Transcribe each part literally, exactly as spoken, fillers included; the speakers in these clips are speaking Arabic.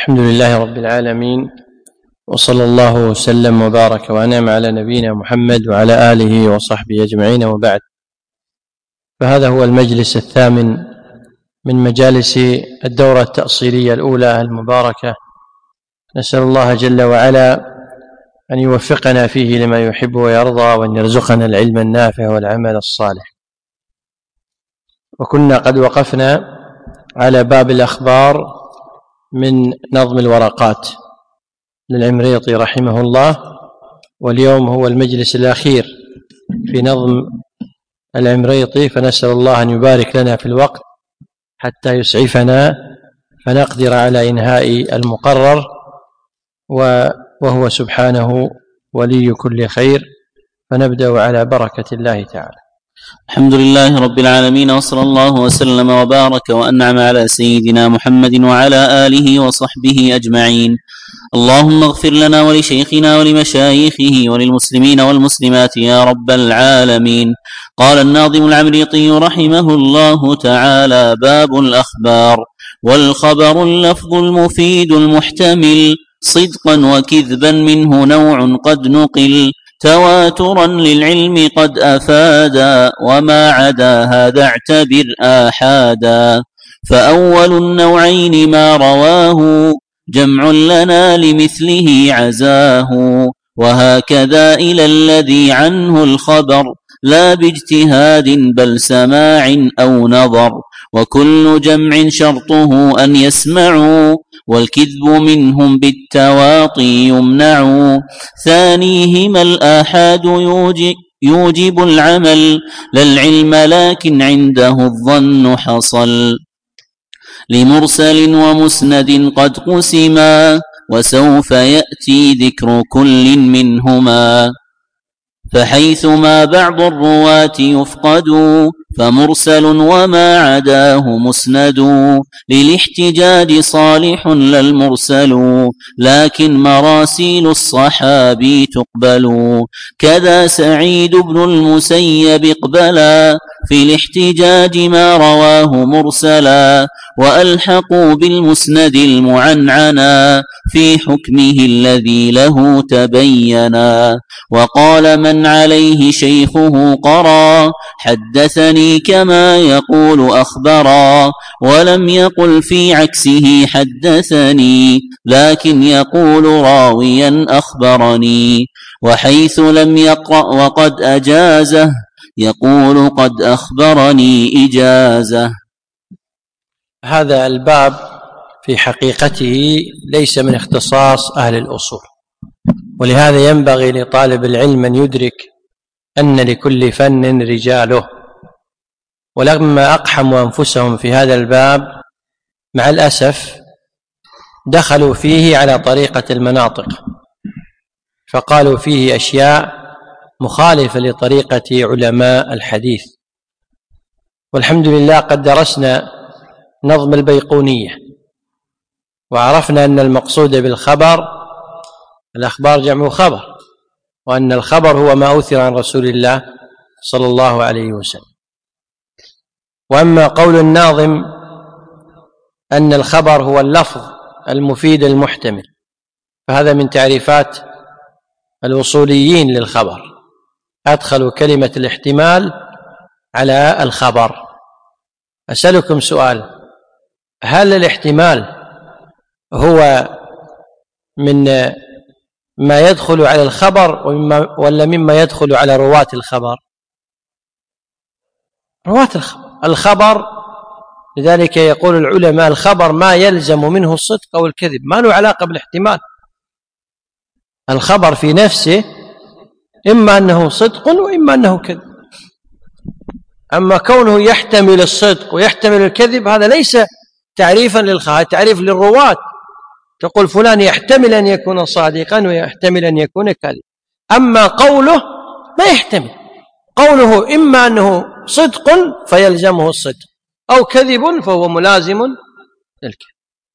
الحمد لله رب العالمين، وصلى الله وسلم وبارك وأنعم على نبينا محمد وعلى آله وصحبه أجمعين، وبعد. فهذا هو المجلس الثامن من مجالس الدورة التأصيلية الأولى المباركة. نسأل الله جل وعلا أن يوفقنا فيه لما يحب ويرضى، وأن يرزقنا العلم النافع والعمل الصالح. وكنا قد وقفنا على باب الأخبار من نظم الورقات للعمريطي رحمه الله، واليوم هو المجلس الأخير في نظم العمريطي، فنسأل الله أن يبارك لنا في الوقت حتى يسعفنا فنقدر على إنهاء المقرر، وهو سبحانه ولي كل خير. فنبدأ على بركة الله تعالى. الحمد لله رب العالمين، وصلى الله وسلم وبارك وأنعم على سيدنا محمد وعلى آله وصحبه أجمعين. اللهم اغفر لنا ولشيخنا ولمشايخه وللمسلمين والمسلمات يا رب العالمين. قال الناظم العمريطي رحمه الله تعالى: باب الأخبار. والخبر اللفظ المفيد المحتمل، صدقا وكذبا منه نوع قد نقل، تواترا للعلم قد أفادا، وما عدا هذا اعتبر آحادا. فأول النوعين ما رواه، جمع لنا لمثله عزاه، وهكذا إلى الذي عنه الخبر، لا باجتهاد بل سماع أو نظر. وكل جمع شرطه أن يسمعوا، والكذب منهم بالتواطي يمنع. ثانيهما الآحاد يوجب, يوجب العمل، لا العلم لكن عنده الظن حصل. لمرسل ومسند قد قسما، وسوف يأتي ذكر كل منهما. فحيثما بعض الرواة يفقد، فمرسل وما عداه مسند. للاحتجاج صالح لا المرسل، لكن مراسيل الصحابي تقبل. كذا سعيد بن المسيب اقبلا، في الاحتجاج ما رواه مرسلا. وألحقوا بالمسند المعنعنا، في حكمه الذي له تبينا. وقال من عليه شيخه قرى، حدثني كما يقول أخبرا. ولم يقل في عكسه حدثني، لكن يقول راويا أخبرني. وحيث لم يقرأ وقد أجازه، يقول قد أخبرني إجازة. هذا الباب في حقيقته ليس من اختصاص أهل الأصول، ولهذا ينبغي لطالب العلم أن يدرك أن لكل فن رجاله. ولما أقحموا أنفسهم في هذا الباب مع الأسف دخلوا فيه على طريقة المناطق، فقالوا فيه أشياء مخالفة لطريقة علماء الحديث. والحمد لله قد درسنا نظم البيقونية، وعرفنا أن المقصود بالخبر، الأخبار جمع خبر، وأن الخبر هو ما أوثر عن رسول الله صلى الله عليه وسلم. وأما قول الناظم أن الخبر هو اللفظ المفيد المحتمل، فهذا من تعريفات الوصوليين للخبر، أدخلوا كلمة الاحتمال على الخبر. أسألكم سؤال: هل الاحتمال هو من ما يدخل على الخبر ولا مما يدخل على رواة الخبر؟ رواة الخبر. الخبر لذلك يقول العلماء: الخبر ما يلزم منه الصدق أو الكذب، ما له علاقة بالاحتمال. الخبر في نفسه إما أنه صدق وإما أنه كذب. أما كونه يحتمل الصدق ويحتمل الكذب هذا ليس تعريفا للخبر، تعريف للرواة. تقول فلان يحتمل أن يكون صادقا ويحتمل أن يكون كاذبا. أما قوله ما يحتمل، قوله إما أنه صدق فيلزمه الصدق، أو كذب فهو ملازم للكذب.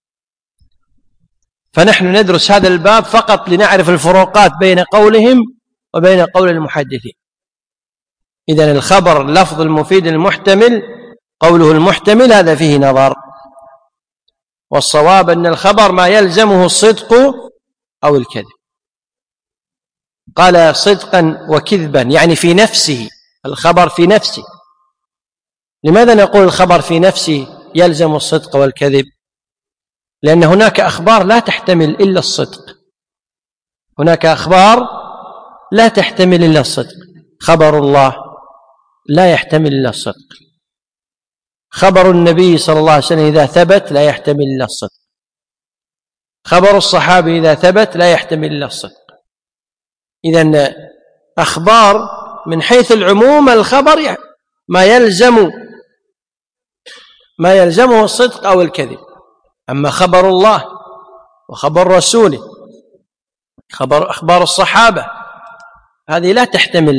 فنحن ندرس هذا الباب فقط لنعرف الفروقات بين قولهم وبين قول المحدثين. إذن الخبر اللفظ المفيد المحتمل، قوله المحتمل هذا فيه نظر. والصواب أن الخبر ما يلزمه الصدق أو الكذب. قال صدقا وكذبا يعني في نفسه، الخبر في نفسه. لماذا نقول الخبر في نفسه يلزم الصدق والكذب؟ لأن هناك أخبار لا تحتمل إلا الصدق، هناك أخبار لا تحتمل إلا الصدق. خبر الله لا يحتمل إلا الصدق، خبر النبي صلى الله عليه وسلم إذا ثبت لا يحتمل إلا الصدق، خبر الصحابي إذا ثبت لا يحتمل إلا الصدق. إذن أخبار من حيث العموم الخبر ما يلزم ما يلزمه الصدق أو الكذب. أما خبر الله وخبر رسوله خبر أخبار الصحابة هذه لا تحتمل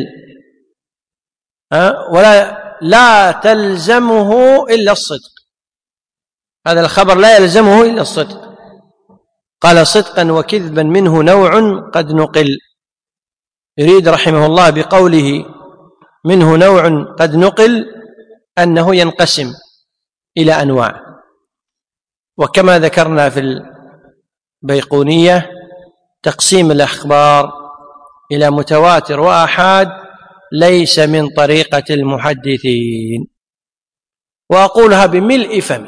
ولا لا تلزمه إلا الصدق، هذا الخبر لا يلزمه إلا الصدق. قال صدقا وكذبا منه نوع قد نقل. يريد رحمه الله بقوله منه نوع قد نقل أنه ينقسم إلى أنواع، وكما ذكرنا في البيقونية تقسيم الأخبار إلى متواتر وآحاد ليس من طريقة المحدثين، وأقولها بملء فمي.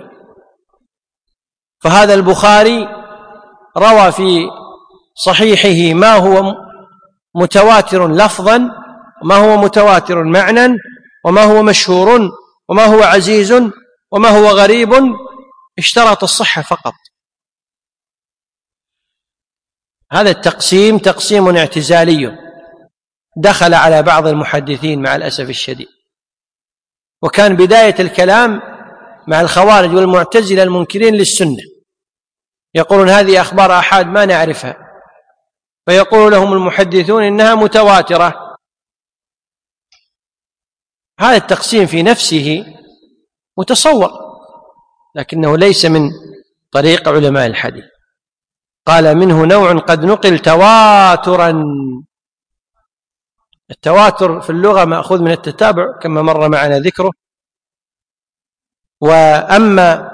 فهذا البخاري روى في صحيحه ما هو متواتر لفظا وما هو متواتر معنى وما هو مشهور وما هو عزيز وما هو غريب، اشترط الصحة فقط. هذا التقسيم تقسيم اعتزالي دخل على بعض المحدثين مع الأسف الشديد، وكان بداية الكلام مع الخوارج والمعتزلة المنكرين للسنة، يقولون هذه أخبار آحاد ما نعرفها، فيقول لهم المحدثون إنها متواترة. هذا التقسيم في نفسه متصور، لكنه ليس من طريق علماء الحديث. قال منه نوع قد نقل تواترا. التواتر في اللغة مأخوذ من التتابع كما مر معنا ذكره. وأما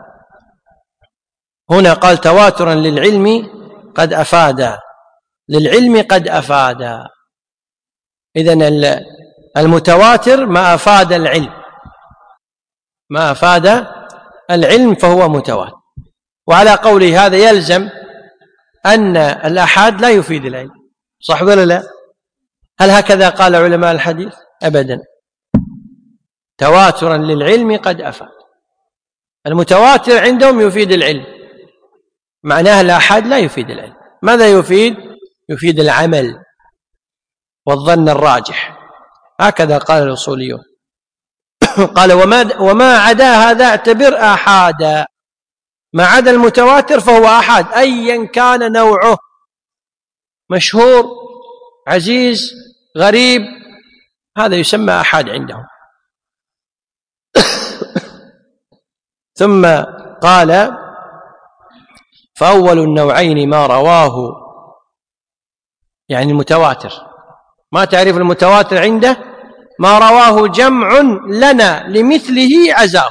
هنا قال تواترا للعلم قد أفاد، للعلم قد أفاد. إذن المتواتر ما أفاد العلم، ما أفاد العلم فهو متواتر. وعلى قوله هذا يلزم أن الآحاد لا يفيد العلم، صح ولا لا؟ هل هكذا قال علماء الحديث؟ أبدا. تواترا للعلم قد أفاد، المتواتر عندهم يفيد العلم، معناه الآحاد لا يفيد العلم. ماذا يفيد؟ يفيد العمل والظن الراجح، هكذا قال الأصوليون. قال وما, وما عدا هذا اعتبر آحادا، ما عدا المتواتر فهو آحاد أيا كان نوعه، مشهور عزيز غريب، هذا يسمى آحاد عندهم. ثم قال فأول النوعين ما رواه، يعني المتواتر. ما تعرف المتواتر عنده؟ ما رواه جمع لنا لمثله عزاه،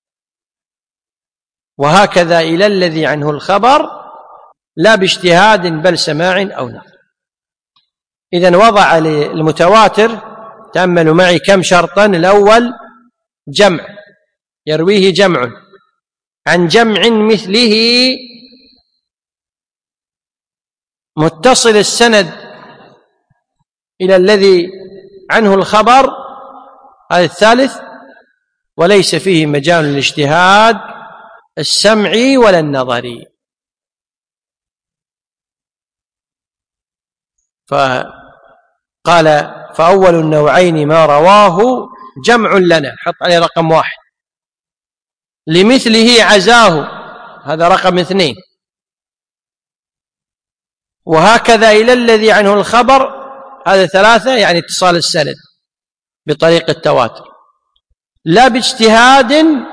وهكذا إلى الذي عنه الخبر لا باجتهاد بل سماع أو نقل. إذن وضع للمتواتر، تأملوا معي كم شرطا. الأول جمع، يرويه جمع عن جمع مثله متصل السند إلى الذي عنه الخبر، هذا الثالث، وليس فيه مجال للاجتهاد السمعي ولا النظري. فقال فأول النوعين ما رواه جمع لنا، حط عليه رقم واحد، لمثله عزاه، هذا رقم اثنين، وهكذا إلى الذي عنه الخبر، هذا ثلاثة، يعني اتصال السند بطريق التواتر، لا باجتهاد،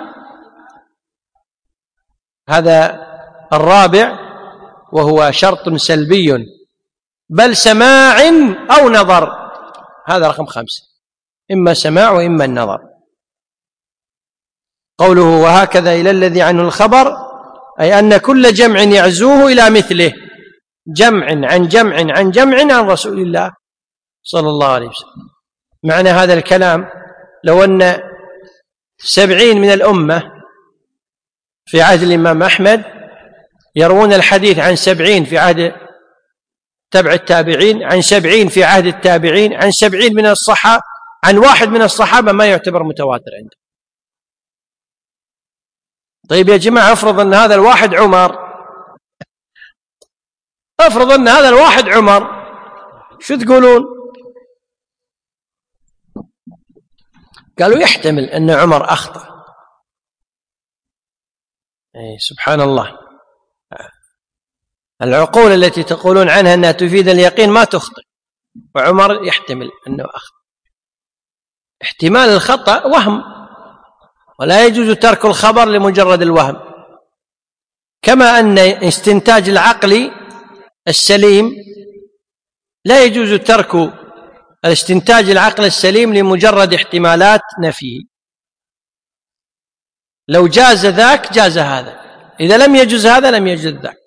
هذا الرابع وهو شرط سلبي، بل سماع أو نظر، هذا رقم خمسة، إما سماع وإما النظر. قوله وهكذا إلى الذي عنه الخبر أي أن كل جمع يعزوه إلى مثله، جمع عن جمع عن جمع عن رسول الله صلى الله عليه وسلم. معنى هذا الكلام لو أن سبعين من الأمة في عهد الإمام أحمد يروون الحديث عن سبعين في عهد تبع التابعين، عن سبعين في عهد التابعين، عن سبعين من الصحابة، عن واحد من الصحابة، ما يعتبر متواتر عنده. طيب يا جماعة، افرض أن هذا الواحد عمر، افرض أن هذا الواحد عمر، شو تقولون؟ قالوا يحتمل أن عمر أخطأ. أي سبحان الله، العقول التي تقولون عنها أنها تفيد اليقين ما تخطئ، وعمر يحتمل أنه أخطأ. احتمال الخطأ وهم، ولا يجوز ترك الخبر لمجرد الوهم، كما أن استنتاج العقل السليم لا يجوز ترك الاستنتاج العقل السليم لمجرد احتمالات نفيه. لو جاز ذاك جاز هذا، إذا لم يجوز هذا لم يجوز ذاك.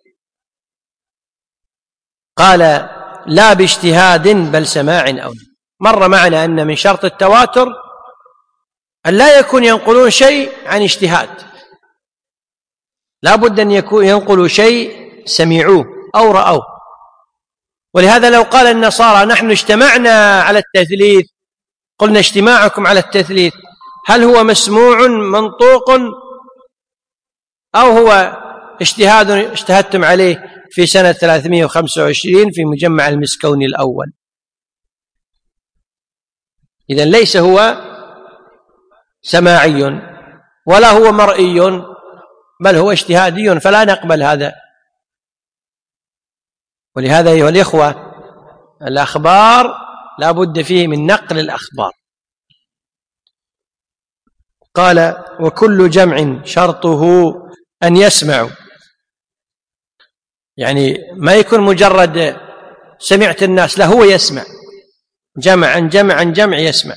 قال لا باجتهاد بل سماع أو مر معنا أن من شرط التواتر أن لا يكون ينقلون شيء عن اجتهاد، لا بد أن يكون ينقلوا شيء سمعوه أو رأوه. ولهذا لو قال النصارى نحن اجتمعنا على التثليث، قلنا اجتماعكم على التثليث هل هو مسموع منطوق أو هو اجتهاد اجتهدتم عليه في سنة ثلاثمائة وخمسة وعشرين في مجمع المسكوني الأول؟ إذن ليس هو سماعي ولا هو مرئي، بل هو اجتهادي، فلا نقبل هذا. ولهذا أيها الإخوة الأخبار لا بد فيه من نقل الأخبار. قال وكل جمع شرطه أن يسمعوا، يعني ما يكون مجرد سمعت الناس، لا هو يسمع، جمع عن جمع عن جمع يسمع.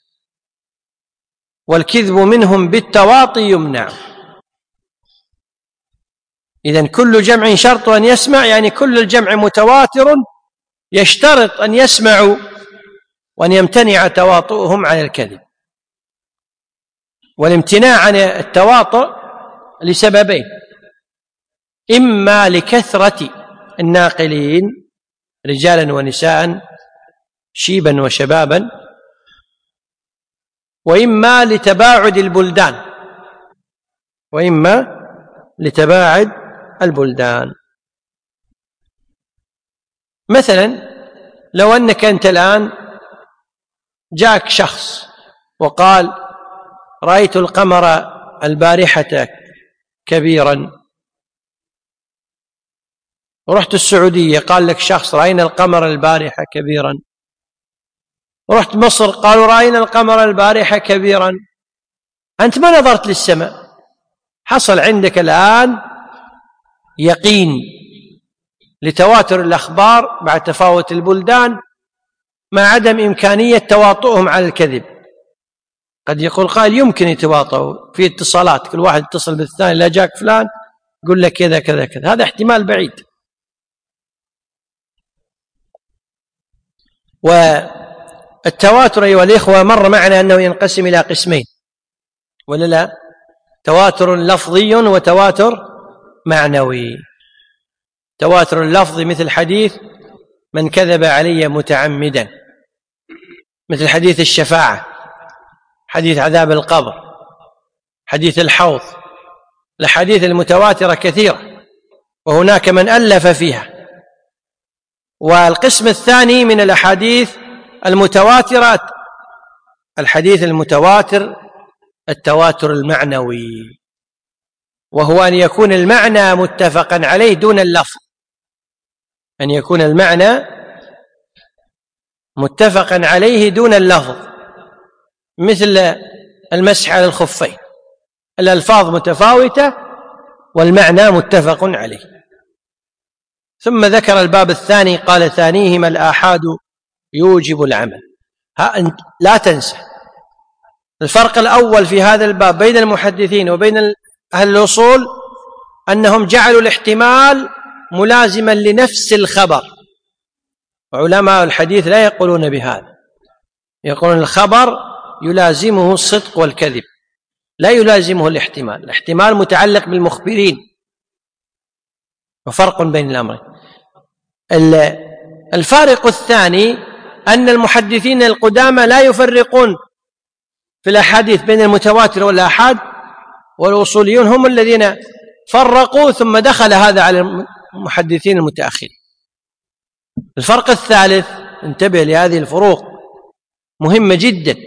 والكذب منهم بالتواطي يمنع. إذن كل جمع شرط أن يسمع، يعني كل الجمع متواتر يشترط أن يسمعوا وأن يمتنع تواطؤهم عن الكذب. والامتناع عن التواطؤ لسببين: إما لكثرة الناقلين رجالا ونساء شيبا وشبابا، وإما لتباعد البلدان، وإما لتباعد البلدان. مثلا لو أنك أنت الآن جاءك شخص وقال رأيت القمر البارحة كبيرا، ورحت السعودية قال لك شخص رأينا القمر البارحة كبيرا، ورحت مصر قالوا رأينا القمر البارحة كبيرا، أنت ما نظرت للسماء، حصل عندك الآن يقين لتواتر الأخبار مع تفاوت البلدان مع عدم إمكانية تواطؤهم على الكذب. قد يقول قائل يمكن يتواطؤوا في اتصالات، كل واحد يتصل بالثاني، لا جاك فلان يقول لك كذا كذا كذا، هذا احتمال بعيد. والتواتر أيها الإخوة مر معنا أنه ينقسم إلى قسمين، ولا لا؟ تواتر لفظي وتواتر معنوي. تواتر اللفظي مثل حديث من كذب علي متعمدا، مثل حديث الشفاعة، حديث عذاب القبر، حديث الحوض. الحديث المتواترة كثيرة وهناك من ألف فيها. والقسم الثاني من الأحاديث المتواترات الحديث المتواتر التواتر المعنوي، وهو أن يكون المعنى متفقا عليه دون اللفظ، أن يكون المعنى متفقا عليه دون اللفظ، مثل المسح على الخفين، الألفاظ متفاوتة والمعنى متفق عليه. ثم ذكر الباب الثاني قال ثانيهما الآحاد يوجب العمل. ها أنت لا تنسى الفرق الأول في هذا الباب بين المحدثين وبين أهل الأصول، أنهم جعلوا الاحتمال ملازما لنفس الخبر، وعلماء الحديث لا يقولون بهذا، يقولون الخبر يلازمه الصدق والكذب، لا يلازمه الاحتمال. الاحتمال متعلق بالمخبرين، وفرق بين الأمرين. الفارق الثاني أن المحدثين القدامى لا يفرقون في الأحاديث بين المتواتر والآحاد، والأصوليون هم الذين فرقوا، ثم دخل هذا على المحدثين المتأخرين. الفرق الثالث، انتبه لهذه الفروق مهمة جدا،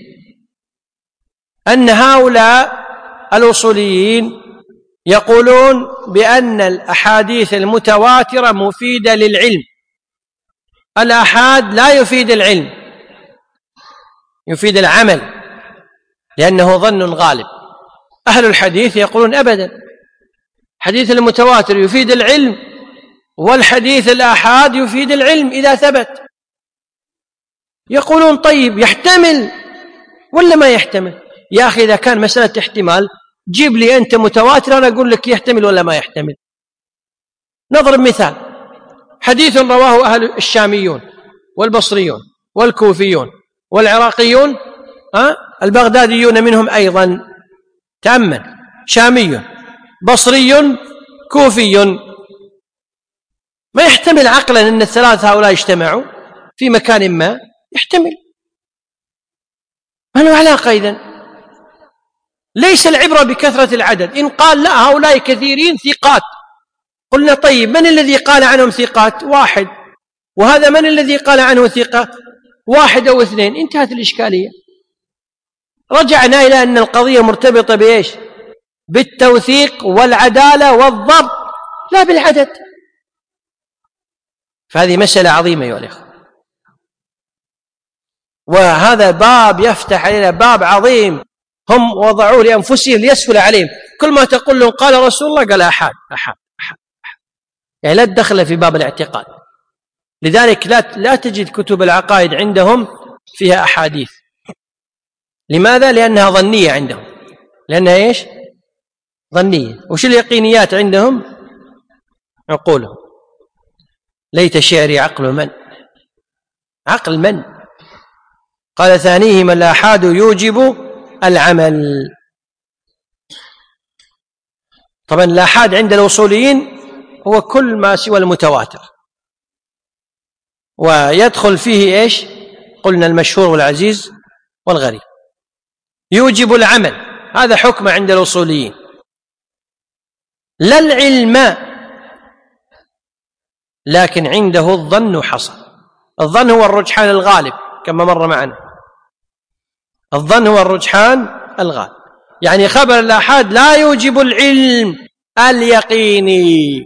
أن هؤلاء الأصوليين يقولون بأن الأحاديث المتواترة مفيدة للعلم، الآحاد لا يفيد العلم، يفيد العمل لأنه ظن غالب. أهل الحديث يقولون أبدا، حديث المتواتر يفيد العلم، والحديث الآحاد يفيد العلم إذا ثبت. يقولون طيب يحتمل ولا ما يحتمل؟ يا أخي إذا كان مسألة احتمال جيب لي أنت متواتر أنا أقول لك يحتمل ولا ما يحتمل. نضرب مثال، حديث رواه أهل الشاميون والبصريون والكوفيون والعراقيون، أه؟ البغداديون منهم أيضا، تأمل، شامي بصري كوفي، ما يحتمل عقلا أن الثلاثة هؤلاء اجتمعوا في مكان ما؟ يحتمل، ما له علاقة إذن. ليس العبرة بكثرة العدد، إن قال لا هؤلاء كثيرين ثقات، قلنا طيب من الذي قال عنهم ثقات؟ واحد، وهذا من الذي قال عنه ثقة؟ واحد أو اثنين، انتهت الإشكالية. رجعنا إلى أن القضية مرتبطة بإيش؟ بالتوثيق والعدالة والضبط، لا بالعدد. فهذه مسألة عظيمة أيها الأخوة، وهذا باب يفتح علينا باب عظيم هم وضعوه لأنفسهم ليسهل عليهم. كل ما تقول لهم قال رسول الله قال أحد أحد أحد، يعني لا تدخل في باب الاعتقاد. لذلك لا لا تجد كتب العقائد عندهم فيها أحاديث. لماذا؟ لأنها ظنية عندهم، لأنها إيش؟ ظنية. وش اليقينيات عندهم؟ عقولهم. ليت شعري عقل من؟ عقل من؟ قال ثانيهما الآحاد يوجب العمل. طبعا الآحاد عند الأصوليين هو كل ما سوى المتواتر، ويدخل فيه إيش؟ قلنا المشهور والعزيز والغريب. يوجب العمل، هذا حكم عند الأصوليين، لا العلم، لكن عنده الظن حصل. الظن هو الرجحان الغالب كما مر معنا، الظن هو الرجحان الغالب، يعني خبر الآحاد لا يوجب العلم اليقيني.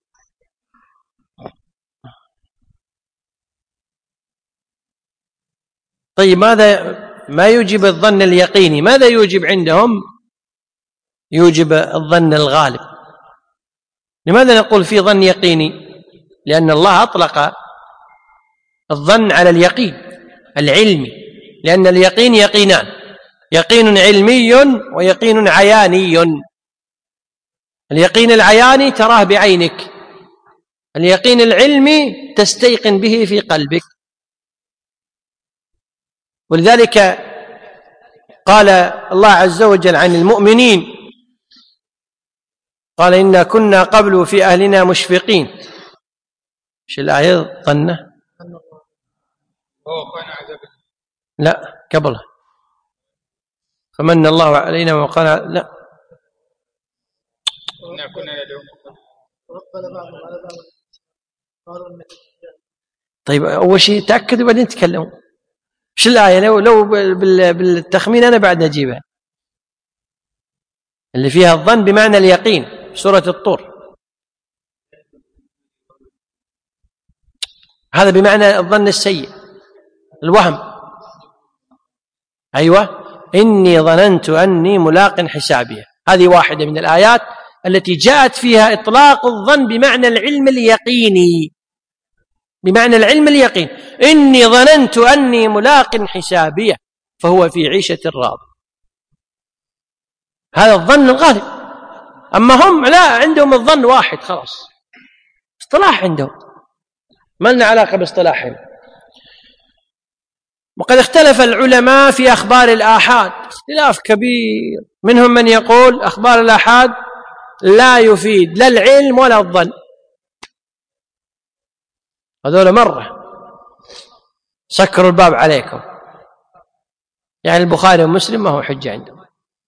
طيب ماذا ما يوجب الظن اليقيني؟ ماذا يوجب عندهم؟ يوجب الظن الغالب. لماذا نقول في ظن يقيني؟ لأن الله أطلق الظن على اليقين العلمي، لأن اليقين يقينان، يقين علمي ويقين عياني. اليقين العياني تراه بعينك، اليقين العلمي تستيقن به في قلبك. ولذلك قال الله عز وجل عن المؤمنين، قال إنا كنا قبل في أهلنا مشفقين. ايش الآية؟ ظنه لا قبله فمن الله علينا وقال لا طيب أول شيء تأكدوا بعدين تكلموا. ايش الآية؟ لو لو بالتخمين أنا بعد نجيبها، اللي فيها الظن بمعنى اليقين، سورة الطور. هذا بمعنى الظن السيء، الوهم. أيوة، إني ظننت أني ملاق حسابي، هذه واحدة من الآيات التي جاءت فيها إطلاق الظن بمعنى العلم اليقيني، بمعنى العلم اليقين. إني ظننت أني ملاق حسابي فهو في عيشة راضية، هذا الظن الغالب. أما هم لا، عندهم الظن واحد خلاص، اصطلاح عندهم، ما لنا علاقة باصطلاحهم. وقد اختلف العلماء في أخبار الآحاد اختلاف كبير، منهم من يقول أخبار الآحاد لا يفيد لا العلم ولا الظن، هذول مرة سكروا الباب عليكم، يعني البخاري ومسلم ما هو حجة عندهم.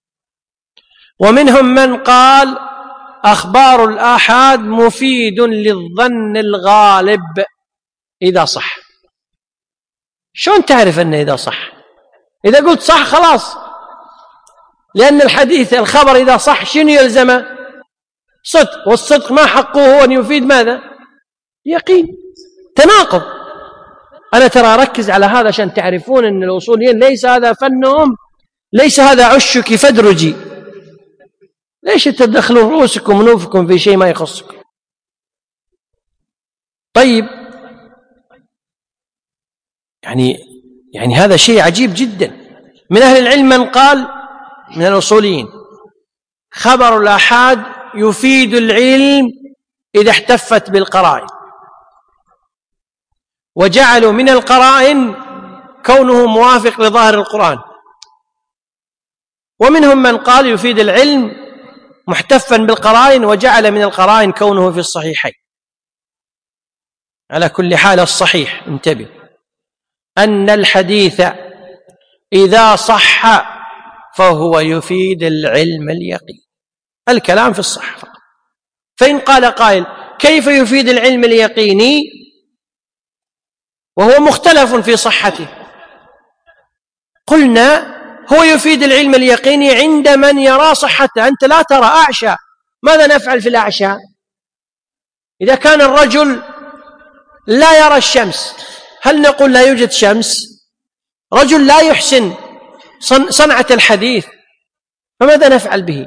ومنهم من قال أخبار الآحاد مفيد للظن الغالب إذا صح. شلون تعرف أنه إذا صح؟ إذا قلت صح خلاص، لأن الحديث الخبر إذا صح شنو يلزمه؟ صدق، والصدق ما حقه هو أن يفيد ماذا؟ يقين. تناقض. أنا ترى أركز على هذا عشان تعرفون أن الأصوليين ليس هذا فنهم، ليس هذا عشك فدرجي، ليش تدخلوا رؤوسكم ونوفكم في شيء ما يخصكم؟ طيب، يعني يعني هذا شيء عجيب جدا. من أهل العلم من قال من الأصوليين خبر الآحاد يفيد العلم إذا احتفت بالقرائن، وجعلوا من القرائن كونه موافق لظاهر القرآن. ومنهم من قال يفيد العلم محتفا بالقرائن، وجعل من القرائن كونه في الصحيحين. على كل حال الصحيح، انتبه، أن الحديث إذا صح فهو يفيد العلم اليقين، الكلام في الصحة فقط. فإن قال قائل كيف يفيد العلم اليقيني وهو مختلف في صحته؟ قلنا هو يفيد العلم اليقيني عند من يرى صحته. أنت لا ترى أعشى، ماذا نفعل في الأعشى؟ إذا كان الرجل لا يرى الشمس، هل نقول لا يوجد شمس؟ رجل لا يحسن صنعة الحديث، فماذا نفعل به؟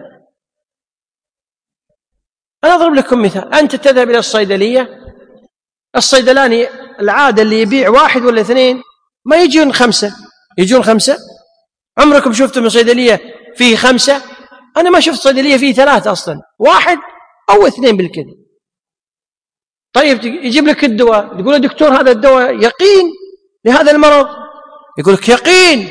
أنا أضرب لكم مثال. أنت تذهب إلى الصيدلية، الصيدلاني العادة اللي يبيع واحد ولا اثنين، ما يجون خمسة، يجون خمسة. عمركم شفتوا من صيدلية فيه خمسة؟ أنا ما شفت صيدلية فيه ثلاثة أصلا، واحد أو اثنين بالكذب. طيب يجيب لك الدواء، تقول له دكتور هذا الدواء يقين لهذا المرض، يقول لك يقين.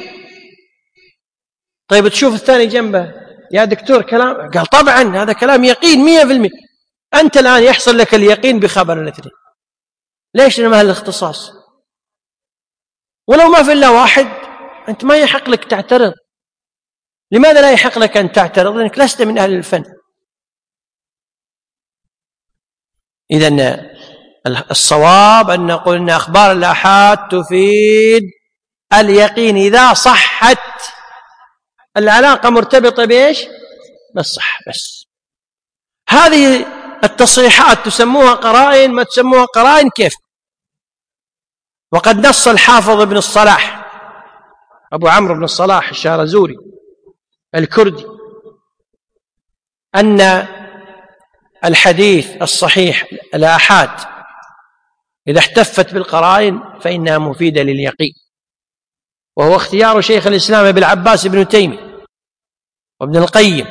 طيب تشوف الثاني جنبه، يا دكتور كلام، قال طبعا هذا كلام يقين مية في المية. أنت الآن يحصل لك اليقين بخبر الاثنين. ليش؟ لما هالاختصاص. ولو ما في إلا واحد أنت ما يحق لك تعترض. لماذا لا يحق لك أن تعترض؟ لأنك لست من أهل الفن. إذن الصواب أن نقول أن أخبار الآحاد تفيد اليقين إذا صحت. العلاقة مرتبطة بإيش؟ بالصحة بس. هذه التصريحات تسموها قرائن، ما تسموها قرائن كيف؟ وقد نص الحافظ ابن الصلاح أبو عمرو بن الصلاح الشارزوري الكردي أن الحديث الصحيح الآحاد إذا احتفت بالقرائن فإنها مفيدة لليقين، وهو اختيار شيخ الإسلام ابن العباس بن تيمية وابن القيم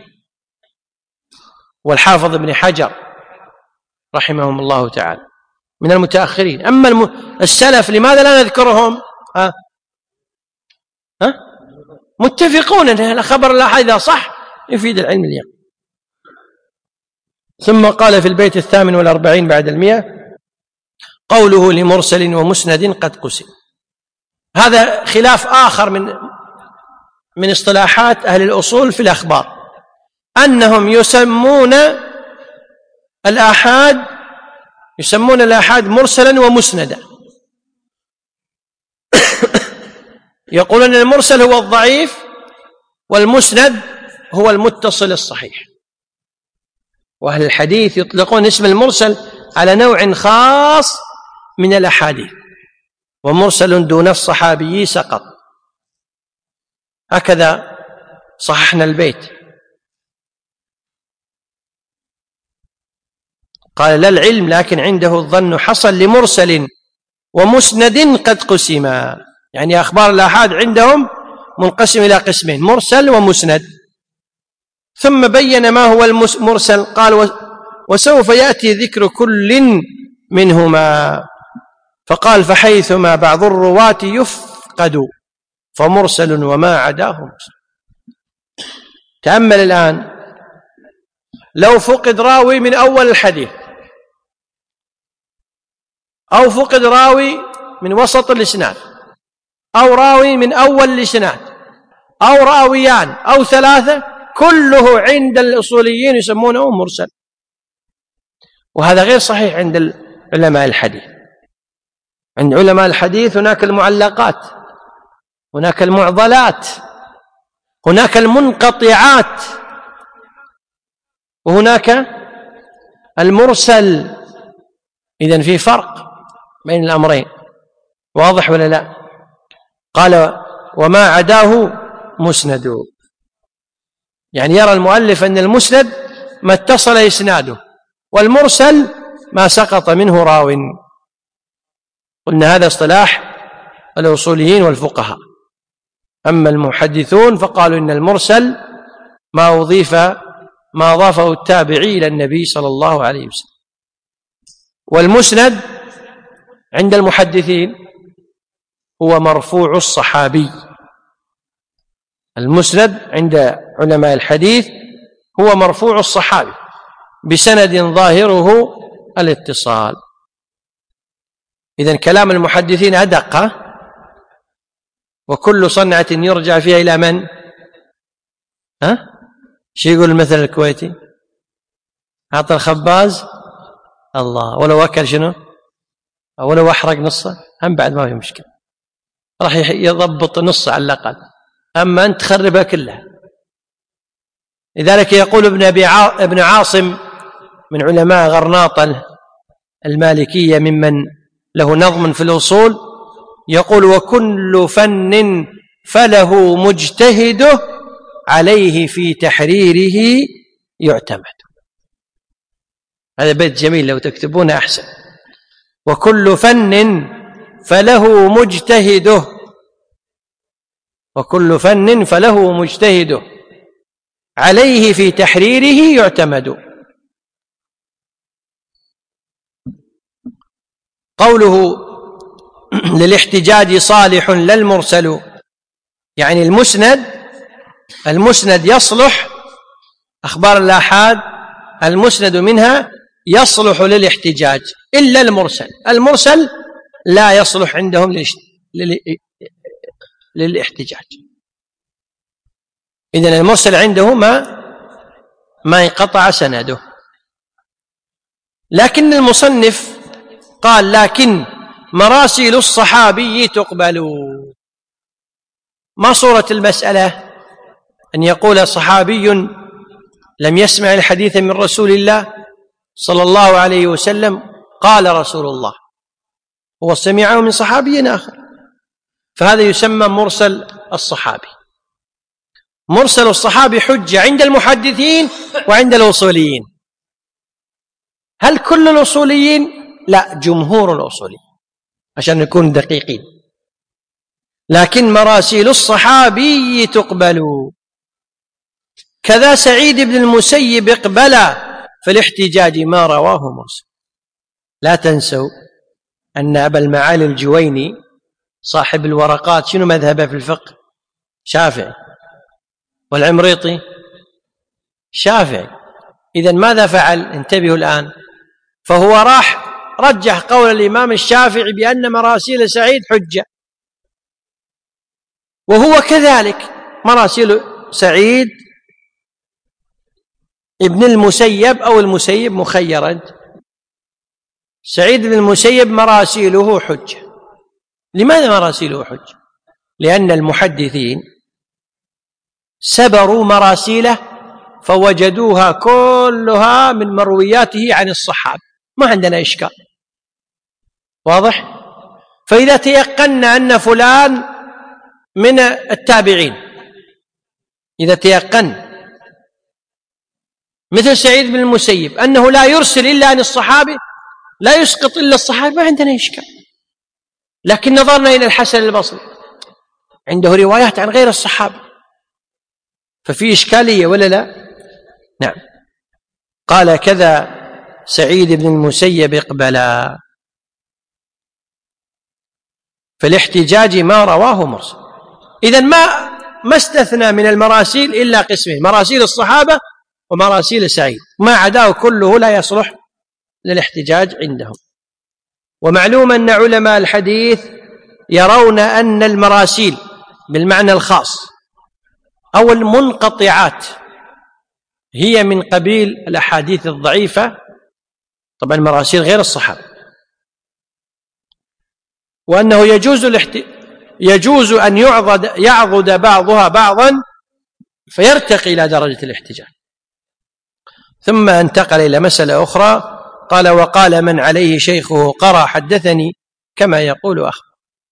والحافظ ابن حجر رحمهم الله تعالى من المتأخرين. أما السلف لماذا لا نذكرهم؟ ها؟ ها؟ متفقون أن خبر الآحاد إذا صح يفيد العلم اليقين. ثم قال في البيت الثامن والأربعين بعد المئة قوله لمرسل ومسند قد قسم. هذا خلاف آخر من من اصطلاحات أهل الأصول في الأخبار، أنهم يسمون الآحاد يسمون الآحاد مرسلا ومسندا. يقولون أن المرسل هو الضعيف والمسند هو المتصل الصحيح. وأهل الحديث يطلقون اسم المرسل على نوع خاص من الأحاديث، ومرسل دون الصحابي سقط. هكذا صححنا البيت. قال لا العلم لكن عنده الظن حصل لمرسل ومسند قد قسما، يعني أخبار الآحاد عندهم منقسم إلى قسمين، مرسل ومسند. ثم بين ما هو المرسل، قال وسوف يأتي ذكر كل منهما، فقال فحيثما بعض الرواة يفقد فمرسل وما عداه مرسل. تأمل الآن، لو فقد راوي من أول الحديث، أو فقد راوي من وسط الإسناد، أو راوي من أول الإسناد، أو راويان أو ثلاثة، كله عند الأصوليين يسمونه مرسل، وهذا غير صحيح عند علماء الحديث. عند علماء الحديث هناك المعلقات، هناك المعضلات، هناك المنقطعات، وهناك المرسل. إذن في فرق بين الأمرين، واضح ولا لا؟ قال وما عداه مسند، يعني يرى المؤلف أن المسند ما اتصل إسناده، والمرسل ما سقط منه راو. قلنا هذا اصطلاح الأصوليين والفقهاء. أما المحدثون فقالوا إن المرسل ما أضيف ما أضافه التابعي إلى النبي صلى الله عليه وسلم. والمسند عند المحدثين هو مرفوع الصحابي. المسند عند علماء الحديث هو مرفوع الصحابي بسند ظاهره الاتصال. إذن كلام المحدثين أدق، وكل صنعة يرجع فيها إلى من؟ ها؟ شو يقول المثل الكويتي؟ أعطى الخباز الله، ولو أكل شنو؟ ولو أحرق نصه هم بعد ما في مشكلة، راح يضبط نصه على الأقل، أما أنت تخربها كلها. لذلك يقول ابن أبي ابن عاصم من علماء غرناطة المالكية ممن له نظم في الأصول، يقول وكل فن فله مجتهده عليه في تحريره يعتمد. هذا بيت جميل لو تكتبونه أحسن. وكل فن فله مجتهده، وكل فن فله مجتهده عليه في تحريره يعتمد. قوله للاحتجاج صالح لا المرسل، يعني المسند المسند يصلح، أخبار الآحاد المسند منها يصلح للاحتجاج إلا المرسل. المرسل لا يصلح عندهم للاحتجاج. إذن المرسل عنده ما ما انقطع سنده. لكن المصنف قال لكن مراسيل الصحابي تقبل. ما صورة المسألة؟ أن يقول صحابي لم يسمع الحديث من رسول الله صلى الله عليه وسلم قال رسول الله، هو سمعه من صحابي آخر، فهذا يسمى مرسل الصحابي. مرسل الصحابي حجة عند المحدثين وعند الأصوليين. هل كل الأصوليين؟ لا، جمهور الأصوليين عشان نكون دقيقين. لكن مراسيل الصحابي تقبل. كذا سعيد بن المسيب اقبل في الاحتجاج ما رواه مرسل. لا تنسوا أن أبا المعالي الجويني صاحب الورقات شنو مذهبه في الفقه؟ شافعي. والعمريطي شافعي. إذن ماذا فعل؟ انتبهوا الآن. فهو راح رجح قول الإمام الشافعي بأن مراسيل سعيد حجة، وهو كذلك مراسيل سعيد ابن المسيب أو المسيب مخيرا. سعيد بن المسيب مراسيله حجة. لماذا مراسيله حجة؟ لأن المحدثين سبروا مراسيله فوجدوها كلها من مروياته عن الصحابة، ما عندنا إشكال، واضح؟ فإذا تيقنا أن فلان من التابعين، إذا تيقن مثل سعيد بن المسيب أنه لا يرسل إلا عن الصحابة، لا يسقط إلا الصحابة، ما عندنا إشكال. لكن نظرنا إلى الحسن البصري عنده روايات عن غير الصحابة، ففي إشكالية ولا لا؟ نعم. قال كذا سعيد بن المسيب اقبلا في الاحتجاج ما رواه مرسل. إذن ما ما استثنى من المراسيل إلا قسمين: مراسيل الصحابة ومراسيل سعيد، ما عداه كله لا يصلح للاحتجاج عندهم. ومعلوم أن علماء الحديث يرون أن المراسيل بالمعنى الخاص أو المنقطعات هي من قبيل الأحاديث الضعيفة، طبعا المراسيل غير الصحابة، وأنه يجوز الاحت... يجوز أن يعضد يعضد بعضها بعضا فيرتقي إلى درجة الاحتجاج. ثم انتقل إلى مسألة أخرى، قال: وقال من عليه شيخه قرأ حدثني كما يقول أخبر.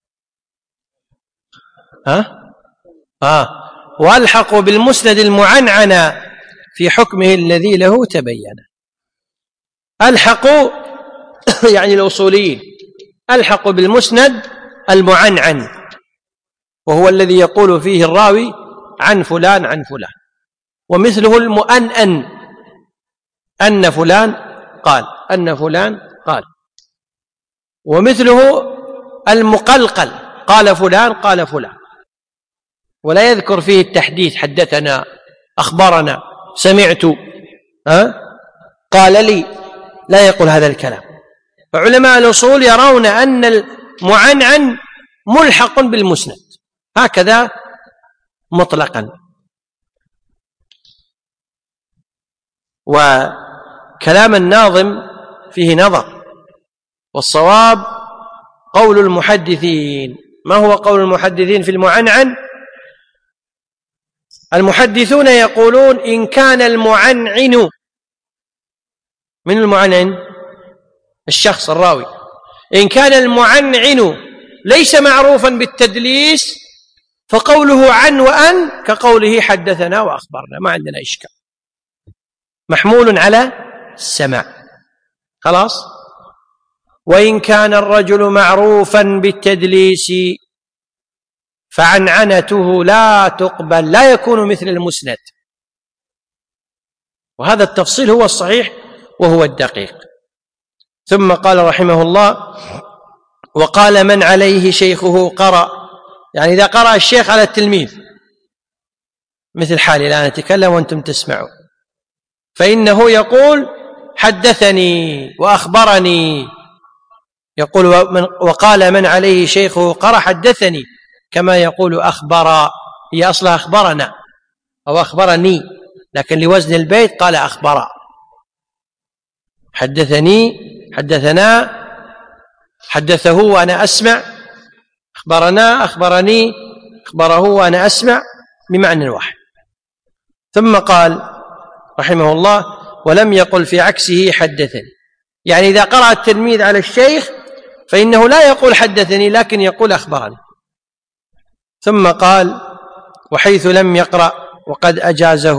ها؟ آه. وألحق بالمسند المعنعن في حكمه الذي له تبين. ألحقوا يعني الأصوليين ألحقوا بالمسند المعنعن، وهو الذي يقول فيه الراوي عن فلان عن فلان، ومثله المؤنن أن فلان قال أن فلان قال، ومثله المقلقل قال فلان قال فلان، ولا يذكر فيه التحديث حدثنا أخبرنا سمعت ها قال لي، لا يقول هذا الكلام. فعلماء الأصول يرون أن المعنعن ملحق بالمسند هكذا مطلقا. وكلام الناظم فيه نظر، والصواب قول المحدثين. ما هو قول المحدثين في المعنعن؟ المحدثون يقولون إن كان المعنعن، من المعنعن؟ الشخص الراوي. إن كان المعنعن ليس معروفا بالتدليس فقوله عن وأن كقوله حدثنا وأخبرنا، ما عندنا إشكال، محمول على السماع خلاص. وإن كان الرجل معروفا بالتدليس فعنعنته لا تقبل، لا يكون مثل المسند. وهذا التفصيل هو الصحيح وهو الدقيق. ثم قال رحمه الله: وقال من عليه شيخه قرأ، يعني إذا قرأ الشيخ على التلميذ مثل حالي الآن أتكلم وأنتم تسمعون، فإنه يقول حدثني وأخبرني، يقول وقال من عليه شيخه قرأ حدثني كما يقول أخبر، هي أصلها أخبرنا أو أخبرني، لكن لوزن البيت قال أخبر. حدثني حدثنا حدثه وأنا أسمع، أخبرنا أخبرني أخبره وأنا أسمع، بمعنى واحد. ثم قال رحمه الله: ولم يقل في عكسه حدثني، يعني إذا قرأ التلميذ على الشيخ فإنه لا يقول حدثني لكن يقول أخبرني. ثم قال: وحيث لم يقرأ وقد أجازه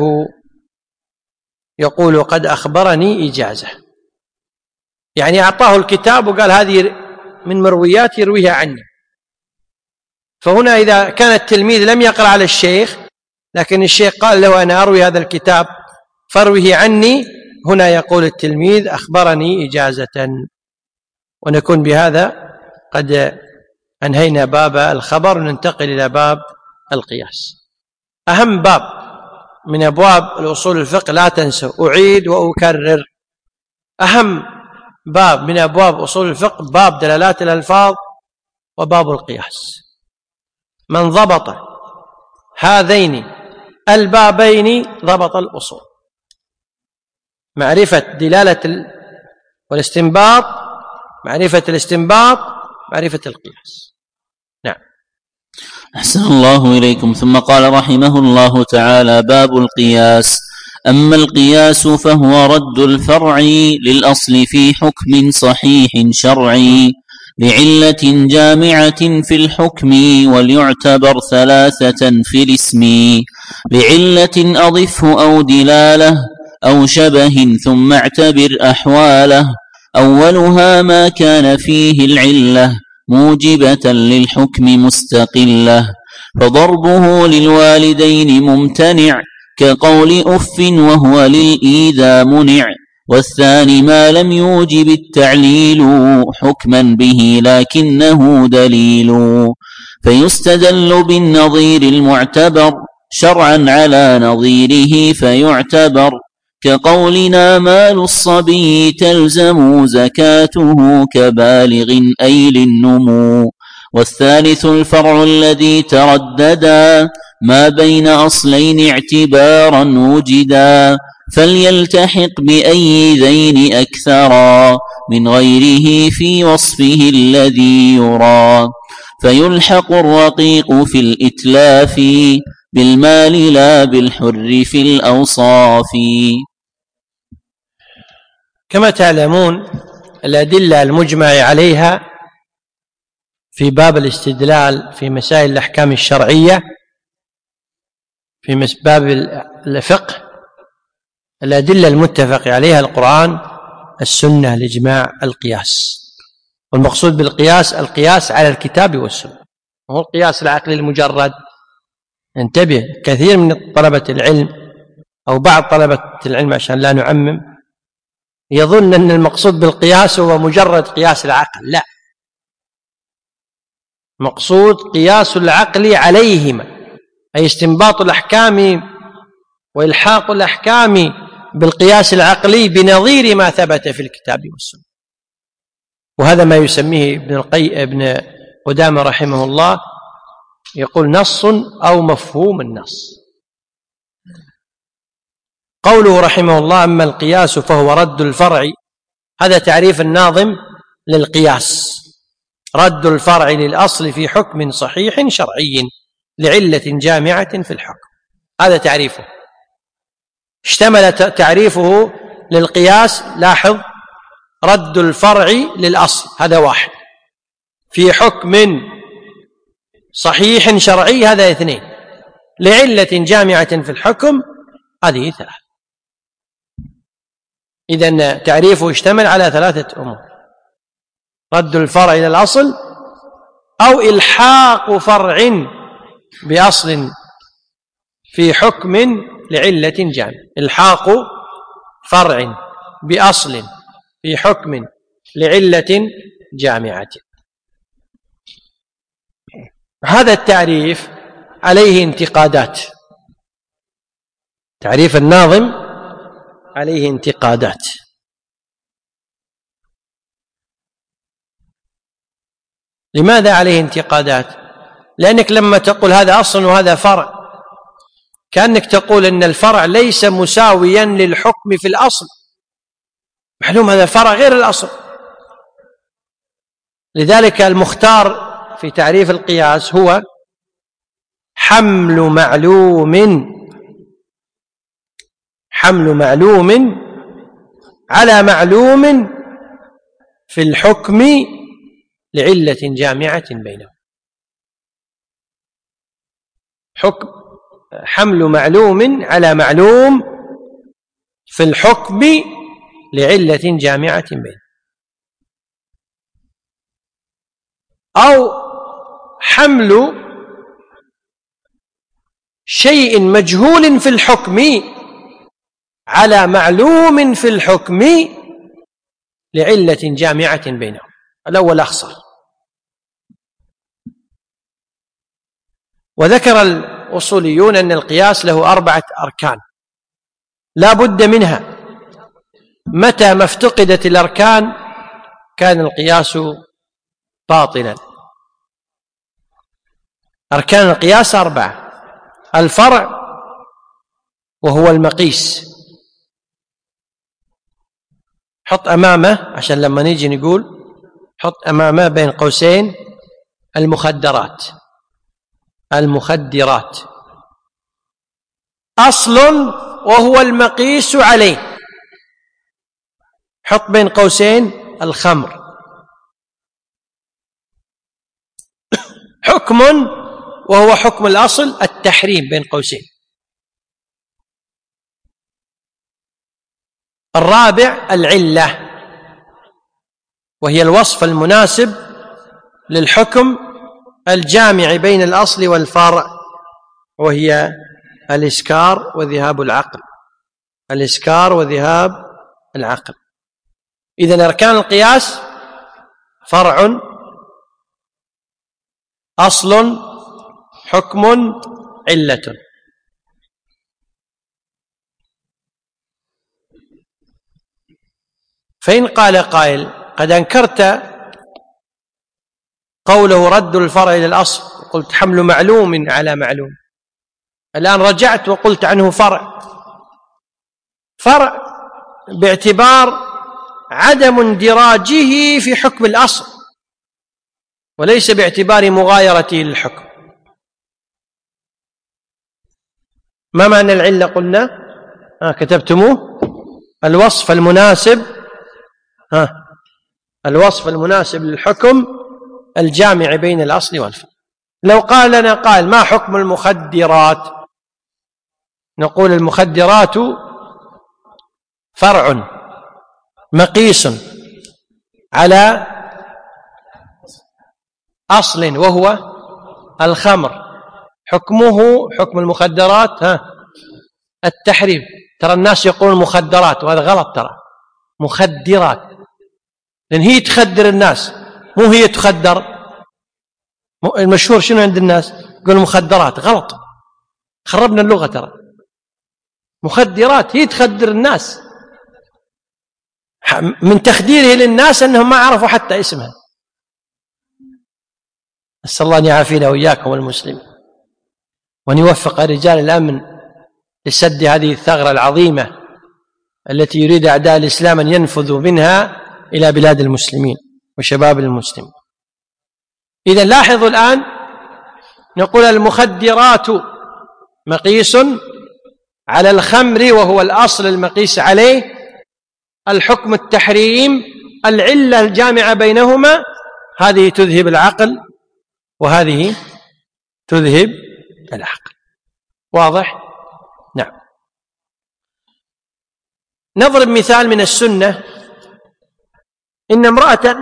يقول قد أخبرني إجازة، يعني أعطاه الكتاب وقال هذه من مرويات يرويها عني. فهنا إذا كان التلميذ لم يقرأ على الشيخ لكن الشيخ قال له أنا أروي هذا الكتاب فارويه عني، هنا يقول التلميذ أخبرني إجازة. ونكون بهذا قد أنهينا باب الخبر، وننتقل إلى باب القياس. أهم باب من أبواب الأصول الفقه، لا تنسوا أعيد وأكرر، أهم باب من أبواب أصول الفقه باب دلالات الألفاظ وباب القياس. من ضبط هذين البابين ضبط الأصول، معرفة دلالة والاستنباط، معرفة الاستنباط، معرفة القياس. نعم. أحسن الله إليكم. ثم قال رحمه الله تعالى: باب القياس. أما القياس فهو رد الفرع للأصل في حكم صحيح شرعي لعلة جامعة في الحكم، وليعتبر ثلاثة في الاسم: لعلة أضفه أو دلالة أو شبه، ثم اعتبر أحواله. أولها ما كان فيه العلة موجبة للحكم مستقلة، فضربه للوالدين ممتنع كقول أف وهو للإيذاء منع، والثاني ما لم يوجب التعليل حكما به لكنه دليل، فيستدل بالنظير المعتبر شرعا على نظيره فيعتبر، كقولنا مال الصبي تلزم زكاته كبالغ أي للنمو. والثالث الفرع الذي ترددا ما بين أصلين اعتبارا وجدا، فليلتحق بأي ذين أكثرا من غيره في وصفه الذي يرى، فيلحق الرقيق في الإتلاف بالمال لا بالحر في الأوصاف. كما تعلمون الأدلة المجمع عليها في باب الاستدلال في مسائل الأحكام الشرعية في باب الفقه، الأدلة المتفق عليها القرآن، السنة، الإجماع، القياس. والمقصود بالقياس القياس على الكتاب والسنة، وهو القياس العقلي المجرد. انتبه، كثير من طلبة العلم أو بعض طلبة العلم عشان لا نعمم يظن أن المقصود بالقياس هو مجرد قياس العقل، لا، مقصود قياس العقل عليهما، أي استنباط الأحكام وإلحاق الأحكام بالقياس العقلي بنظير ما ثبت في الكتاب والسنة. وهذا ما يسميه ابن القي... ابن قدامة رحمه الله يقول نص أو مفهوم النص. قوله رحمه الله أما القياس فهو رد الفرع، هذا تعريف الناظم للقياس: رد الفرع للأصل في حكم صحيح شرعي لعلة جامعة في الحكم. هذا تعريفه. اشتمل تعريفه للقياس، لاحظ، رد الفرع للأصل، هذا واحد، في حكم صحيح شرعي، هذا اثنين، لعلة جامعة في الحكم، هذه ثلاث. إذن تعريفه اشتمل على ثلاثة أمور: رد الفرع إلى الأصل، أو إلحاق فرع بأصل في حكم لعلة جامعة. إلحاق فرع بأصل في حكم لعلة جامعة. هذا التعريف عليه انتقادات، تعريف الناظم عليه انتقادات. لماذا عليه انتقادات؟ لأنك لما تقول هذا أصل وهذا فرع، كأنك تقول أن الفرع ليس مساويا للحكم في الأصل. معلوم هذا الفرع غير الأصل. لذلك المختار في تعريف القياس هو حمل معلوم حمل معلوم على معلوم في الحكم لعلة جامعة بينهم. حكم حمل معلوم على معلوم في الحكم لعلة جامعة بينهم، أو حمل شيء مجهول في الحكم على معلوم في الحكم لعلة جامعة بينهم. الأول أخصر. وذكر الأصوليون أن القياس له أربعة أركان لا بد منها، متى ما افتقدت الأركان كان القياس باطلا. أركان القياس أربعة: الفرع وهو المقيس، حط أمامه عشان لما نيجي نقول حط أمامه بين قوسين المخدرات المخدرات أصل وهو المقيس عليه، حط بين قوسين الخمر حكم وهو حكم الأصل التحريم بين قوسين. الرابع العلة، وهي الوصف المناسب للحكم الجامع بين الأصل والفرع، وهي الإسكار وذهاب العقل، الإسكار وذهاب العقل. إذن أركان القياس فرع، أصل، حكم، علة. فإن قال قائل قد أنكرت قوله رد الفرع إلى الأصل، قلت حمل معلوم على معلوم، الآن رجعت وقلت عنه فرع، فرع باعتبار عدم اندراجه في حكم الأصل وليس باعتبار مغايرته للحكم. ما معنى العلة قلنا؟ آه كتبتموه؟ الوصف المناسب، ها الوصف المناسب للحكم الجامع بين الأصل والفرع. لو قال لنا قال ما حكم المخدرات؟ نقول المخدرات فرع مقيس على أصل وهو الخمر، حكمه حكم المخدرات ها التحريم. ترى الناس يقولون مخدرات وهذا غلط، ترى مخدرات، لأن هي تخدر الناس مو هي تخدر. المشهور شنو عند الناس؟ يقول مخدرات، غلط، خربنا اللغة. ترى مخدرات هي تخدر الناس، من تخديره للناس أنهم ما عرفوا حتى اسمها. أسأل الله أن يعافينا وإياكم المسلمين، وأن يوفق رجال الأمن لسد هذه الثغرة العظيمة التي يريد أعداء الإسلام أن ينفذوا منها إلى بلاد المسلمين وشباب المسلمين. إذن لاحظوا الآن نقول المخدرات مقيس على الخمر وهو الأصل المقيس عليه، الحكم التحريم، العلة الجامعة بينهما، هذه تذهب العقل وهذه تذهب العقل. واضح؟ نعم. نضرب مثال من السنة. إن امرأة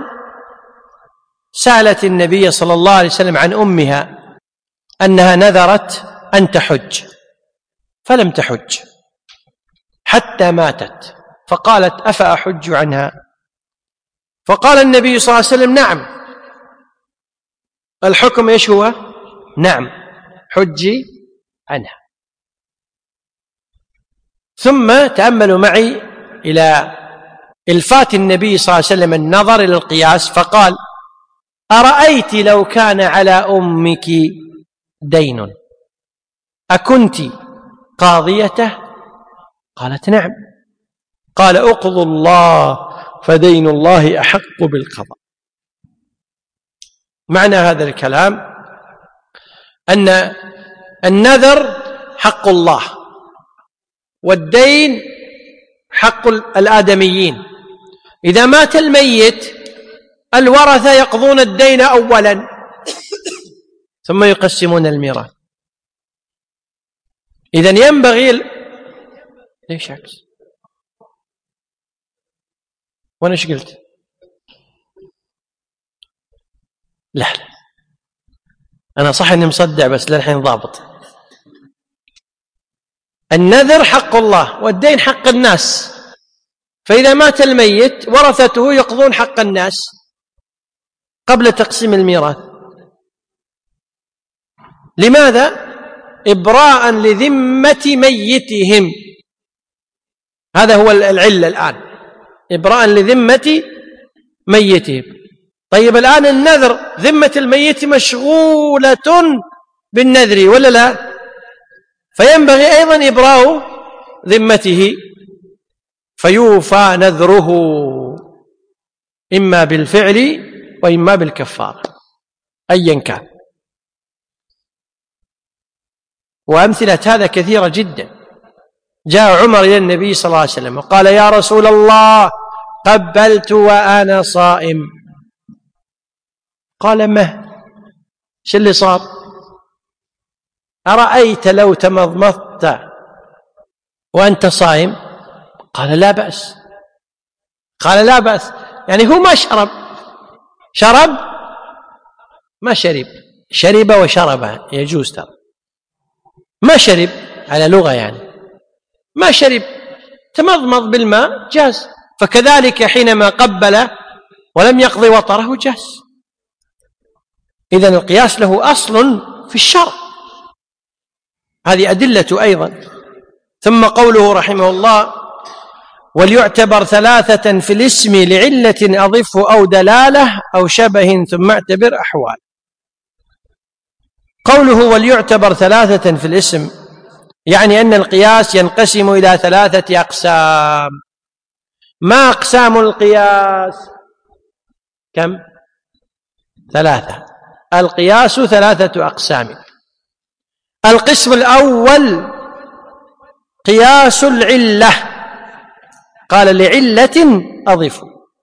سألت النبي صلى الله عليه وسلم عن أمها أنها نذرت أن تحج فلم تحج حتى ماتت، فقالت أفأحج عنها؟ فقال النبي صلى الله عليه وسلم نعم. الحكم إيش هو؟ نعم، حجي عنها. ثم تأملوا معي إلى إلفات النبي صلى الله عليه وسلم النظر إلى القياس، فقال أرأيت لو كان على أمك دين أكنت قاضيته؟ قالت نعم. قال اقضوا الله فدين الله أحق بالقضاء. معنى هذا الكلام أن النذر حق الله والدين حق الآدميين. إذا مات الميت الورثة يقضون الدين أولا ثم يقسمون الميراث. إذن ينبغي ال... ليش عكس؟ وأنا ايش قلت؟ لا لا أنا صح إني مصدع بس للحين ضابط. النذر حق الله والدين حق الناس، فإذا مات الميت ورثته يقضون حق الناس قبل تقسيم الميراث. لماذا؟ إبراء لذمة ميتهم، هذا هو العلة الآن، إبراء لذمة ميتهم. طيب الآن النذر ذمة الميت مشغولة بالنذر ولا لا؟ فينبغي أيضا إبراء ذمته، فيوفى نذره إما بالفعل وإما بالكفارة أيا كان. وأمثلة هذا كثيرة جدا. جاء عمر إلى النبي صلى الله عليه وسلم وقال يا رسول الله قبلت وأنا صائم. قال ما شو اللي صار؟ أرأيت لو تمضمضت وأنت صائم؟ قال لا بأس. قال لا بأس يعني هو ما شرب، شرب ما شرب، شرب وشرب يجوز ترى، ما شرب على لغة يعني، ما شرب تمضمض بالماء جاز، فكذلك حينما قبل ولم يقضي وطره جاز. إذن القياس له أصل في الشرع، هذه أدلة أيضا. ثم قوله رحمه الله: وليعتبر ثلاثة في الاسم لعلة أضفه أو دلالة أو شبه ثم اعتبر أحوال. قوله وليعتبر ثلاثة في الاسم يعني أن القياس ينقسم إلى ثلاثة أقسام. ما أقسام القياس؟ كم؟ ثلاثة. القياس ثلاثة أقسام. القسم الأول قياس العلة، قال لعلة أضف.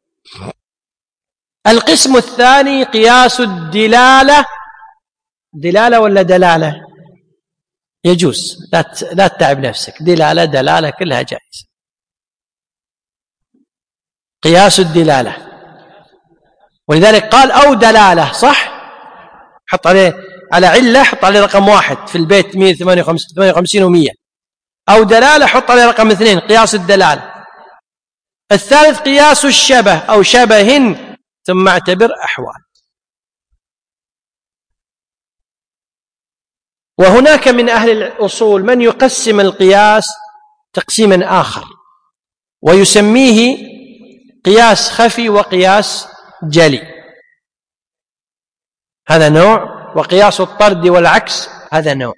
القسم الثاني قياس الدلالة. دلالة ولا دلالة؟ يجوز، لا لا تتعب نفسك، دلالة دلالة كلها جائزة. قياس الدلالة، ولذلك قال أو دلالة، صح؟ حط عليه على علة حط عليه رقم واحد في البيت مئة وثمانية وخمسين ومئة، أو دلالة حط عليه رقم اثنين قياس الدلالة. الثالث قياس الشبه أو شبه ثم اعتبر أحوال. وهناك من أهل الأصول من يقسم القياس تقسيما آخر ويسميه قياس خفي وقياس جلي، هذا نوع، وقياس الطرد والعكس هذا نوع.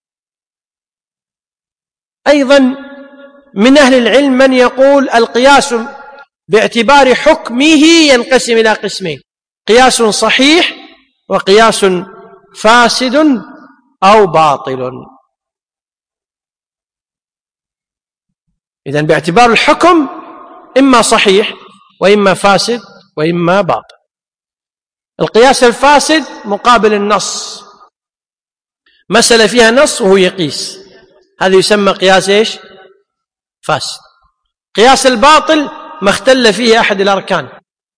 أيضا من أهل العلم من يقول القياس باعتبار حكمه ينقسم إلى قسمين: قياس صحيح وقياس فاسد أو باطل. إذن باعتبار الحكم إما صحيح وإما فاسد وإما باطل. القياس الفاسد مقابل النص، مسألة فيها نص وهو يقيس، هذا يسمى قياس إيش؟ فاسد. قياس الباطل ما اختل فيه أحد الأركان،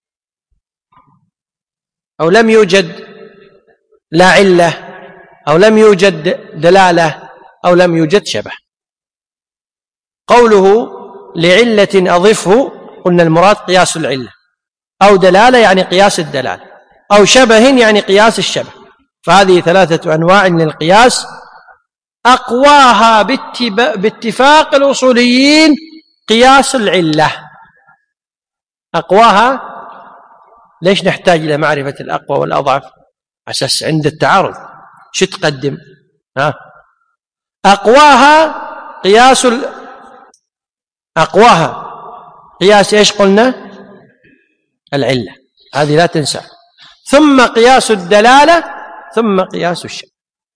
أو لم يوجد لا علة، أو لم يوجد دلالة، أو لم يوجد شبه. قوله لعلة أضفه، قلنا المراد قياس العلة، أو دلالة يعني قياس الدلالة، أو شبه يعني قياس الشبه. فهذه ثلاثة أنواع للقياس، أقواها باتفاق الأصوليين قياس العلة. أقواها، ليش نحتاج إلى معرفة الأقوى والأضعف؟ أساس عند التعارض شو تقدم؟ ها؟ أقواها قياس ال... أقواها قياس إيش قلنا؟ العلة، هذه لا تنسى. ثم قياس الدلالة، ثم قياس الشبه.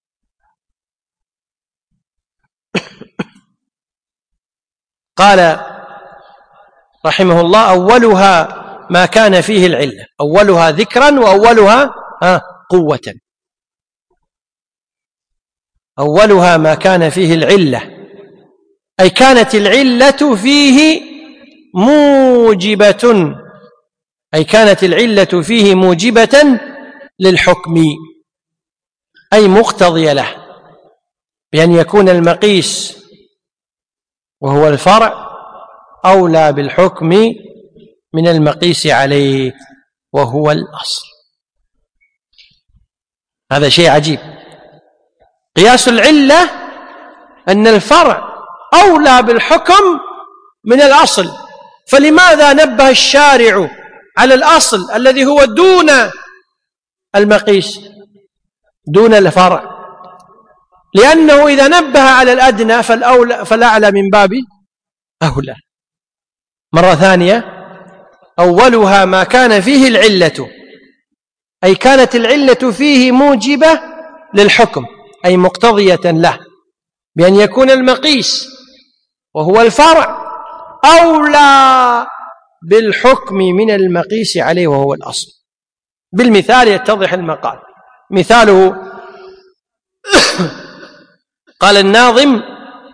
قال رحمه الله: أولها ما كان فيه العلة، أولها ذكرا وأولها ها قوة. أولها ما كان فيه العلة، أي كانت العلة فيه موجبة، أي كانت العلة فيه موجبة للحكم، أي مقتضية له، بأن يكون المقيس وهو الفرع أولى بالحكم من المقيس عليه وهو الأصل. هذا شيء عجيب. قياس العلة أن الفرع أولى بالحكم من الأصل، فلماذا نبه الشارع على الأصل الذي هو دون المقيس، دون الفرع؟ لأنه إذا نبه على الأدنى فالأولى فالأعلى من باب أولى. مرة ثانية: أولها ما كان فيه العلة، أي كانت العلة فيه موجبة للحكم، أي مقتضية له، بأن يكون المقيس وهو الفرع أولى بالحكم من المقيس عليه وهو الأصل. بالمثال يتضح المقال. مثاله قال الناظم: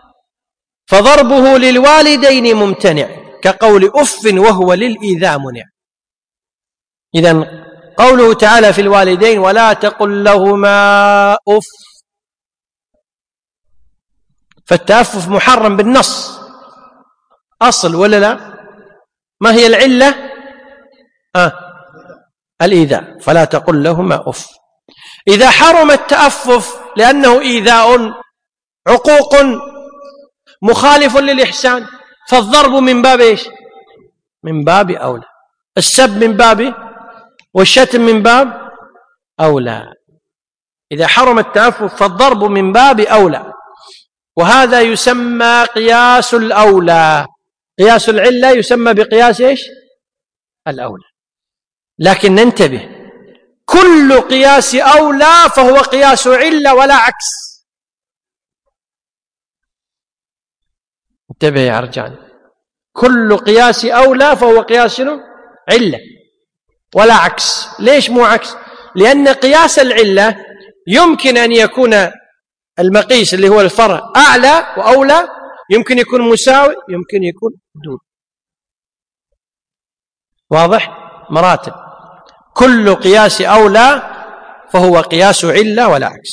فضربه للوالدين ممتنع كقول أف وهو للإيذاء منع. إذن قوله تعالى في الوالدين: ولا تقل لهما أف، فالتأفف محرم بالنص، أصل ولا لا؟ ما هي العلة؟ آه الإيذاء، فلا تقل لهما أف. إذا حرم التأفف لأنه إيذاء عقوق مخالف للإحسان، فالضرب من باب إيش؟ من باب أولى. السب من باب، والشتم من باب أولى. إذا حرم التأفف فالضرب من باب أولى، وهذا يسمى قياس الأولى. قياس العلة يسمى بقياس إيش؟ الأولى. لكن ننتبه، كل قياس أولى فهو قياس علة ولا عكس. انتبه يا رجال، كل قياس أولى فهو قياس علة ولا عكس. ليش مو عكس؟ لأن قياس العلة يمكن أن يكون المقيس اللي هو الفرع أعلى وأولى، يمكن يكون مساوي، يمكن يكون دون. واضح؟ مراتب. كل قياس أولى فهو قياس علة ولا عكس.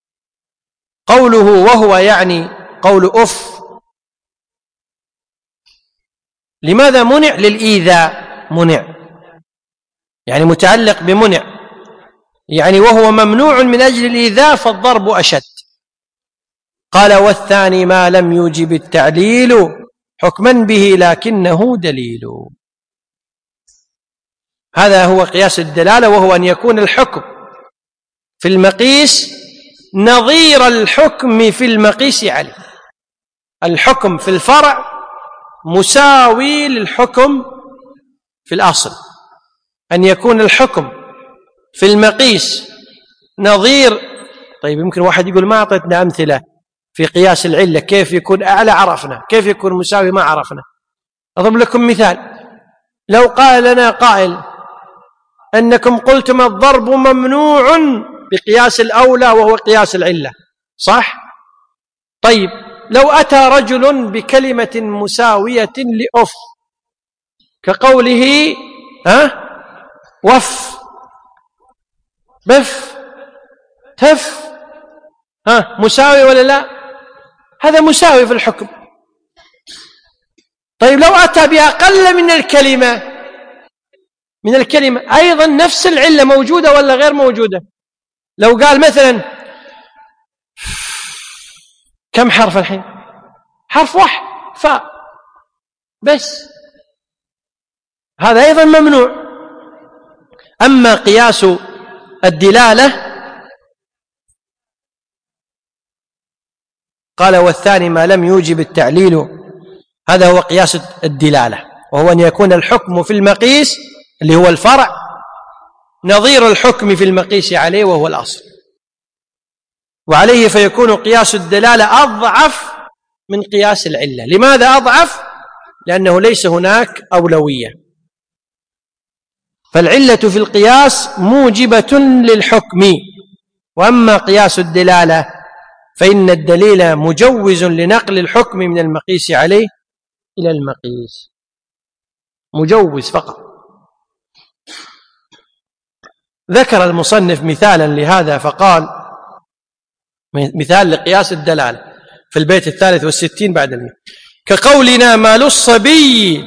قوله وهو يعني قول أف، لماذا منع؟ للإيذاء. منع يعني متعلق بمنع، يعني وهو ممنوع من أجل الإيذاء فالضرب أشد. قال والثاني ما لم يوجب التعليل حكما به لكنه دليل. هذا هو قياس الدلالة، وهو أن يكون الحكم في المقيس نظير الحكم في المقيس عليه. الحكم في الفرع مساوي للحكم في الأصل. أن يكون الحكم في المقيس نظير. طيب يمكن واحد يقول ما أعطيتنا أمثلة في قياس العلة، كيف يكون أعلى عرفنا، كيف يكون مساوي ما عرفنا. أضرب لكم مثال. لو قال لنا قائل أنكم قلتم الضرب ممنوع بقياس الأولى وهو قياس العلة، صح؟ طيب لو أتى رجل بكلمة مساوية لأف كقوله ها وف بف تف، ها مساوي ولا لا؟ هذا مساوي في الحكم. طيب لو أتى بأقل من الكلمة من الكلمة أيضا نفس العلة موجودة ولا غير موجودة؟ لو قال مثلا كم حرف الحين؟ حرف واحد، فاء بس، هذا أيضا ممنوع. أما قياس الدلالة قال والثاني ما لم يوجب التعليل، هذا هو قياس الدلالة، وهو أن يكون الحكم في المقيس اللي هو الفرع نظير الحكم في المقيس عليه وهو الأصل، وعليه فيكون قياس الدلالة أضعف من قياس العلة. لماذا أضعف؟ لأنه ليس هناك أولوية. فالعلة في القياس موجبة للحكم، وأما قياس الدلالة فإن الدليل مجوز لنقل الحكم من المقيس عليه إلى المقيس، مجوز فقط. ذكر المصنف مثالا لهذا فقال، مثال لقياس الدلالة في البيت الثالث والستين بعد المئة، كقولنا مال الصبي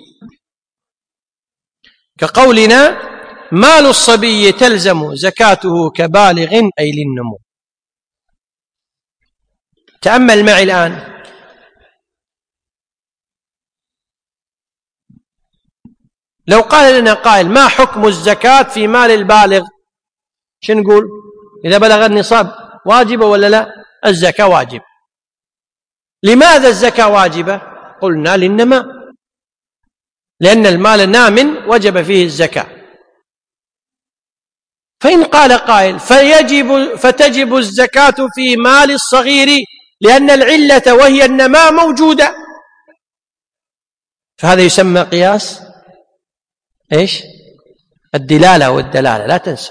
كقولنا مال الصبي تلزم زكاته كبالغ أي للنمو. تأمل معي الآن. لو قال لنا قائل ما حكم الزكاة في مال البالغ، شو نقول؟ إذا بلغ النصاب واجبة ولا لا؟ الزكاة واجب. لماذا الزكاة واجبة؟ قلنا للنماء، لأن المال نام وجب فيه الزكاة. فإن قال قائل فيجب فتجب الزكاة في مال الصغير لأن العلة وهي النماء موجودة، فهذا يسمى قياس إيش؟ الدلالة والدلالة، لا تنسى.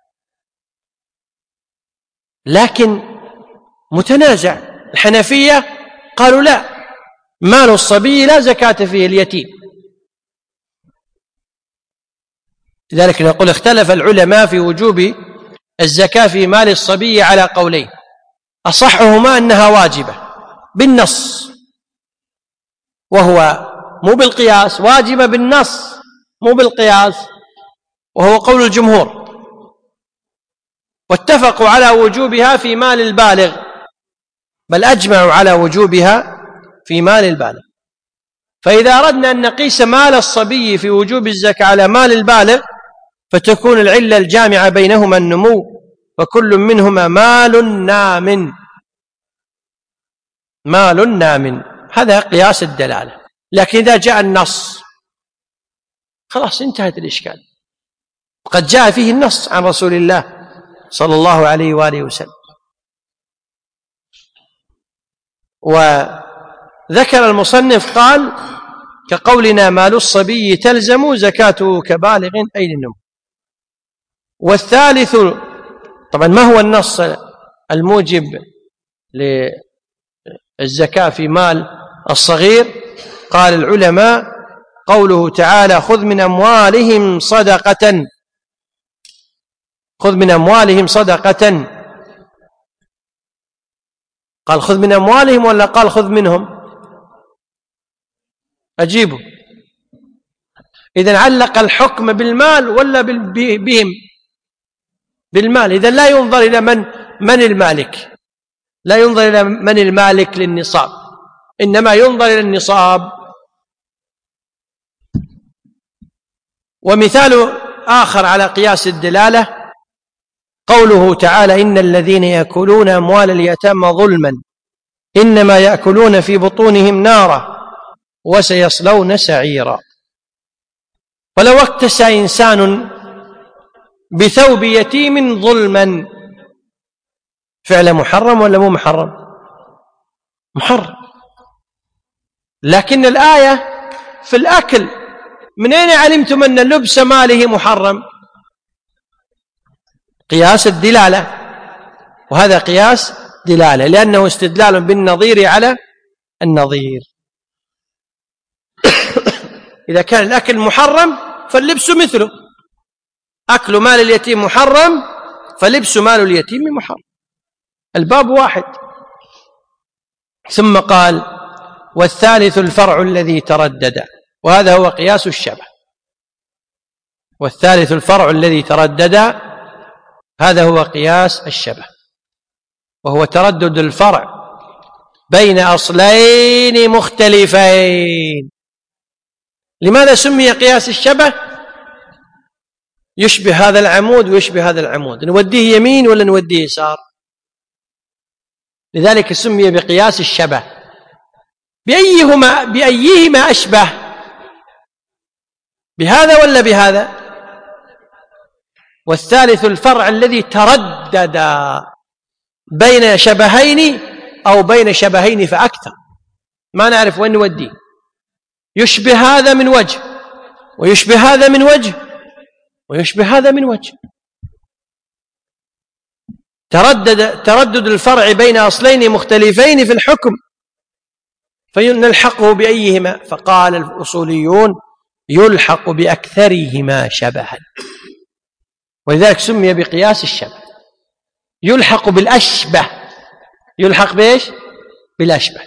لكن متنازع. الحنفية قالوا لا، مال الصبي لا زكاة فيه، اليتيم. لذلك نقول اختلف العلماء في وجوب الزكاة في مال الصبي على قولين، أصحهما أنها واجبة بالنص، وهو مو بالقياس، واجبة بالنص مو بالقياس، وهو قول الجمهور، واتفقوا على وجوبها في مال البالغ، بل أجمعوا على وجوبها في مال البالغ. فإذا أردنا أن نقيس مال الصبي في وجوب الزكاة على مال البالغ فتكون العلة الجامعة بينهما النمو، فكل منهما مال نام، مال نام، هذا قياس الدلالة. لكن إذا جاء النص خلاص انتهت الإشكال، وقد جاء فيه النص عن رسول الله صلى الله عليه وآله وسلم. وذكر المصنف قال كقولنا مال الصبي تلزم زكاته كبالغ أي للنمو. والثالث، طبعا ما هو النص الموجب للزكاة في مال الصغير؟ قال العلماء قوله تعالى خذ من أموالهم صدقة، خذ من أموالهم صدقة، قال خذ من أموالهم ولا قال خذ منهم؟ أجيبوا. إذن علق الحكم بالمال ولا بهم؟ بالمال. إذن لا ينظر إلى من من المالك، لا ينظر إلى من المالك للنصاب، إنما ينظر إلى النصاب. ومثال آخر على قياس الدلالة قوله تعالى إن الذين يأكلون أموال اليتامى ظلما إنما يأكلون في بطونهم نارا وسيصلون سعيرا. ولو اكتسى إنسان بثوب يتيم ظلما، فعل محرم ولا مو محرم؟ محرم. لكن الآية في الأكل، من أين علمتم أن لبس ماله محرم؟ قياس الدلالة، وهذا قياس دلالة لأنه استدلال بالنظير على النظير. إذا كان الأكل محرم فاللبس مثله، أكل مال اليتيم محرم فلبس مال اليتيم محرم، الباب واحد. ثم قال والثالث الفرع الذي تردد، وهذا هو قياس الشبه. والثالث الفرع الذي تردد، هذا هو قياس الشبه، وهو تردد الفرع بين أصلين مختلفين. لماذا سمي قياس الشبه؟ يشبه هذا العمود ويشبه هذا العمود، نوديه يمين ولا نوديه يسار؟ لذلك سمي بقياس الشبه. بأيهما بأيهما أشبه، بهذا ولا بهذا؟ والثالث الفرع الذي تردد بين شبهين أو بين شبهين فأكثر، ما نعرف وين نوديه، يشبه هذا من وجه ويشبه هذا من وجه ويشبه هذا من وجه. تردد تردد الفرع بين أصلين مختلفين في الحكم فنلحقه بأيهما، فقال الأصوليون يلحق بأكثرهما شبها، ولذلك سمي بقياس الشبه. يلحق بالأشبه، يلحق بإيش؟ بالأشبه.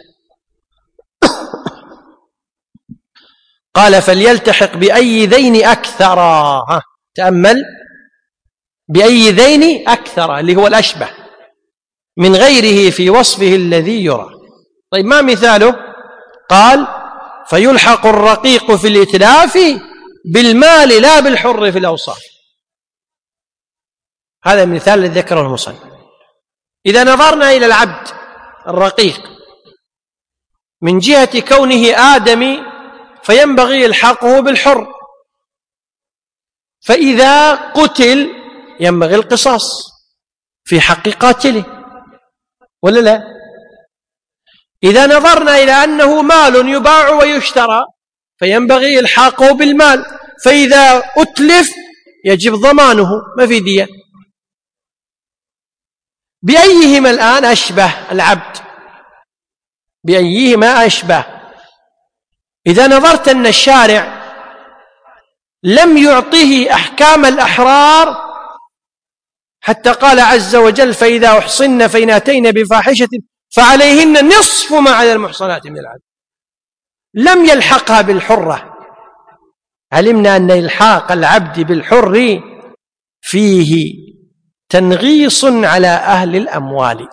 قال فليلتحق بأي ذين أكثر، ها تأمل، بأي ذين أكثر اللي هو الأشبه من غيره في وصفه الذي يرى. طيب ما مثاله؟ قال فيلحق الرقيق في الإتلاف بالمال لا بالحر في الأوصاف. هذا مثال الذي ذكره المصنف. إذا نظرنا إلى العبد الرقيق من جهة كونه آدمي فينبغي إلحاقه بالحر، فإذا قتل ينبغي القصاص في حق قاتله ولا لا؟ إذا نظرنا إلى أنه مال يباع ويشترى فينبغي إلحاقه بالمال، فإذا أتلف يجب ضمانه، ما في دية. بأيهما الآن أشبه العبد؟ بأيهما أشبه؟ إذا نظرت أن الشارع لم يعطه أحكام الأحرار حتى قال عز وجل فإذا أحصن فإن أتين بفاحشة فعليهن نصف ما على المحصنات من العذاب. لم يلحقها بالحرة. علمنا أن إلحاق العبد بالحر فيه تنغيص على أهل الأموال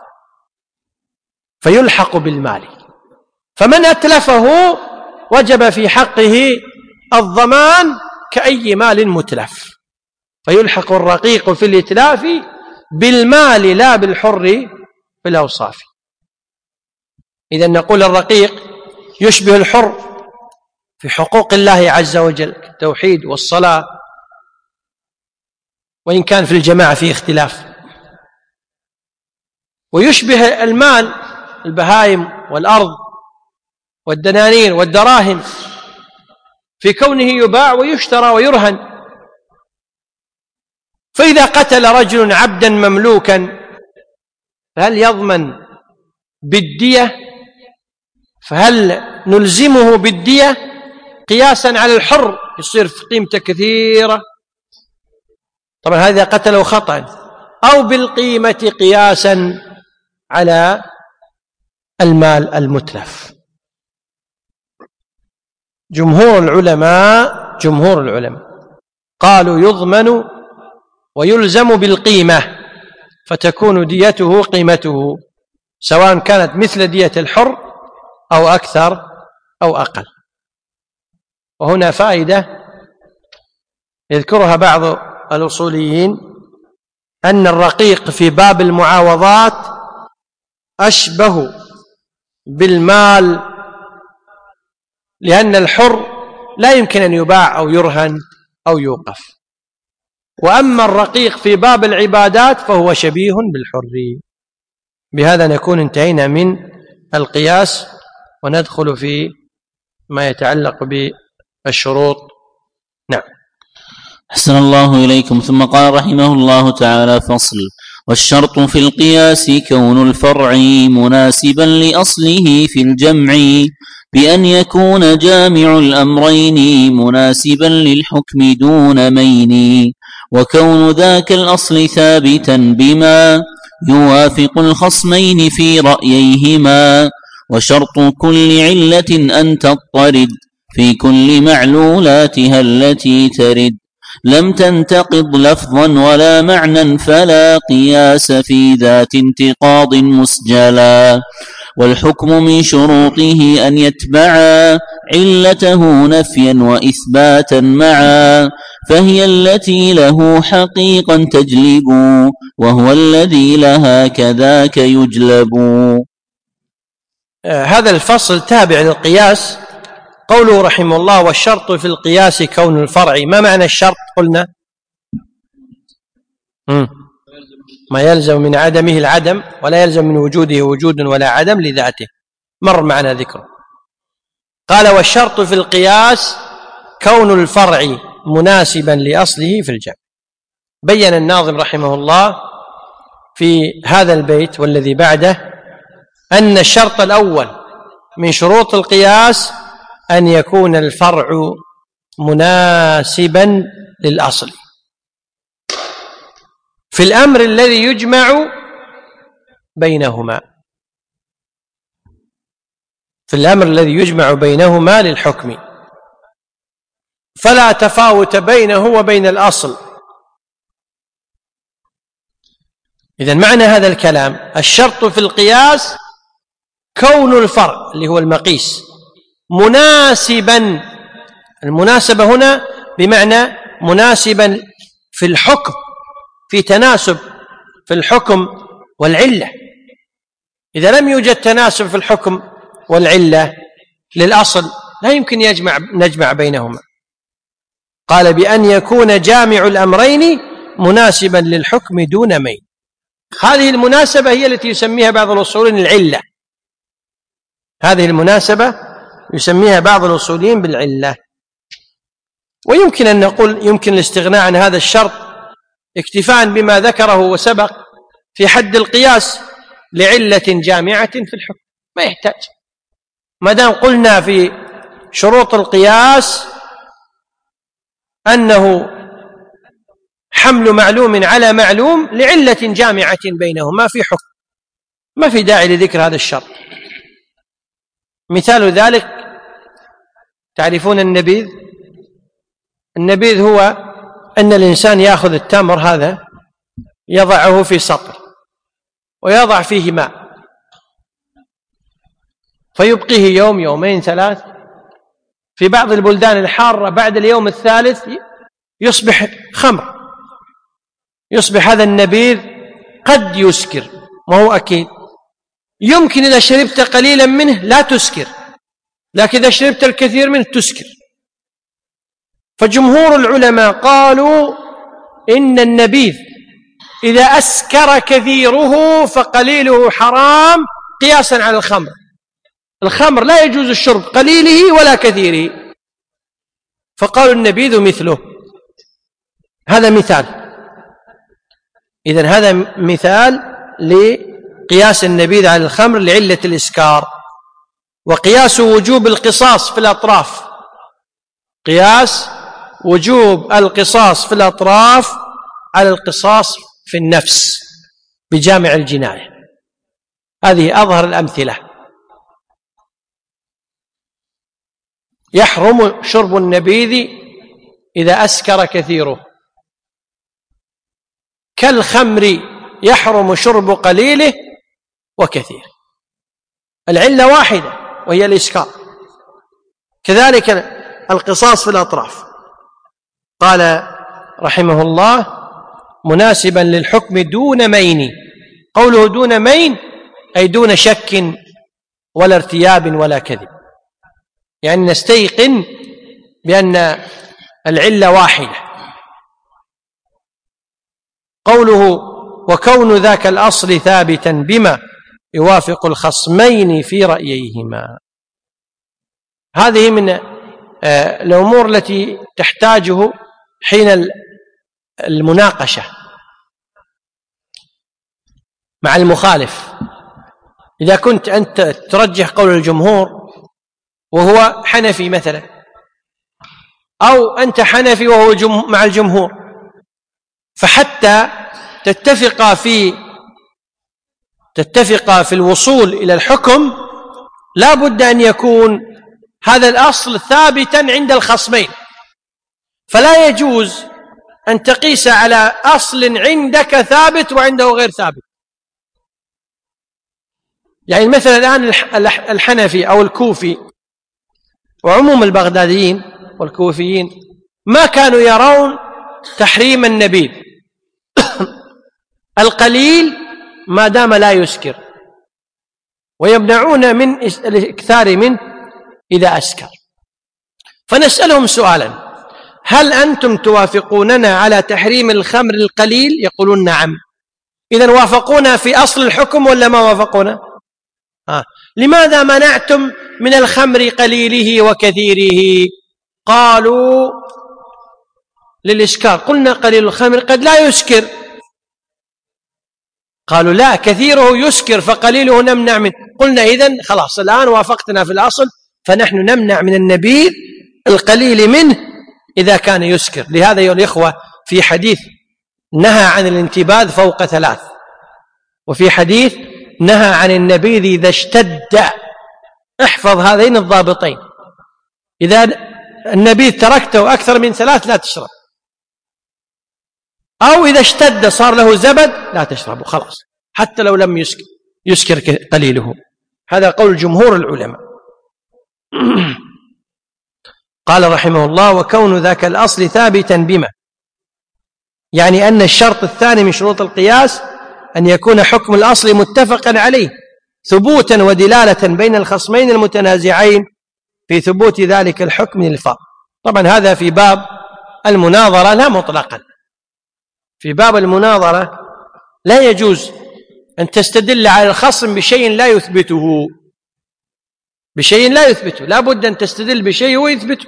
فيلحق بالمال، فمن أتلفه وجب في حقه الضمان كأي مال متلف، فيلحق الرقيق في الإتلاف بالمال لا بالحر في الأوصاف. إذن نقول الرقيق يشبه الحر في حقوق الله عز وجل التوحيد والصلاة، وإن كان في الجماعة فيه اختلاف، ويشبه المال البهائم والأرض والدنانير والدراهم في كونه يباع ويشترى ويرهن. فإذا قتل رجل عبدا مملوكا فهل يضمن بالدية؟ فهل نلزمه بالدية قياسا على الحر يصير في قيمته كثيرة؟ طبعا هذا قتله خطأ، أو بالقيمة قياسا على المال المتلف. جمهور العلماء جمهور العلماء قالوا يضمن ويلزم بالقيمة، فتكون ديته قيمته سواء كانت مثل دية الحر أو أكثر أو أقل. وهنا فائدة يذكرها بعض الأصوليين، أن الرقيق في باب المعاوضات أشبه بالمال، لأن الحر لا يمكن أن يباع أو يرهن أو يوقف، وأما الرقيق في باب العبادات فهو شبيه بالحر. بهذا نكون انتهينا من القياس وندخل في ما يتعلق بالشروط. نعم. أحسن الله إليكم. ثم قال رحمه الله تعالى: فصل: والشرط في القياس كون الفرع مناسبا لأصله في الجمع، بأن يكون جامع الأمرين مناسبا للحكم دون مين، وكون ذاك الأصل ثابتا بما يوافق الخصمين في رأييهما. وشرط كل علة أن تضطرد في كل معلولاتها التي ترد، لم تنتقض لفظا ولا معنى، فلا قياس في ذات انتقاض مسجلا. والحكم من شروطه أن يتبعا علته نفيا وإثباتا معا، فهي التي له حقيقا تجلب، وهو الذي لها كذاك يجلب. هذا الفصل تابع للقياس. قوله رحمه الله: والشرط في القياس كون الفرع. ما معنى الشرط؟ قلنا ما يلزم من عدمه العدم، ولا يلزم من وجوده وجود ولا عدم لذاته، مر معنا ذكره. قال: والشرط في القياس كون الفرع مناسبا لأصله في الجمع. بين الناظم رحمه الله في هذا البيت والذي بعده أن الشرط الأول من شروط القياس أن يكون الفرع مناسبا للأصل في الأمر الذي يجمع بينهما، في الأمر الذي يجمع بينهما للحكم، فلا تفاوت بينه وبين الأصل. إذن معنى هذا الكلام: الشرط في القياس كون الفرع اللي هو المقيس مناسبا. المناسبة هنا بمعنى مناسبا في الحكم، في تناسب في الحكم والعلة. إذا لم يوجد تناسب في الحكم والعلة للأصل لا يمكن يجمع نجمع بينهما. قال: بأن يكون جامع الأمرين مناسبا للحكم دون مين. هذه المناسبة هي التي يسميها بعض الأصوليين العلة. هذه المناسبة يسميها بعض الأصوليين بالعلة. ويمكن أن نقول يمكن الاستغناء عن هذا الشرط اكتفاء بما ذكره وسبق في حد القياس لعلة جامعة في الحكم، ما يحتاج. ما دام قلنا في شروط القياس أنه حمل معلوم على معلوم لعلة جامعة بينهما في حكم، ما في داعي لذكر هذا الشرط. مثال ذلك تعرفون النبيذ؟ النبيذ هو أن الإنسان يأخذ التمر هذا يضعه في سطل ويضع فيه ماء فيبقيه يوم يومين ثلاث، في بعض البلدان الحارة بعد اليوم الثالث يصبح خمر، يصبح هذا النبيذ قد يسكر، ما هو أكيد. يمكن إذا شربت قليلا منه لا تسكر، لكن إذا شربت الكثير منه تسكر. فجمهور العلماء قالوا إن النبيذ إذا أسكر كثيره فقليله حرام قياسا على الخمر. الخمر لا يجوز الشرب قليله ولا كثيره، فقالوا النبيذ مثله. هذا مثال. إذن هذا مثال لقياس النبيذ على الخمر لعلة الإسكار. وقياس وجوب القصاص في الأطراف، قياس وجوب القصاص في الأطراف على القصاص في النفس بجامع الجناية. هذه أظهر الأمثلة. يحرم شرب النبيذ إذا أسكر كثيره، كالخمر يحرم شرب قليله وكثير، العلة واحدة وهي الإسكار. كذلك القصاص في الأطراف. قال رحمه الله مناسبا للحكم دون مين. قوله دون مين أي دون شك ولا ارتياب ولا كذب، يعني نستيقن بأن العلة واحدة. قوله وكون ذاك الأصل ثابتا بما يوافق الخصمين في رأييهما، هذه من الأمور التي تحتاجه حين المناقشة مع المخالف. إذا كنت أنت ترجح قول الجمهور وهو حنفي مثلا، أو أنت حنفي وهو مع الجمهور، فحتى تتفق في تتفق في الوصول إلى الحكم لا بد أن يكون هذا الأصل ثابتا عند الخصمين. فلا يجوز أن تقيس على أصل عندك ثابت وعنده غير ثابت. يعني مثلا الآن الحنفي أو الكوفي وعموم البغداديين والكوفيين ما كانوا يرون تحريم النبيذ القليل ما دام لا يسكر، ويمنعون من الإكثار منه إذا أسكر. فنسألهم سؤالا: هل أنتم توافقوننا على تحريم الخمر القليل؟ يقولون نعم. إذن وافقونا في أصل الحكم ولا ما وافقونا؟ آه. لماذا منعتم من الخمر قليله وكثيره؟ قالوا للإسكار. قلنا قليل الخمر قد لا يسكر. قالوا لا، كثيره يسكر فقليله نمنع منه. قلنا إذن خلاص الآن وافقتنا في الأصل، فنحن نمنع من النبيذ القليل منه إذا كان يسكر. لهذا يا الإخوة في حديث نهى عن الانتباذ فوق ثلاث، وفي حديث نهى عن النبيذ إذا اشتد. احفظ هذين الضابطين. إذا النبيذ تركته أكثر من ثلاث لا تشرب، أو إذا اشتد صار له زبد لا تشربه خلاص، حتى لو لم يسكر, يسكر قليله. هذا قول جمهور العلماء. قال رحمه الله: وكون ذاك الأصل ثابتا بما، يعني أن الشرط الثاني من شروط القياس أن يكون حكم الأصل متفقا عليه ثبوتا ودلالة بين الخصمين المتنازعين في ثبوت ذلك الحكم للفرق. طبعا هذا في باب المناظرة لا مطلقا. في باب المناظرة لا يجوز أن تستدل على الخصم بشيء لا يثبته، بشيء لا يثبته، لا بد أن تستدل بشيء هو يثبته.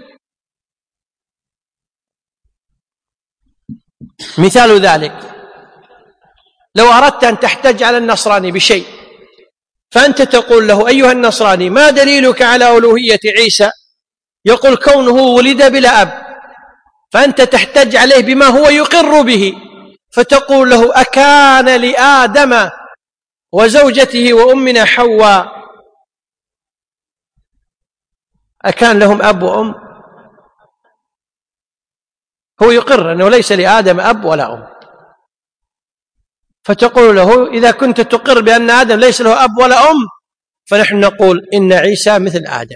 مثال ذلك: لو أردت أن تحتج على النصراني بشيء، فأنت تقول له: أيها النصراني، ما دليلك على ألوهية عيسى؟ يقول: كونه ولد بلا أب. فأنت تحتج عليه بما هو يقر به، فتقول له: أكان لآدم وزوجته وأمنا حواء أكان لهم أب وأم؟ هو يقر أنه ليس لآدم أب ولا أم، فتقول له إذا كنت تقر بأن آدم ليس له أب ولا أم، فنحن نقول إن عيسى مثل آدم.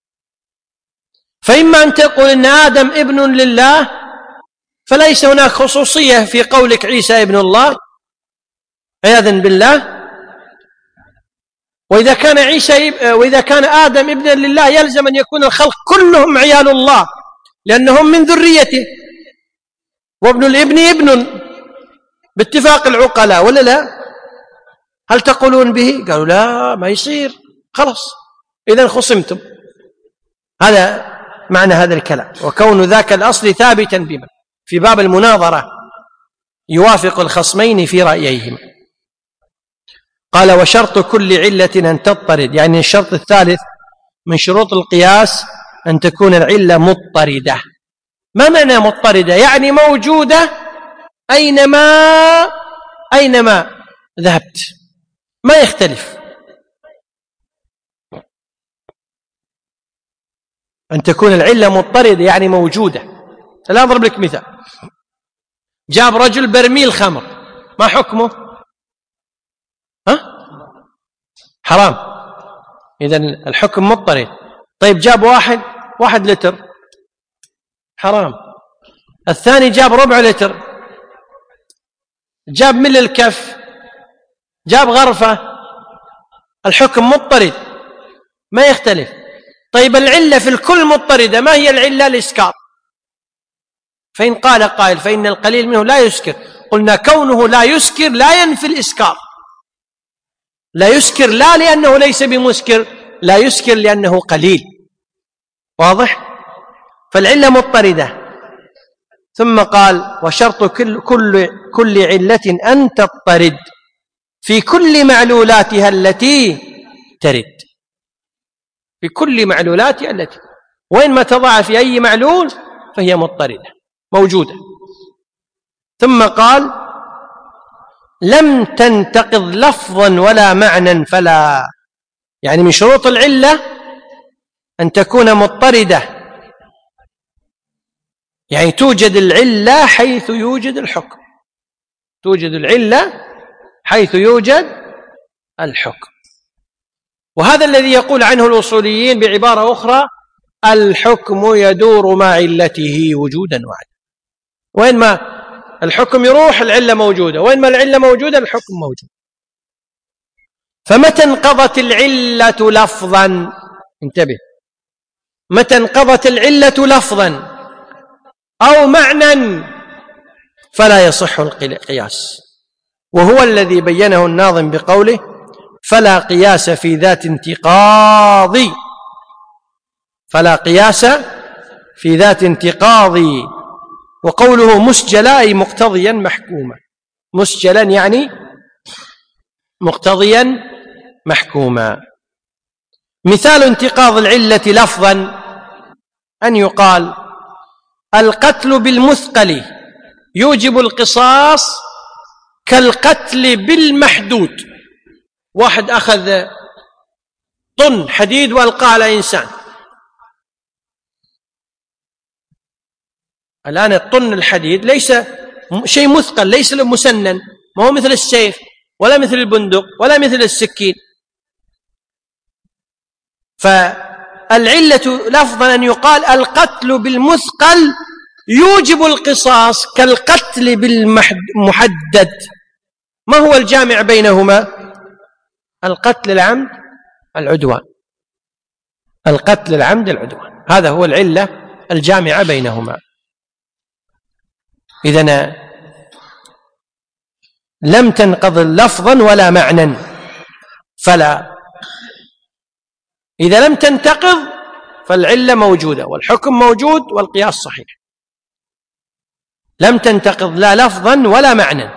فإما أن تقول إن آدم ابن لله، فليس هناك خصوصية في قولك عيسى ابن الله عياذا بالله، وإذا كان عيسى وإذا كان آدم ابنا لله يلزم أن يكون الخلق كلهم عيال الله لأنهم من ذريته، وابن الابن ابن باتفاق العقلاء، ولا لا؟ هل تقولون به؟ قالوا لا، ما يصير، خلاص إذن خصمتم. هذا معنى هذا الكلام. وكون ذاك الأصل ثابتا بما في باب المناظرة يوافق الخصمين في رأييهما. قال وشرط كل علة أن تضطرد، يعني الشرط الثالث من شروط القياس أن تكون العلة مضطردة. ما معنى مضطردة؟ يعني موجودة أينما أينما ذهبت، ما يختلف. أن تكون العلة مضطردة يعني موجودة. الآن أضرب لك مثال، جاب رجل برميل خمر، ما حكمه؟ ها؟ حرام، إذن الحكم مضطرد. طيب جاب واحد واحد لتر، حرام. الثاني جاب ربع لتر، جاب مل الكف، جاب غرفة، الحكم مضطرد ما يختلف. طيب العلة في الكل مضطردة، ما هي العلة؟ الإسكار. فإن قال قائل فإن القليل منه لا يسكر، قلنا كونه لا يسكر لا ينفي الإسكار. لا يسكر لا لأنه ليس بمسكر، لا يسكر لأنه قليل. واضح؟ فالعلة مضطردة. ثم قال وشرط كل, كل, كل علة أن تضطرد في كل معلولاتها التي ترد، في كل معلولاتها التي، وين ما تضع في أي معلول فهي مضطردة موجودة. ثم قال لم تنتقض لفظا ولا معنى فلا، يعني من شروط العلة أن تكون مضطردة، يعني توجد العلة حيث يوجد الحكم، توجد العلة حيث يوجد الحكم. وهذا الذي يقول عنه الأصوليين بعبارة أخرى الحكم يدور مع علته وجودا وعدما. وين ما الحكم يروح العلة موجودة، وين ما العلة موجودة الحكم موجود. فمتى انقضت العلة لفظا، انتبه، متى انقضت العلة لفظا أو معنى فلا يصح القياس، وهو الذي بينه الناظم بقوله فلا قياس في ذات انتقاض، فلا قياس في ذات انتقاض. وقوله مسجلا أي مقتضيا محكوما، مسجلا يعني مقتضيا محكوما. مثال انتقاض العلة لفظا أن يقال القتل بالمثقل يوجب القصاص كالقتل بالمحدود. واحد أخذ طن حديد وألقاه على إنسان، الآن الطن الحديد ليس شيء مثقل، ليس مسنن، ما هو مثل السيف ولا مثل البندق ولا مثل السكين. فالعلة لفظا أن يقال القتل بالمثقل يوجب القصاص كالقتل بالمحدد. ما هو الجامع بينهما؟ القتل العمد العدوان، القتل العمد العدوان، هذا هو العلة الجامعة بينهما. إذن لم تنقض لفظا ولا معنى فلا، إذا لم تنتقض فالعلة موجودة والحكم موجود والقياس صحيح. لم تنتقض لا لفظا ولا معنى.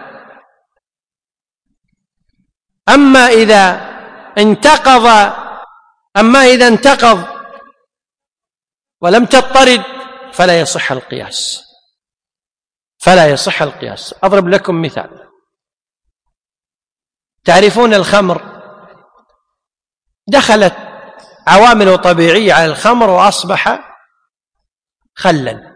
أما إذا انتقض أما إذا انتقض ولم تضطرد فلا يصح القياس، فلا يصح القياس. أضرب لكم مثال، تعرفون الخمر دخلت عوامل طبيعية على الخمر وأصبح خلا.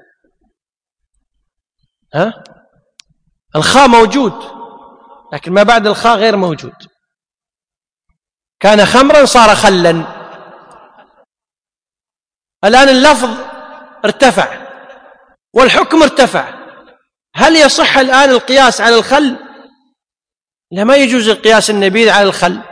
ها؟ الخاء موجود لكن ما بعد الخاء غير موجود. كان خمرا صار خلا. الآن اللفظ ارتفع والحكم ارتفع. هل يصح الآن القياس على الخل؟ لا، ما يجوز القياس النبيذ على الخل.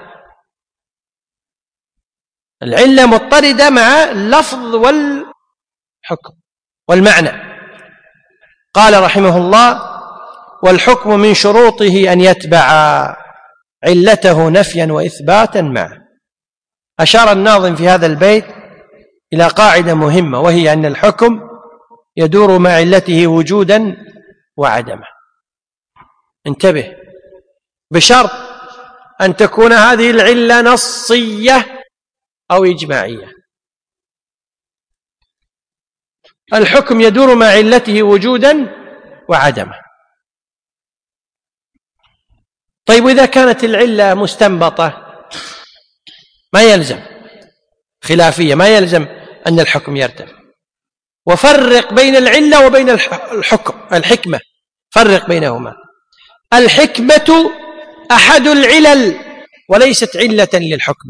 العلة مضطردة مع اللفظ والحكم والمعنى. قال رحمه الله: والحكم من شروطه أن يتبع علته نفيا وإثباتا معه. أشار الناظم في هذا البيت إلى قاعدة مهمة، وهي أن الحكم يدور مع علته وجودا وعدمه. انتبه، بشرط أن تكون هذه العلة نصية أو إجماعية. الحكم يدور مع علته وجودا وعدمه. طيب، إذا كانت العلة مستنبطة ما يلزم، خلافية، ما يلزم أن الحكم يرتفع. وفرق بين العلة وبين الحكم الحكمة، فرق بينهما. الحكمة أحد العلل وليست علة للحكم.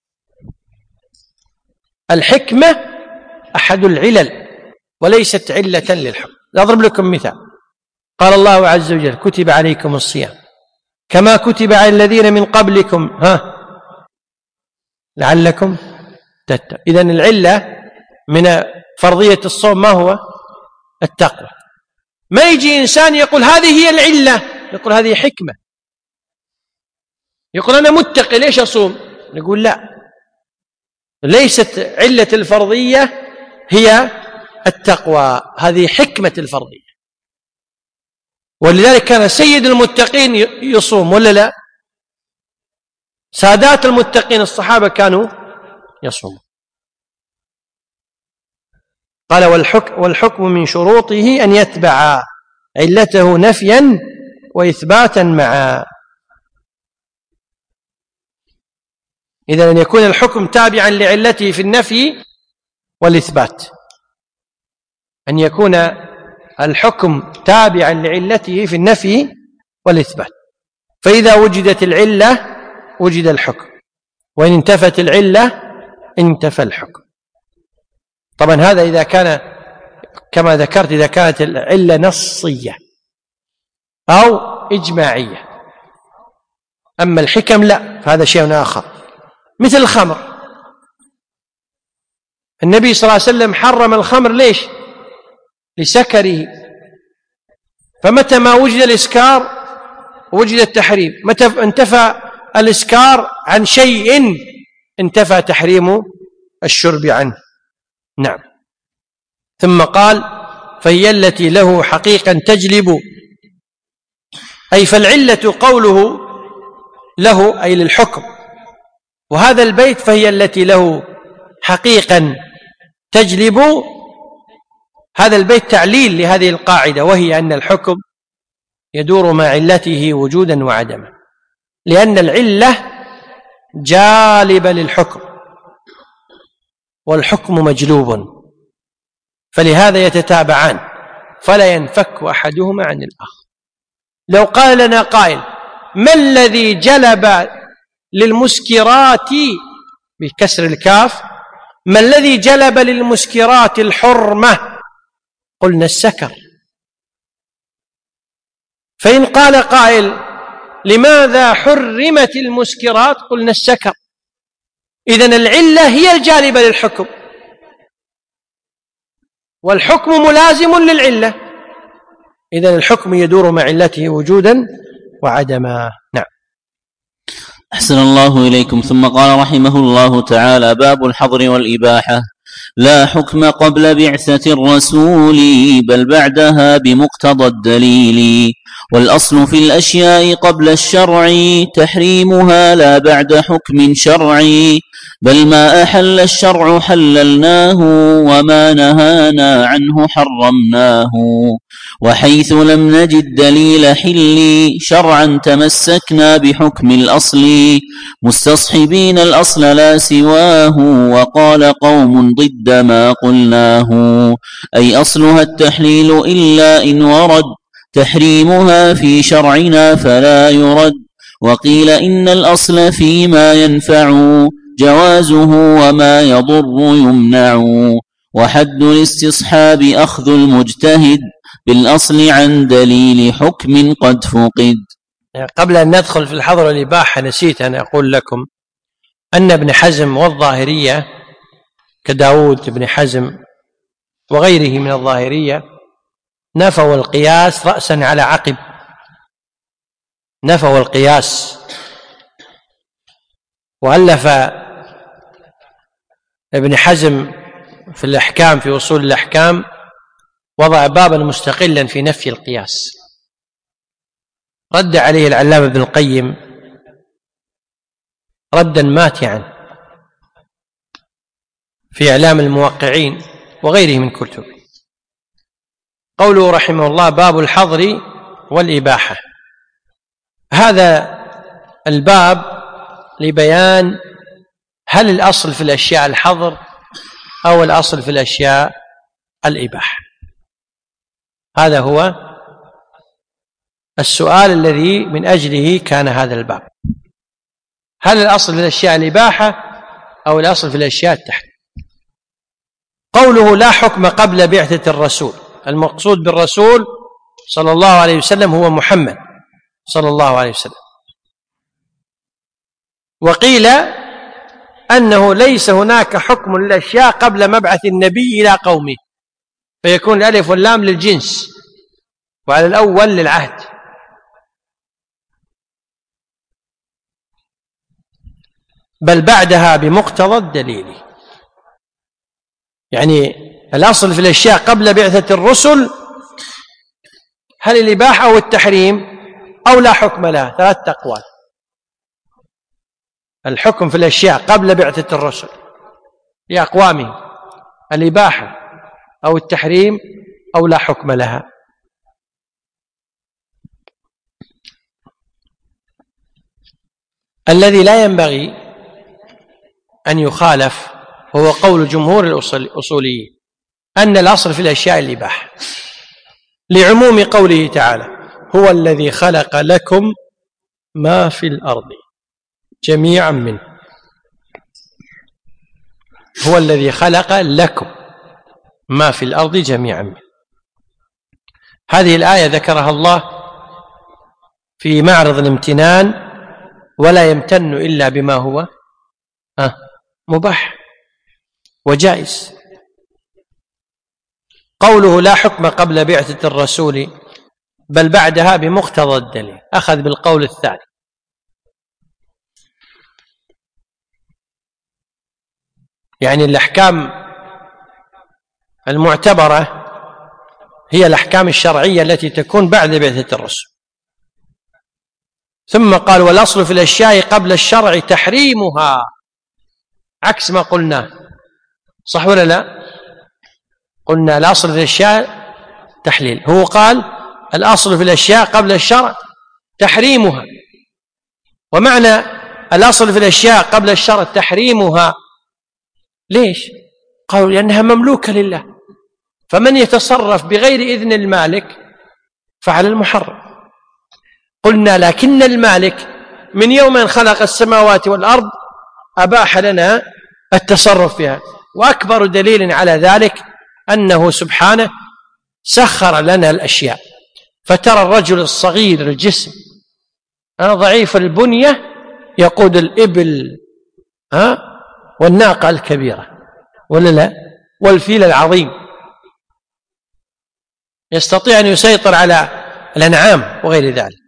الحكمة أحد العلل وليست علة للحكم. أضرب لكم مثال. قال الله عز وجل: كتب عليكم الصيام كما كتب على الذين من قبلكم ها لعلكم تتقون. إذن العلة من فرضية الصوم ما هو؟ التقوى. ما يجي إنسان يقول هذه هي العلة، يقول هذه حكمة. يقول أنا متقي ليش أصوم؟ نقول لا، ليست علة الفرضية هي التقوى، هذه حكمة الفرضية. ولذلك كان سيد المتقين يصوم ولا لا؟ سادات المتقين الصحابة كانوا يصومون. قال: والحكم, والحكم من شروطه أن يتبع علته نفيا وإثباتا معا. إذن أن يكون الحكم تابعا لعلته في النفي والإثبات، أن يكون الحكم تابعا لعلته في النفي والإثبات. فإذا وجدت العلة وجد الحكم، وإن انتفت العلة انتفى الحكم. طبعا هذا إذا كان كما ذكرت إذا كانت العلة نصية أو إجماعية. أما الحكم لا، فهذا شيء آخر. مثل الخمر، النبي صلى الله عليه وسلم حرم الخمر ليش؟ لسكره. فمتى ما وجد الإسكار وجد التحريم. متى انتفى الإسكار عن شيء انتفى تحريم الشرب عنه. نعم. ثم قال: فهي التي له حقيقا تجلب، أي فالعلة قوله له أي للحكم. وهذا البيت فهي التي له حقيقا تجلب، هذا البيت تعليل لهذه القاعدة، وهي أن الحكم يدور مع علته وجودا وعدما، لأن العلة جالبة للحكم والحكم مجلوب، فلهذا يتتابعان فلا ينفك أحدهما عن الآخر. لو قال لنا قائل: ما الذي جلب للمسكرات بكسر الكاف، ما الذي جلب للمسكرات الحرمة؟ قلنا السكر. فإن قال قائل: لماذا حرمت المسكرات؟ قلنا السكر. إذن العلة هي الجالبة للحكم، والحكم ملازم للعلة. إذن الحكم يدور مع علته وجودا وعدما. نعم. أحسن الله إليكم. ثم قال رحمه الله تعالى: باب الحظر والإباحة. لا حكم قبل بعثة الرسول بل بعدها بمقتضى الدليل، والأصل في الأشياء قبل الشرع تحريمها لا بعد حكم شرعي، بل ما أحل الشرع حللناه وما نهانا عنه حرمناه وحيث لم نجد دليل حل شرعا تمسكنا بحكم الأصل مستصحبين الأصل لا سواه وقال قوم ضد ما قلناه أي أصلها التحليل إلا إن ورد تحريمها في شرعنا فلا يرد وقيل إن الأصل فيما ينفع جوازه وما يضر يمنع وحد الاستصحاب أخذ المجتهد بالأصل عن دليل حكم قد فقد. قبل أن ندخل في الحظر والإباحة نسيت أن أقول لكم أن ابن حزم والظاهرية كداود بن حزم وغيره من الظاهرية نفوا القياس رأسا على عقب، نفوا القياس. وألف ابن حزم في الأحكام في أصول الأحكام وضع بابا مستقلا في نفي القياس، رد عليه العلامة ابن القيم ردا ماتعا في إعلام الموقعين وغيره من كتب. قوله رحمه الله باب الحظر والإباحة، هذا الباب لبيان هل الأصل في الأشياء الحظر أو الأصل في الأشياء الإباحة. هذا هو السؤال الذي من أجله كان هذا الباب، هل الأصل في الأشياء الإباحة أو الأصل في الأشياء التحريم. قوله لا حكم قبل بعثة الرسول، المقصود بالرسول صلى الله عليه وسلم هو محمد صلى الله عليه وسلم. وقيل أنه ليس هناك حكم للأشياء قبل مبعث النبي إلى قومه، فيكون الألف واللام للجنس وعلى الأول للعهد. بل بعدها بمقتضى الدليل، يعني الأصل في الأشياء قبل بعثة الرسل هل الإباحة أو التحريم أو لا حكم لها، ثلاثة أقوال. الحكم في الأشياء قبل بعثة الرسل لأقوامه الإباحة أو التحريم أو لا حكم لها. الذي لا ينبغي أن يخالف هو قول جمهور الأصوليين أن الأصل في الأشياء الإباحة، لعموم قوله تعالى هو الذي خلق لكم ما في الأرض جميعا منه، هو الذي خلق لكم ما في الأرض جميعا منه. هذه الآية ذكرها الله في معرض الامتنان ولا يمتن إلا بما هو آه مباح وجائز. قوله لا حكم قبل بعثة الرسول بل بعدها بمقتضى الدليل، أخذ بالقول الثاني. يعني الأحكام المعتبرة هي الأحكام الشرعية التي تكون بعد بعثة الرسول. ثم قال والأصل في الأشياء قبل الشرع تحريمها، عكس ما قلنا، صح ولا لا؟ قلنا الأصل في الأشياء تحليل، هو قال الأصل في الأشياء قبل الشرع تحريمها. ومعنى الأصل في الأشياء قبل الشرع تحريمها ليش؟ قالوا لأنها مملوكة لله، فمن يتصرف بغير إذن المالك فعلى المحرم. قلنا لكن المالك من يوم أن خلق السماوات والأرض أباح لنا التصرف فيها، وأكبر دليل على ذلك أنه سبحانه سخر لنا الأشياء. فترى الرجل الصغير الجسم ضعيف البنية يقود الإبل ها والناقة الكبيرة ولا لا، والفيل العظيم، يستطيع أن يسيطر على الأنعام وغير ذلك.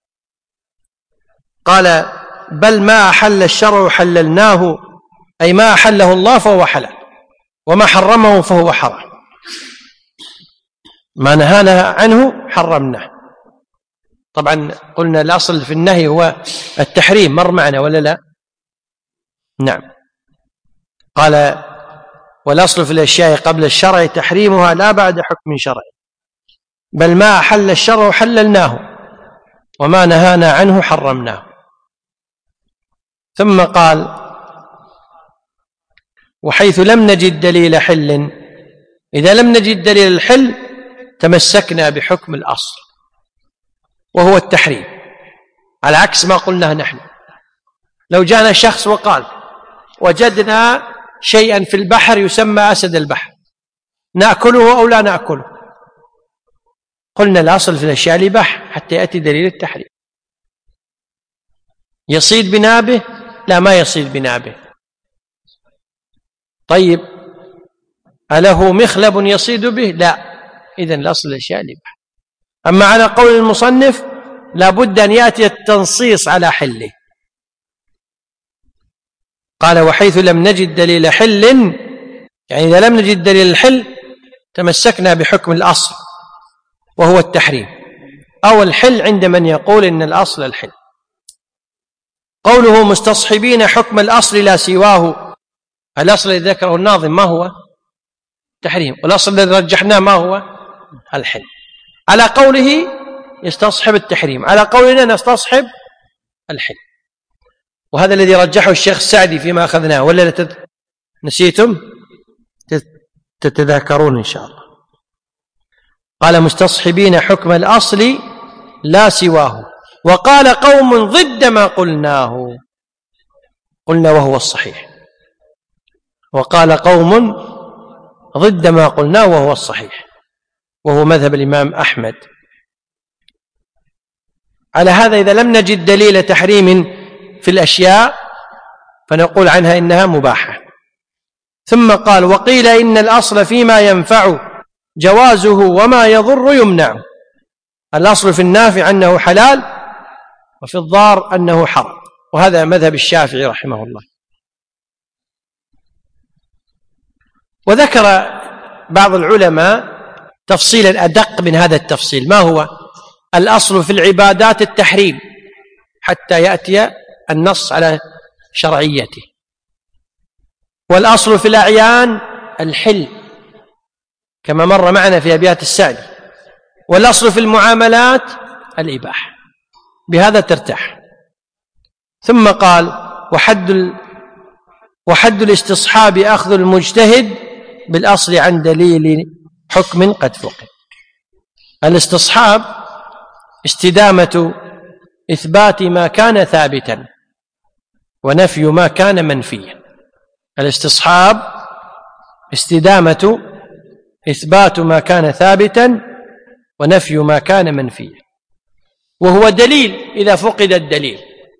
قال بل ما أحل الشرع حللناه، أي ما أحله الله فهو حلال وما حرمه فهو حرام، ما نهانا عنه حرمناه. طبعا قلنا الأصل في النهي هو التحريم، مر معنا ولا لا؟ نعم. قال والأصل في الأشياء قبل الشرع تحريمها لا بعد حكم شرعي، بل ما أحل الشرع حللناه وما نهانا عنه حرمناه. ثم قال وحيث لم نجد دليل حل، إذا لم نجد دليل الحل تمسكنا بحكم الأصل وهو التحريم، على عكس ما قلناه نحن. لو جاءنا شخص وقال وجدنا شيئا في البحر يسمى أسد البحر، نأكله أو لا نأكله؟ قلنا الأصل في الأشياء الإباحة حتى يأتي دليل التحريم. يصيد بنابه؟ لا، ما يصيد بنابه. طيب أله مخلب يصيد به؟ لا. إذن الأصل الأشياء الإباحة. أما على قول المصنف لا بد أن يأتي التنصيص على حله. قال وحيث لم نجد دليل حل، يعني إذا لم نجد دليل الحل تمسكنا بحكم الأصل وهو التحريم، أو الحل عند من يقول إن الأصل الحل. قوله مستصحبين حكم الأصل لا سواه، الأصل الذي ذكره الناظم ما هو؟ التحريم، والأصل الذي رجحناه ما هو؟ الحل. على قوله يستصحب التحريم، على قولنا نستصحب الحل، وهذا الذي رجحه الشيخ السعدي فيما أخذناه، ولا تت... نسيتم؟ تتذاكرون إن شاء الله. قال مستصحبين حكم الأصل لا سواه، وقال قوم ضد ما قلناه، قلنا وهو الصحيح، وقال قوم ضد ما قلناه وهو الصحيح، وهو مذهب الإمام أحمد. على هذا إذا لم نجد دليل تحريم في الأشياء فنقول عنها إنها مباحة. ثم قال وقيل إن الأصل فيما ينفع جوازه وما يضر يمنع، الأصل في النافع أنه حلال وفي الضار أنه حرام، وهذا مذهب الشافعي رحمه الله. وذكر بعض العلماء تفصيلا أدق من هذا التفصيل. ما هو؟ الأصل في العبادات التحريم حتى يأتي النص على شرعيته، والأصل في الأعيان الحل كما مر معنا في أبيات السعدي، والأصل في المعاملات الإباحة، بهذا ترتاح. ثم قال وحد ال... وحد الاستصحاب أخذ المجتهد بالأصل عن دليل حكم قد فقد. الاستصحاب استدامة إثبات ما كان ثابتا ونفي ما كان منفيا. الاستصحاب استدامة إثبات ما كان ثابتا ونفي ما كان منفيا، وهو دليل إذا فقد الدليل.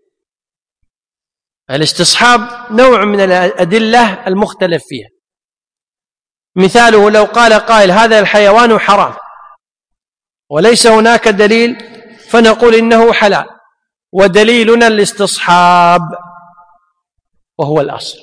الاستصحاب نوع من الأدلة المختلف فيها. مثاله لو قال قائل هذا الحيوان حرام وليس هناك دليل فنقول إنه حلال، ودليلنا الاستصحاب وهو الأصل.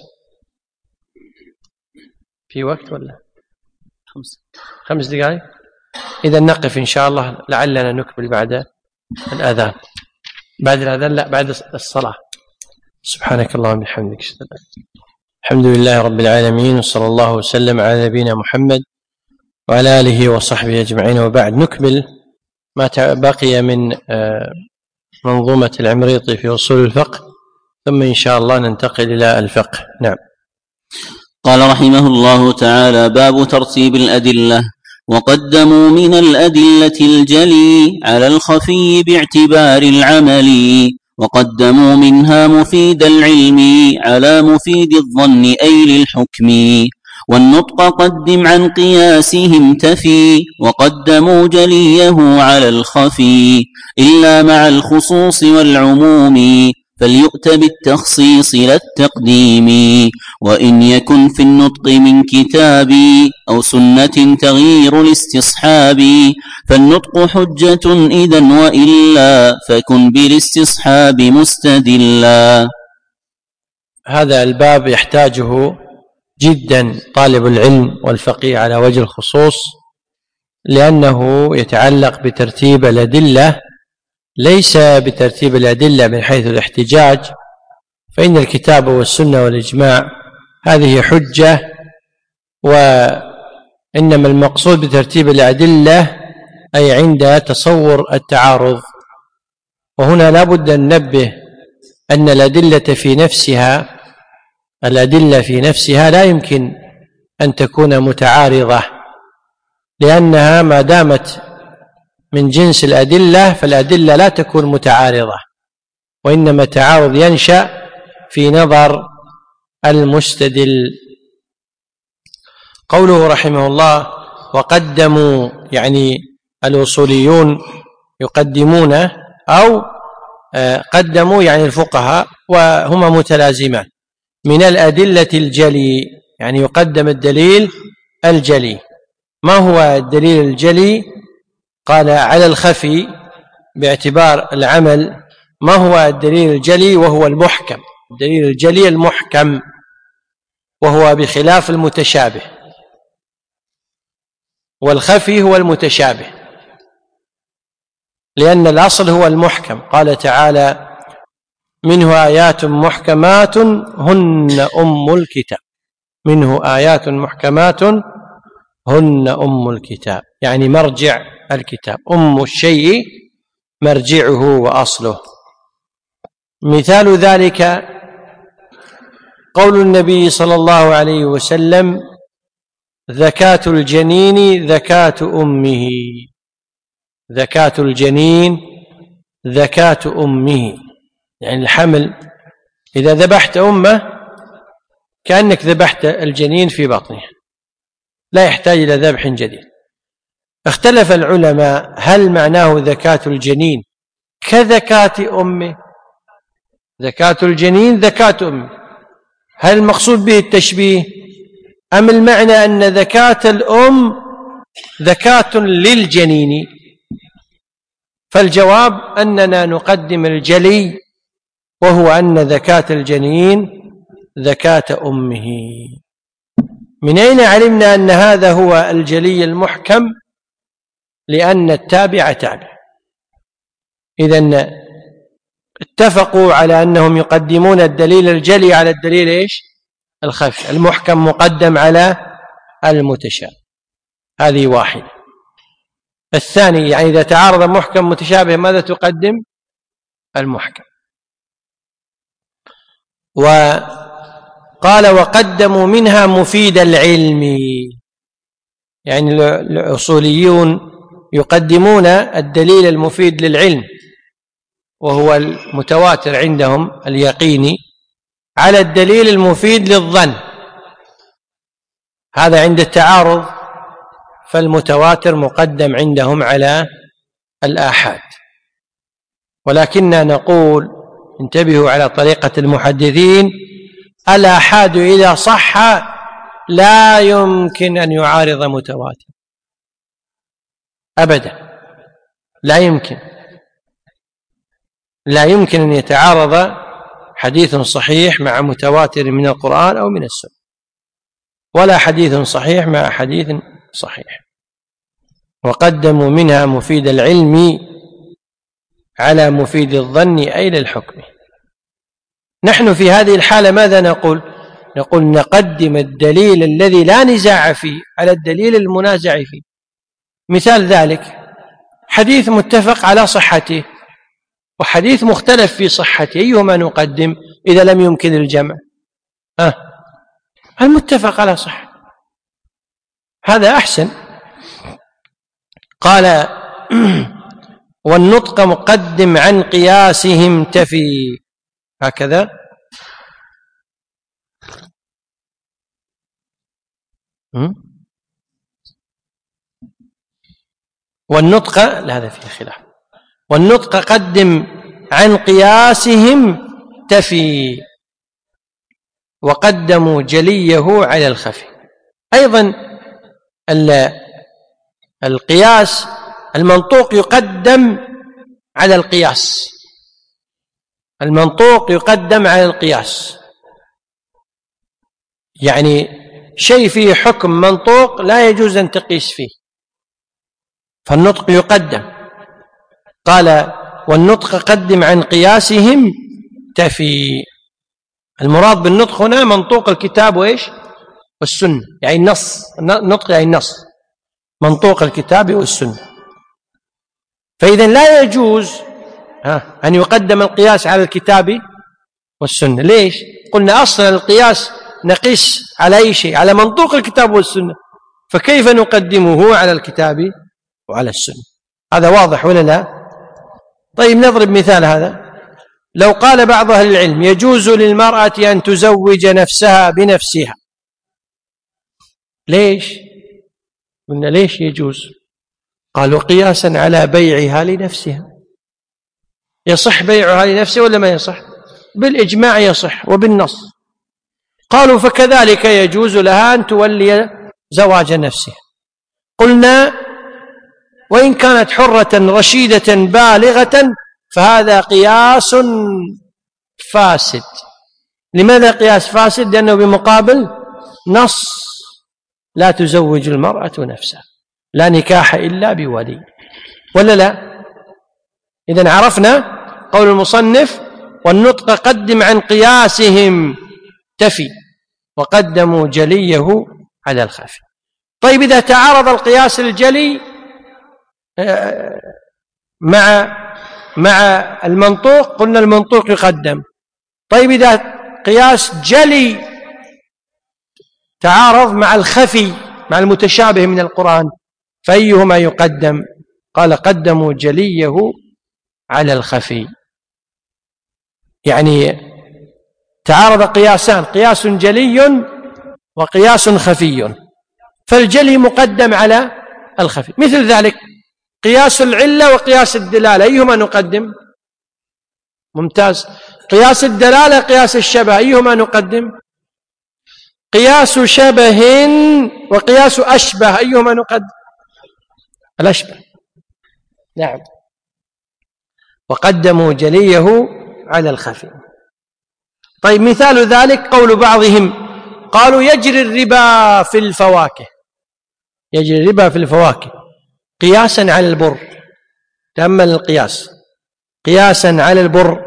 في وقت ولا خمس, خمس دقائق؟ إذا نقف إن شاء الله، لعلنا نكمل بعد الأذان. بعد الأذان لا، بعد الصلاة. سبحانك اللهم وبحمدك، الحمد لله رب العالمين، وصلى الله وسلم على نبينا محمد وعلى آله وصحبه أجمعين. وبعد نكمل ما بقي من منظومة العمريطي في أصول الفقه، ثم إن شاء الله ننتقل إلى الفقه. نعم. قال رحمه الله تعالى: باب ترتيب الأدلة. وقدموا من الأدلة الجلي على الخفي باعتبار العمل، وقدموا منها مفيد العلم على مفيد الظن أي للحكم، والنطق قدم عن قياسهم تفي، وقدموا جليه على الخفي إلا مع الخصوص والعموم، فليؤت بالتخصيص لا التقديم، وإن يكن في النطق من كتاب أو سنة تغيير الاستصحاب، فالنطق حجة إذن، وإلا فكن بالاستصحاب مستدلا. هذا الباب يحتاجه جدا طالب العلم والفقيه على وجه الخصوص، لأنه يتعلق بترتيب الأدلة، ليس بترتيب الأدلة من حيث الاحتجاج، فإن الكتاب والسنة والإجماع هذه حجة، وإنما المقصود بترتيب الأدلة أي عند تصور التعارض. وهنا لا بد أن ننبه أن الأدلة في نفسها الأدلة في نفسها لا يمكن أن تكون متعارضة، لأنها ما دامت من جنس الأدلة فالأدلة لا تكون متعارضة، وإنما التعارض ينشأ في نظر المستدل. قوله رحمه الله وقدموا، يعني الأصوليون يقدمون، أو قدموا يعني الفقهاء، وهما متلازمان. من الأدلة الجلي، يعني يقدم الدليل الجلي. ما هو الدليل الجلي؟ قال على الخفي باعتبار العمل. ما هو الدليل الجلي؟ وهو المحكم. الدليل الجلي المحكم، وهو بخلاف المتشابه، والخفي هو المتشابه، لأن الأصل هو المحكم. قال تعالى منه آيات محكمات هن أم الكتاب. منه آيات محكمات هن أم الكتاب، يعني مرجع الكتاب، أم الشيء مرجعه وأصله. مثال ذلك قول النبي صلى الله عليه وسلم زكاة الجنين زكاة أمه. زكاة الجنين زكاة أمه، يعني الحمل، إذا ذبحت أمه كأنك ذبحت الجنين في بطنه، لا يحتاج إلى ذبح جديد. اختلف العلماء هل معناه زكاة الجنين كزكاة أمه؟ زكاة الجنين زكاة أمه، هل المقصود به التشبيه أم المعنى أن زكاة الأم زكاة للجنين؟ فالجواب أننا نقدم الجلي، وهو أن زكاة الجنين زكاة أمه. من أين علمنا أن هذا هو الجلي المحكم؟ لأن التابع تابع. إذن اتفقوا على أنهم يقدمون الدليل الجلي على الدليل إيش؟ الخفي. المحكم مقدم على المتشابه. هذه واحدة. الثاني، يعني إذا تعارض محكم متشابه ماذا تقدم؟ المحكم. وقال وقدموا منها مفيد العلم، يعني الأصوليون يقدمون الدليل المفيد للعلم وهو المتواتر عندهم اليقيني على الدليل المفيد للظن. هذا عند التعارض، فالمتواتر مقدم عندهم على الآحاد. ولكننا نقول انتبهوا على طريقة المحدثين، الآحاد إذا صح لا يمكن أن يعارض متواتر أبدا، لا يمكن لا يمكن أن يتعارض حديث صحيح مع متواتر من القرآن أو من السنة، ولا حديث صحيح مع حديث صحيح. وقدموا منها مفيد العلم على مفيد الظن أي للحكم. نحن في هذه الحالة ماذا نقول؟ نقول نقدم الدليل الذي لا نزاع فيه على الدليل المنازع فيه. مثال ذلك حديث متفق على صحته وحديث مختلف في صحته، أيهما نقدم إذا لم يمكن الجمع؟ أه المتفق على صحة، هذا أحسن. قال والنطق مقدم عن قياسهم تفي، هكذا والنطق لا، هذا فيه خلاف. والنطق قدم عن قياسهم تفي، وقدموا جليه على الخفي. أيضا القياس المنطوق يقدم على القياس، المنطوق يقدم على القياس، يعني شيء فيه حكم منطوق لا يجوز أن تقيس فيه، فالنطق يقدم. قال والنطق قدم عن قياسهم تفي. المراد بالنطق هنا منطوق الكتاب وإيش والسنة، يعني النص، النطق يعني النص، منطوق الكتاب والسنة. فإذا لا يجوز أن يقدم القياس على الكتاب والسنة. ليش؟ قلنا أصلا القياس نقيس على أي شيء، على منطوق الكتاب والسنة، فكيف نقدمه على الكتاب وعلى السنة؟ هذا واضح ولا لا؟ طيب نضرب مثال هذا. لو قال بعض أهل العلم يجوز للمرأة أن تزوج نفسها بنفسها، ليش؟ قلنا ليش يجوز؟ قالوا قياسا على بيعها لنفسها. يصح بيعها لنفسها ولا ما يصح؟ بالإجماع يصح وبالنص. قالوا فكذلك يجوز لها أن تولي زواج نفسها. قلنا وإن كانت حرة رشيدة بالغة فهذا قياس فاسد. لماذا قياس فاسد؟ لأنه بمقابل نص لا تزوج المرأة نفسها، لا نكاح إلا بولي، ولا لا؟ إذن عرفنا قول المصنف والنطق قدم عن قياسهم تفي، وقدموا جليه على الخفي. طيب إذا تعارض القياس الجلي مع مع المنطوق قلنا المنطوق يقدم. طيب إذا قياس جلي تعارض مع الخفي مع المتشابه من القرآن فأيهما يقدم؟ قال قدموا جليه على الخفي. يعني تعارض قياسان، قياس جلي وقياس خفي، فالجلي مقدم على الخفي. مثل ذلك قياس العلة وقياس الدلالة، أيهما نقدم؟ ممتاز. قياس الدلالة قياس الشبه، أيهما نقدم؟ قياس شبه وقياس أشبه، أيهما نقدم؟ الأشبه. نعم. وقدموا جليه على الخفي. طيب مثال ذلك قول بعضهم قالوا يجري الربا في الفواكه، يجري الربا في الفواكه قياسا على البر. تأمل القياس، قياسا على البر.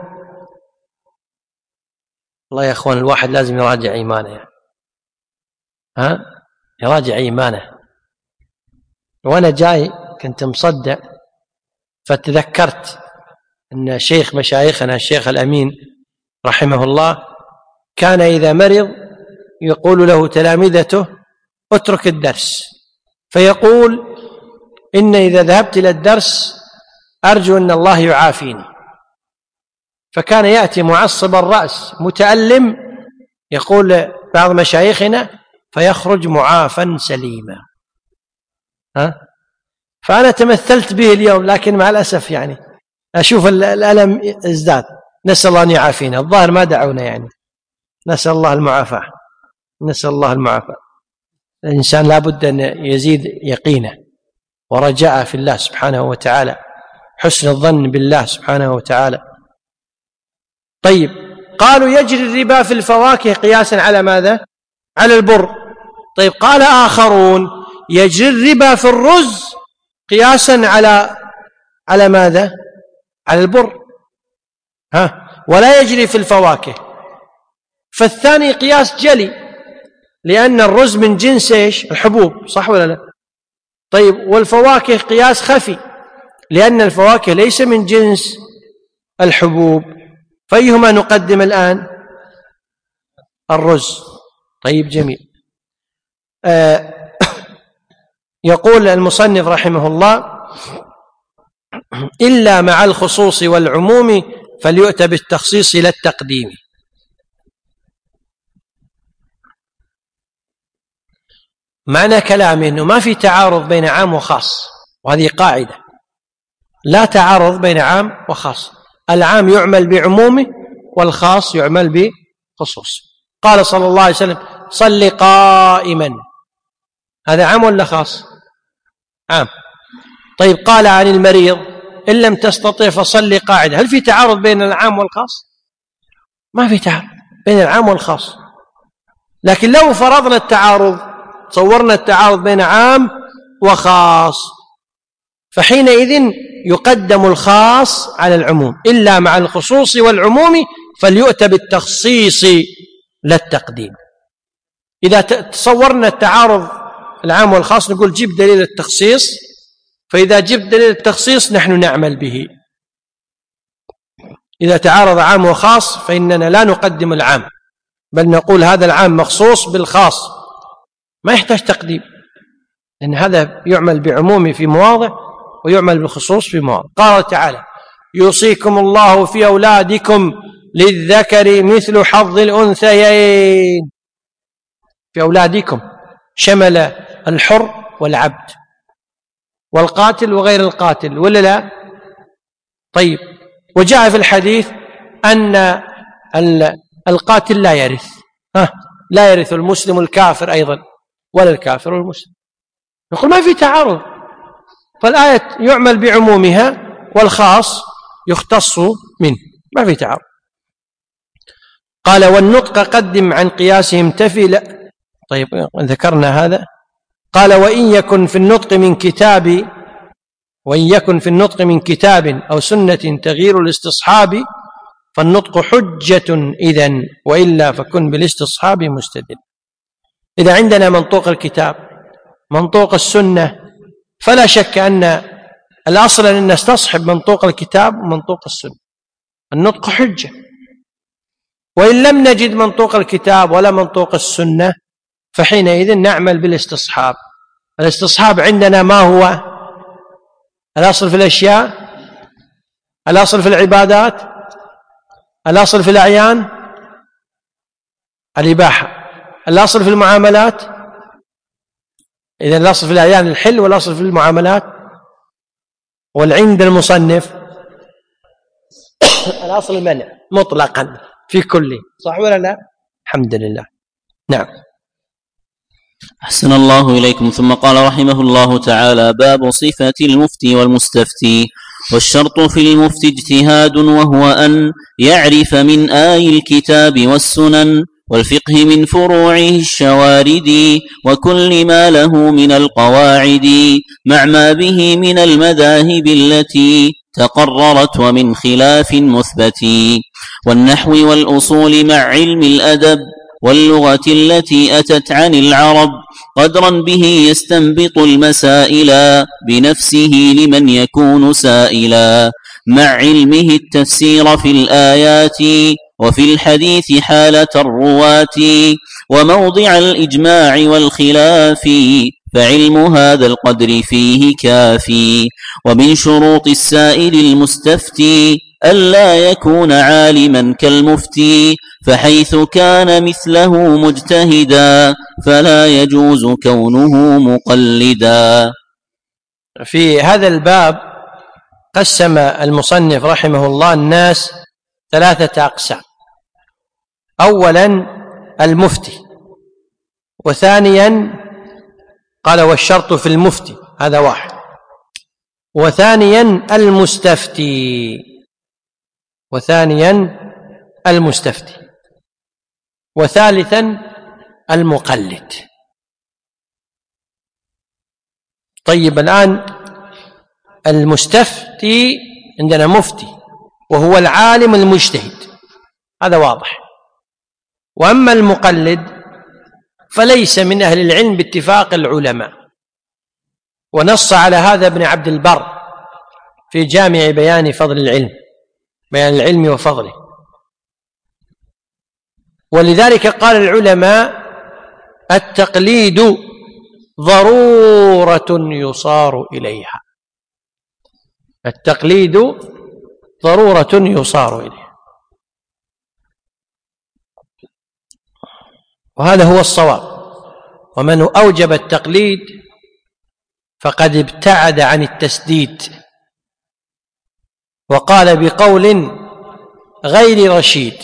والله يا أخوان الواحد لازم يراجع إيمانه، يعني. ها يراجع إيمانه. وأنا جاي كنت مصدع فتذكرت أن شيخ مشايخنا الشيخ الأمين رحمه الله كان إذا مرض يقول له تلامذته اترك الدرس، فيقول إن إذا ذهبت إلى الدرس أرجو أن الله يعافيني. فكان يأتي معصب الرأس متألم، يقول بعض مشايخنا فيخرج معافا سليما. ها؟ فأنا تمثلت به اليوم، لكن مع الأسف يعني أشوف الألم ازداد. نسأل الله أن يعافينا، الظاهر ما دعونا، يعني نسأل الله المعافاة، نسأل الله المعافاة. الإنسان لا بد أن يزيد يقينه ورجاء في الله سبحانه وتعالى، حسن الظن بالله سبحانه وتعالى. طيب قالوا يجري الربا في الفواكه قياسا على ماذا؟ على البر. طيب قال آخرون يجري الربا في الرز قياسا على على ماذا؟ على البر، ها، ولا يجري في الفواكه. فالثاني قياس جلي، لأن الرز من جنس ايش؟ الحبوب، صح ولا لا؟ طيب والفواكه قياس خفي، لأن الفواكه ليس من جنس الحبوب. فأيهما نقدم الآن؟ الرز. طيب جميل. آه يقول المصنف رحمه الله إلا مع الخصوص والعموم فليؤتى بالتخصيص لا التقديم. معنى كلامه أنه ما في تعارض بين عام وخاص، وهذه قاعدة، لا تعارض بين عام وخاص. العام يعمل بعمومه والخاص يعمل بخصوصه. قال صلى الله عليه وسلم صل قائما، هذا عام ولا خاص؟ عام. طيب قال عن المريض إن لم تستطع فصل قاعدة، هل في تعارض بين العام والخاص؟ ما في تعارض بين العام والخاص. لكن لو فرضنا التعارض، صورنا التعارض بين عام وخاص، فحينئذ يقدم الخاص على العموم. إلا مع الخصوص والعموم فليؤتى بالتخصيص لا التقديم. إذا تصورنا التعارض العام والخاص نقول جيب دليل التخصيص، فإذا جبت دليل التخصيص نحن نعمل به. إذا تعارض عام وخاص فإننا لا نقدم العام، بل نقول هذا العام مخصوص بالخاص، ما يحتاج تقديم، لأن هذا يعمل بعمومه في مواضع ويعمل بالخصوص في مواضع. قال تعالى: يوصيكم الله في أولادكم للذكر مثل حظ الأنثيين. في أولادكم شمل الحر والعبد والقاتل وغير القاتل، ولا لا؟ طيب، وجاء في الحديث أن القاتل لا يرث، ها لا يرث المسلم الكافر أيضا ولا الكافر المسلم. نقول ما في تعارض، فالآية يعمل بعمومها والخاص يختص منه، ما في تعارض. قال: والنطق قدم عن قياسهم تفي. لا. طيب ذكرنا هذا. قال: وإن يكن في النطق من كتاب وإن يكن في النطق من كتاب أو سنة تغيير الاستصحاب فالنطق حجة إذن، وإلا فكن بالاستصحاب مستدل. إذا عندنا منطوق الكتاب منطوق السنة فلا شك أن الأصل أن نستصحب منطوق الكتاب ومنطوق السنة، النطق حجة. وإن لم نجد منطوق الكتاب ولا منطوق السنة فحينئذ نعمل بالاستصحاب. الاستصحاب عندنا ما هو؟ الأصل في الأشياء، الأصل في العبادات، الأصل في الأعيان الإباحة، الأصل في المعاملات. إذن الأصل في الأعيان الحل، والأصل في المعاملات والعند المصنف الأصل المنع مطلقا في كله، صح ولا لا؟ الحمد لله. نعم. أحسن الله إليكم. ثم قال رحمه الله تعالى: باب صفة المفتي والمستفتي. والشرط في المفتي اجتهاد، وهو أن يعرف من آي الكتاب والسنن والفقه من فروعه الشوارد وكل ما له من القواعد، مع ما به من المذاهب التي تقررت ومن خلاف مثبت، والنحو والأصول مع علم الأدب واللغة التي أتت عن العرب، قدرا به يستنبط المسائل بنفسه لمن يكون سائلا، مع علمه التفسير في الآيات وفي الحديث حالة الرواة وموضع الإجماع والخلاف، فعلم هذا القدر فيه كافي. ومن شروط السائل المستفتي ألا يكون عالما كالمفتي، فحيث كان مثله مجتهدا فلا يجوز كونه مقلدا. في هذا الباب قسم المصنف رحمه الله الناس ثلاثة أقسام: أولا المفتي، وثانيا قال والشرط في المفتي، هذا واحد، وثانيا المستفتي وثانيا المستفتي وثالثا المقلد. طيب الآن المستفتي عندنا مفتي وهو العالم المجتهد، هذا واضح. وأما المقلد فليس من أهل العلم باتفاق العلماء، ونص على هذا ابن عبد البر في جامع بيان فضل العلم، بيان العلم وفضله. ولذلك قال العلماء: التقليد ضرورة يصار إليها، التقليد ضرورة يصار إليها. وهذا هو الصواب. ومن أوجب التقليد فقد ابتعد عن التسديد، وقال بقول غير رشيد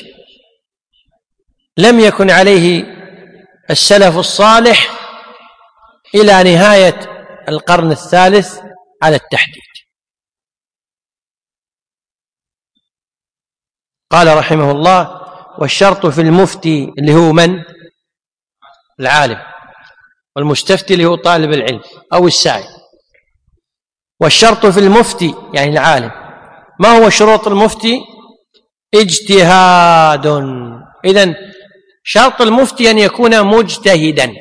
لم يكن عليه السلف الصالح إلى نهاية القرن الثالث على التحديد. قال رحمه الله: والشرط في المفتي اللي هو من؟ العالم، والمستفتي اللي هو طالب العلم أو السائل. والشرط في المفتي يعني العالم. ما هو شروط المفتي؟ اجتهاد. إذن شرط المفتي أن يكون مجتهدا،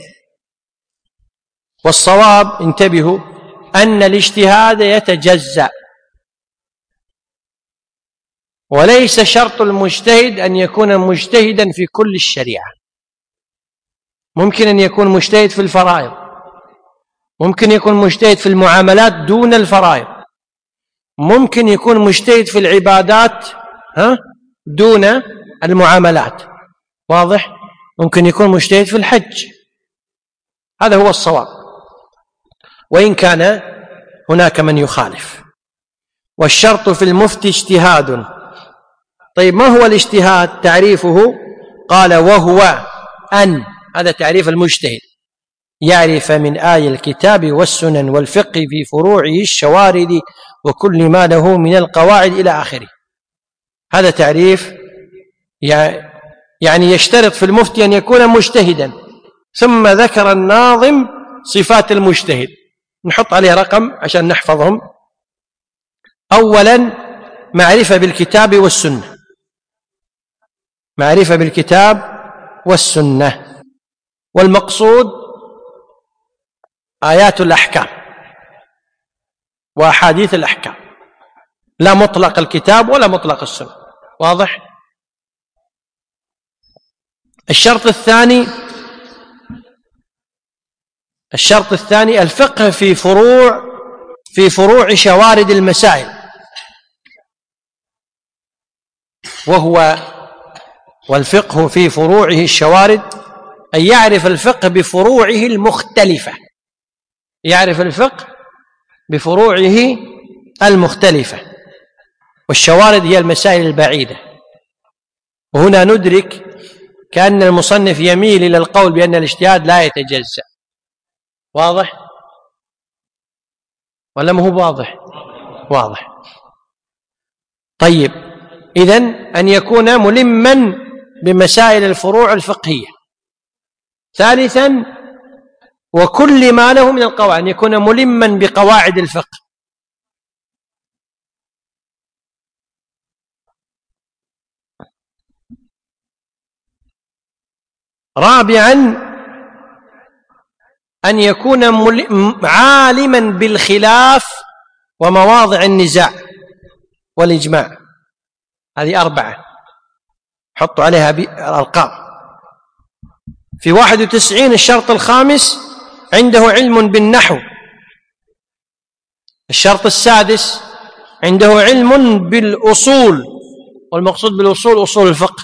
والصواب انتبهوا أن الاجتهاد يتجزأ، وليس شرط المجتهد أن يكون مجتهدا في كل الشريعة. ممكن أن يكون مجتهد في الفرائض، ممكن يكون مجتهد في المعاملات دون الفرائض، ممكن يكون مجتهد في العبادات ها دون المعاملات، واضح؟ ممكن يكون مجتهد في الحج. هذا هو الصواب، وإن كان هناك من يخالف. والشرط في المفتي اجتهاد. طيب ما هو الاجتهاد؟ تعريفه قال وهو أن، هذا تعريف المجتهد، يعرف من آي الكتاب والسنن والفقه في فروعه الشوارد وكل ما له من القواعد إلى آخره. هذا تعريف يعني يشترط في المفتي أن يكون مجتهدا. ثم ذكر الناظم صفات المجتهد، نحط عليها رقم عشان نحفظهم. أولا معرفة بالكتاب والسنة، معرفة بالكتاب والسنة، والمقصود آيات الأحكام وأحاديث الأحكام، لا مطلق الكتاب ولا مطلق السنة، واضح؟ الشرط الثاني الشرط الثاني الفقه في فروع في فروع شوارد المسائل، وهو والفقه في فروعه الشوارد أن يعرف الفقه بفروعه المختلفة، يعرف الفقه بفروعه المختلفة، والشوارد هي المسائل البعيدة. وهنا ندرك كأن المصنف يميل إلى القول بأن الاجتهاد لا يتجزأ، واضح ولا ما هو واضح؟ واضح. طيب، إذن أن يكون ملما بمسائل الفروع الفقهية. ثالثا وكل ما له من القواعد، أن يكون ملما بقواعد الفقه. رابعا أن يكون عالما بالخلاف ومواضع النزاع والإجماع. هذه أربعة، حطوا عليها أرقام. في واحد وتسعين الشرط الخامس عنده علم بالنحو. الشرط السادس عنده علم بالأصول، والمقصود بالأصول أصول الفقه.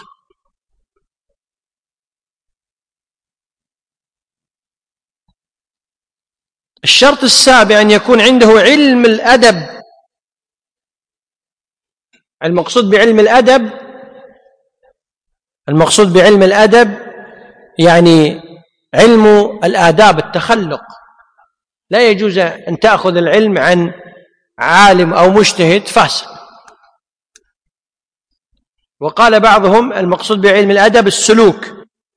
الشرط السابع أن يكون عنده علم الأدب. المقصود بعلم الأدب المقصود بعلم الأدب يعني علم الآداب، التخلق. لا يجوز أن تأخذ العلم عن عالم أو مجتهد فاسق. وقال بعضهم المقصود بعلم الأدب السلوك.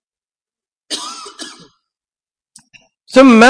ثم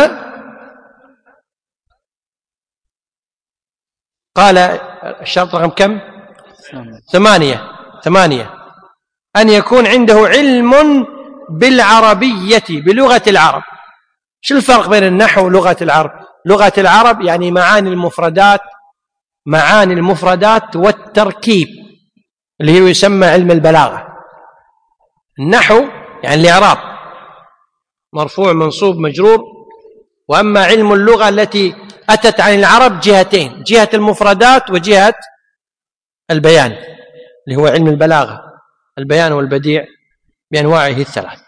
قال الشرط رقم كم؟ ثمانية ثمانية أن يكون عنده علم بالعربية، بلغة العرب. شو الفرق بين النحو ولغة العرب؟ لغة العرب يعني معاني المفردات معاني المفردات والتركيب، اللي هو يسمى علم البلاغة. النحو يعني الإعراب، مرفوع منصوب مجرور. وأما علم اللغة التي أتت عن العرب جهتين، جهة المفردات وجهة البيان، اللي هو علم البلاغة، البيان والبديع بأنواعه الثلاث.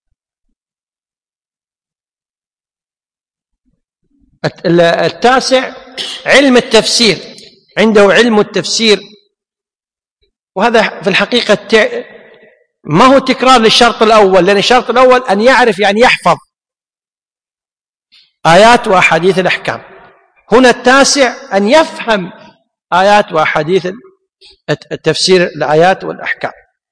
التاسع علم التفسير، عنده علم التفسير. وهذا في الحقيقة ما هو تكرار للشرط الأول، لأن الشرط الأول أن يعرف يعني يحفظ آيات وأحاديث الأحكام. هنا التاسع أن يفهم آيات وأحاديث التفسير الآيات والأحكام.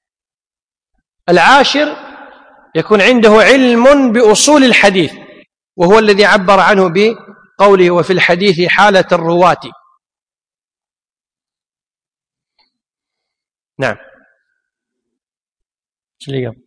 العاشر يكون عنده علم بأصول الحديث، وهو الذي عبر عنه بقوله وفي الحديث حالة الرواة. نعم. ايش اللي قبل؟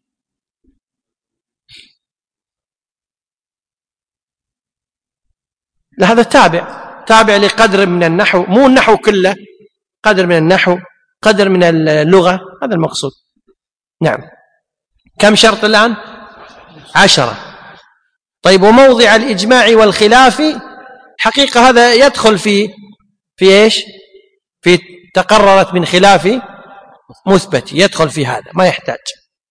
لا هذا تابع تابع لقدر من النحو، مو النحو كله، قدر من النحو، قدر من اللغة، هذا المقصود. نعم. كم شرط الآن؟ عشرة. طيب، وموضع الإجماع والخلاف حقيقة هذا يدخل في في إيش؟ في تقررت من خلاف مثبت، يدخل في هذا، ما يحتاج.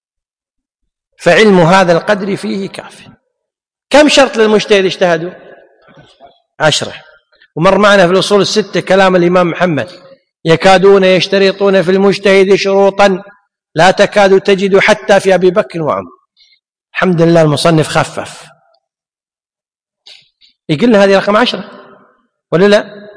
فعلم هذا القدر فيه كاف. كم شرط للمجتهد اجتهدوا؟ عشرة. ومر معنا في الأصول الستة كلام الإمام محمد: يكادون يشترطون في المجتهد شروطا لا تكاد تجد حتى في أبي بكر وعمر. الحمد لله المصنف خفف، يقولنا هذه رقم عشرة ولا لا؟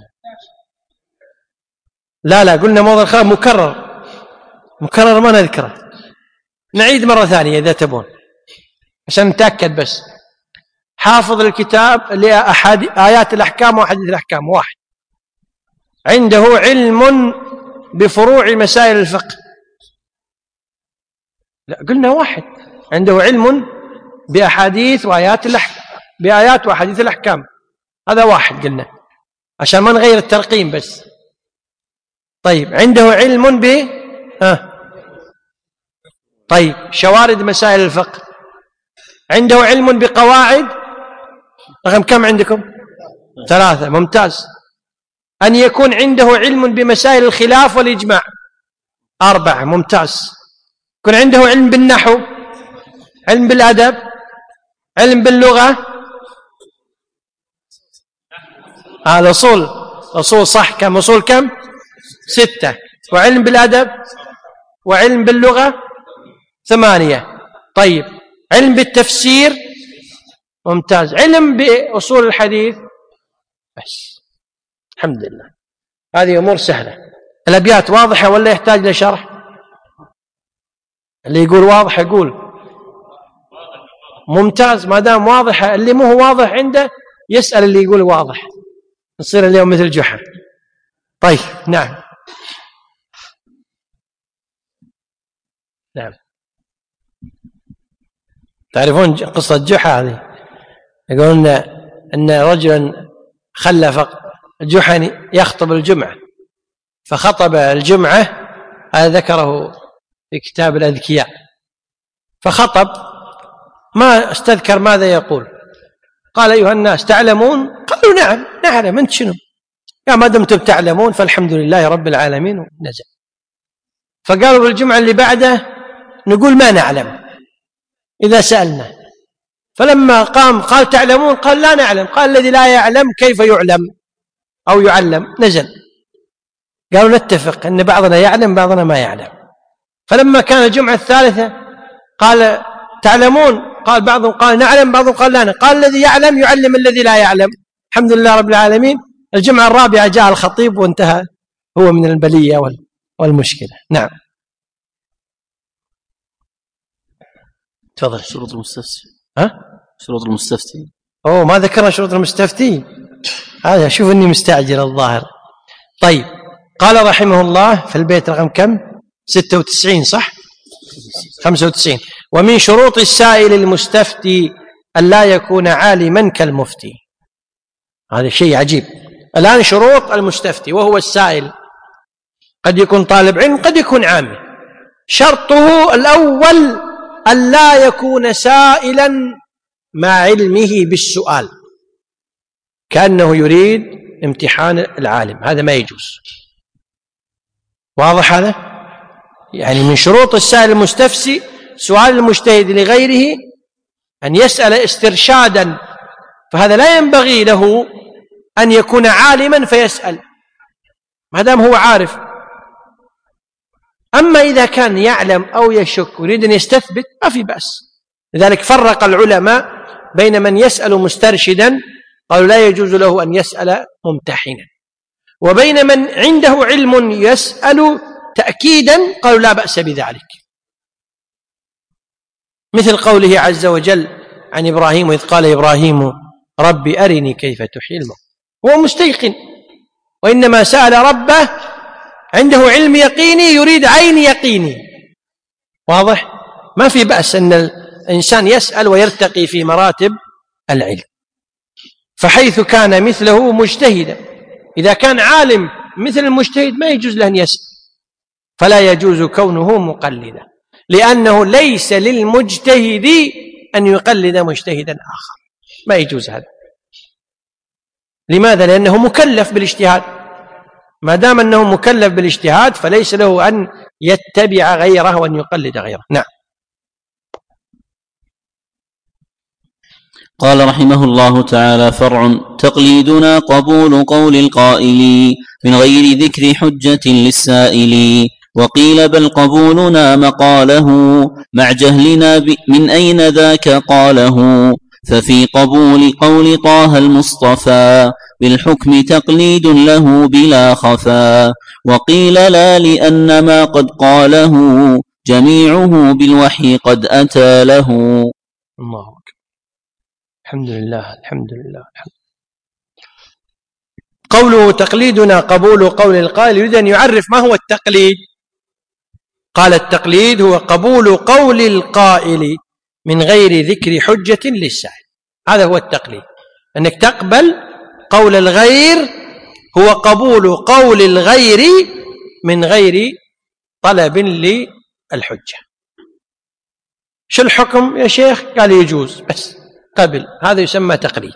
لا لا، قلنا موضع الخلاف مكرر، مكرر ما نذكره، نعيد مرة ثانية إذا تبون عشان نتأكد بس. حافظ الكتاب لآيات الأحكام وحديث الأحكام واحد، عنده علم بفروع مسائل الفقه. لا، قلنا واحد عنده علم بأحاديث وآيات الأحكام، بآيات وأحاديث الأحكام، هذا واحد قلنا عشان ما نغير الترقيم بس. طيب، عنده علم ب آه. طيب، شوارد مسائل الفقه، عنده علم بقواعد، رقم كم عندكم؟ ثلاثة، ممتاز. أن يكون عنده علم بمسائل الخلاف والإجماع، أربعة، ممتاز. يكون عنده علم بالنحو، علم بالأدب، علم باللغة، آه الأصول، أصول صح، كم أصول؟ كم؟ ستة. وعلم بالأدب وعلم باللغة ثمانية. طيب، علم بالتفسير، ممتاز. علم بأصول الحديث، بس. الحمد لله، هذه أمور سهلة. الأبيات واضحة ولا يحتاج لشرح؟ اللي يقول واضح يقول ممتاز، ما دام واضحة. اللي مو هو واضح عنده يسأل اللي يقول واضح، نصير اليوم مثل جحا. طيب، نعم نعم. تعرفون قصة جحا هذه؟ يقولون أن رجلا خلف جحا يخطب الجمعة، فخطب الجمعة، هذا ذكره في كتاب الأذكياء، فخطب ما استذكر ماذا يقول. قال: أيها الناس تعلمون؟ قالوا: نعم نعلم. أنت شنو؟ يا ما دمتم تعلمون فالحمد لله رب العالمين. ونزل. فقالوا في الجمعة اللي بعده: نقول ما نعلم إذا سألنا. فلما قام قال: تعلمون؟ قال: لا نعلم. قال: الذي لا يعلم كيف يعلم أو يعلم؟ نزل. قالوا: نتفق أن بعضنا يعلم بعضنا ما يعلم. فلما كان الجمعة الثالثة قال: تعلمون؟ قال بعضهم قال نعلم، بعضهم قال لا نعلم. قال: الذي يعلم يعلم الذي لا يعلم. الحمد لله رب العالمين. الجمعة الرابعة جاء الخطيب وانتهى هو من البلية والمشكلة. نعم. تفضل. شروط المستفتي. ها؟ شروط المستفتي. أوه، ما ذكرنا شروط المستفتي. هذا شوف إني مستعجل الظاهر. طيب، قال رحمه الله في البيت رقم كم؟ ستة وتسعين صح؟ خمسة وتسعين. ومن شروط السائل المستفتي أن لا يكون عالما كالمفتي. هذا شيء عجيب. الآن شروط المستفتي وهو السائل، قد يكون طالب علم قد يكون عامي. شرطه الأول أن لا يكون سائلا مع علمه بالسؤال، كأنه يريد امتحان العالم، هذا ما يجوز. واضح هذا؟ يعني من شروط السائل المستفتي سؤال المجتهد لغيره أن يسأل استرشادا، فهذا لا ينبغي له أن يكون عالما فيسأل ما دام هو عارف. أما إذا كان يعلم أو يشك ويريد أن يستثبت ما في بأس. لذلك فرق العلماء بين من يسأل مسترشدا، قالوا لا يجوز له أن يسأل ممتحنا، وبين من عنده علم يسأل تأكيدا، قالوا لا بأس بذلك. مثل قوله عز وجل عن إبراهيم: وإذ قال إبراهيم ربي أرني كيف تحيي الموتى. هو مستيقن، وإنما سأل ربه عنده علم يقيني، يريد عين يقيني. واضح؟ ما في بأس أن الإنسان يسأل ويرتقي في مراتب العلم. فحيث كان مثله مجتهدا، إذا كان عالم مثل المجتهد ما يجوز له أن يسأل، فلا يجوز كونه مقلدا، لأنه ليس للمجتهد أن يقلد مجتهدا آخر، ما يجوز هذا. لماذا؟ لأنه مكلف بالاجتهاد، ما دام أنه مكلف بالاجتهاد فليس له أن يتبع غيره وأن يقلد غيره. نعم. قال رحمه الله تعالى: فرع: تقليدنا قبول قول القائل من غير ذكر حجة للسائل، وقيل بل قبولنا مقاله مع جهلنا من أين ذاك قاله، ففي قبول قول طه المصطفى بالحكم تقليد له بلا خفا، وقيل لا لأن ما قد قاله جميعه بالوحي قد أتى له. الله أكبر. الحمد لله الحمد لله الحمد. قوله تقليدنا قبول قول القائل يريد أن يعرف ما هو التقليد. قال التقليد هو قبول قول القائل من غير ذكر حجة للسائل، هذا هو التقليد، أنك تقبل قول الغير، هو قبول قول الغير من غير طلب للحجة. شو الحكم يا شيخ؟ قال يجوز، بس قبل، هذا يسمى تقليد.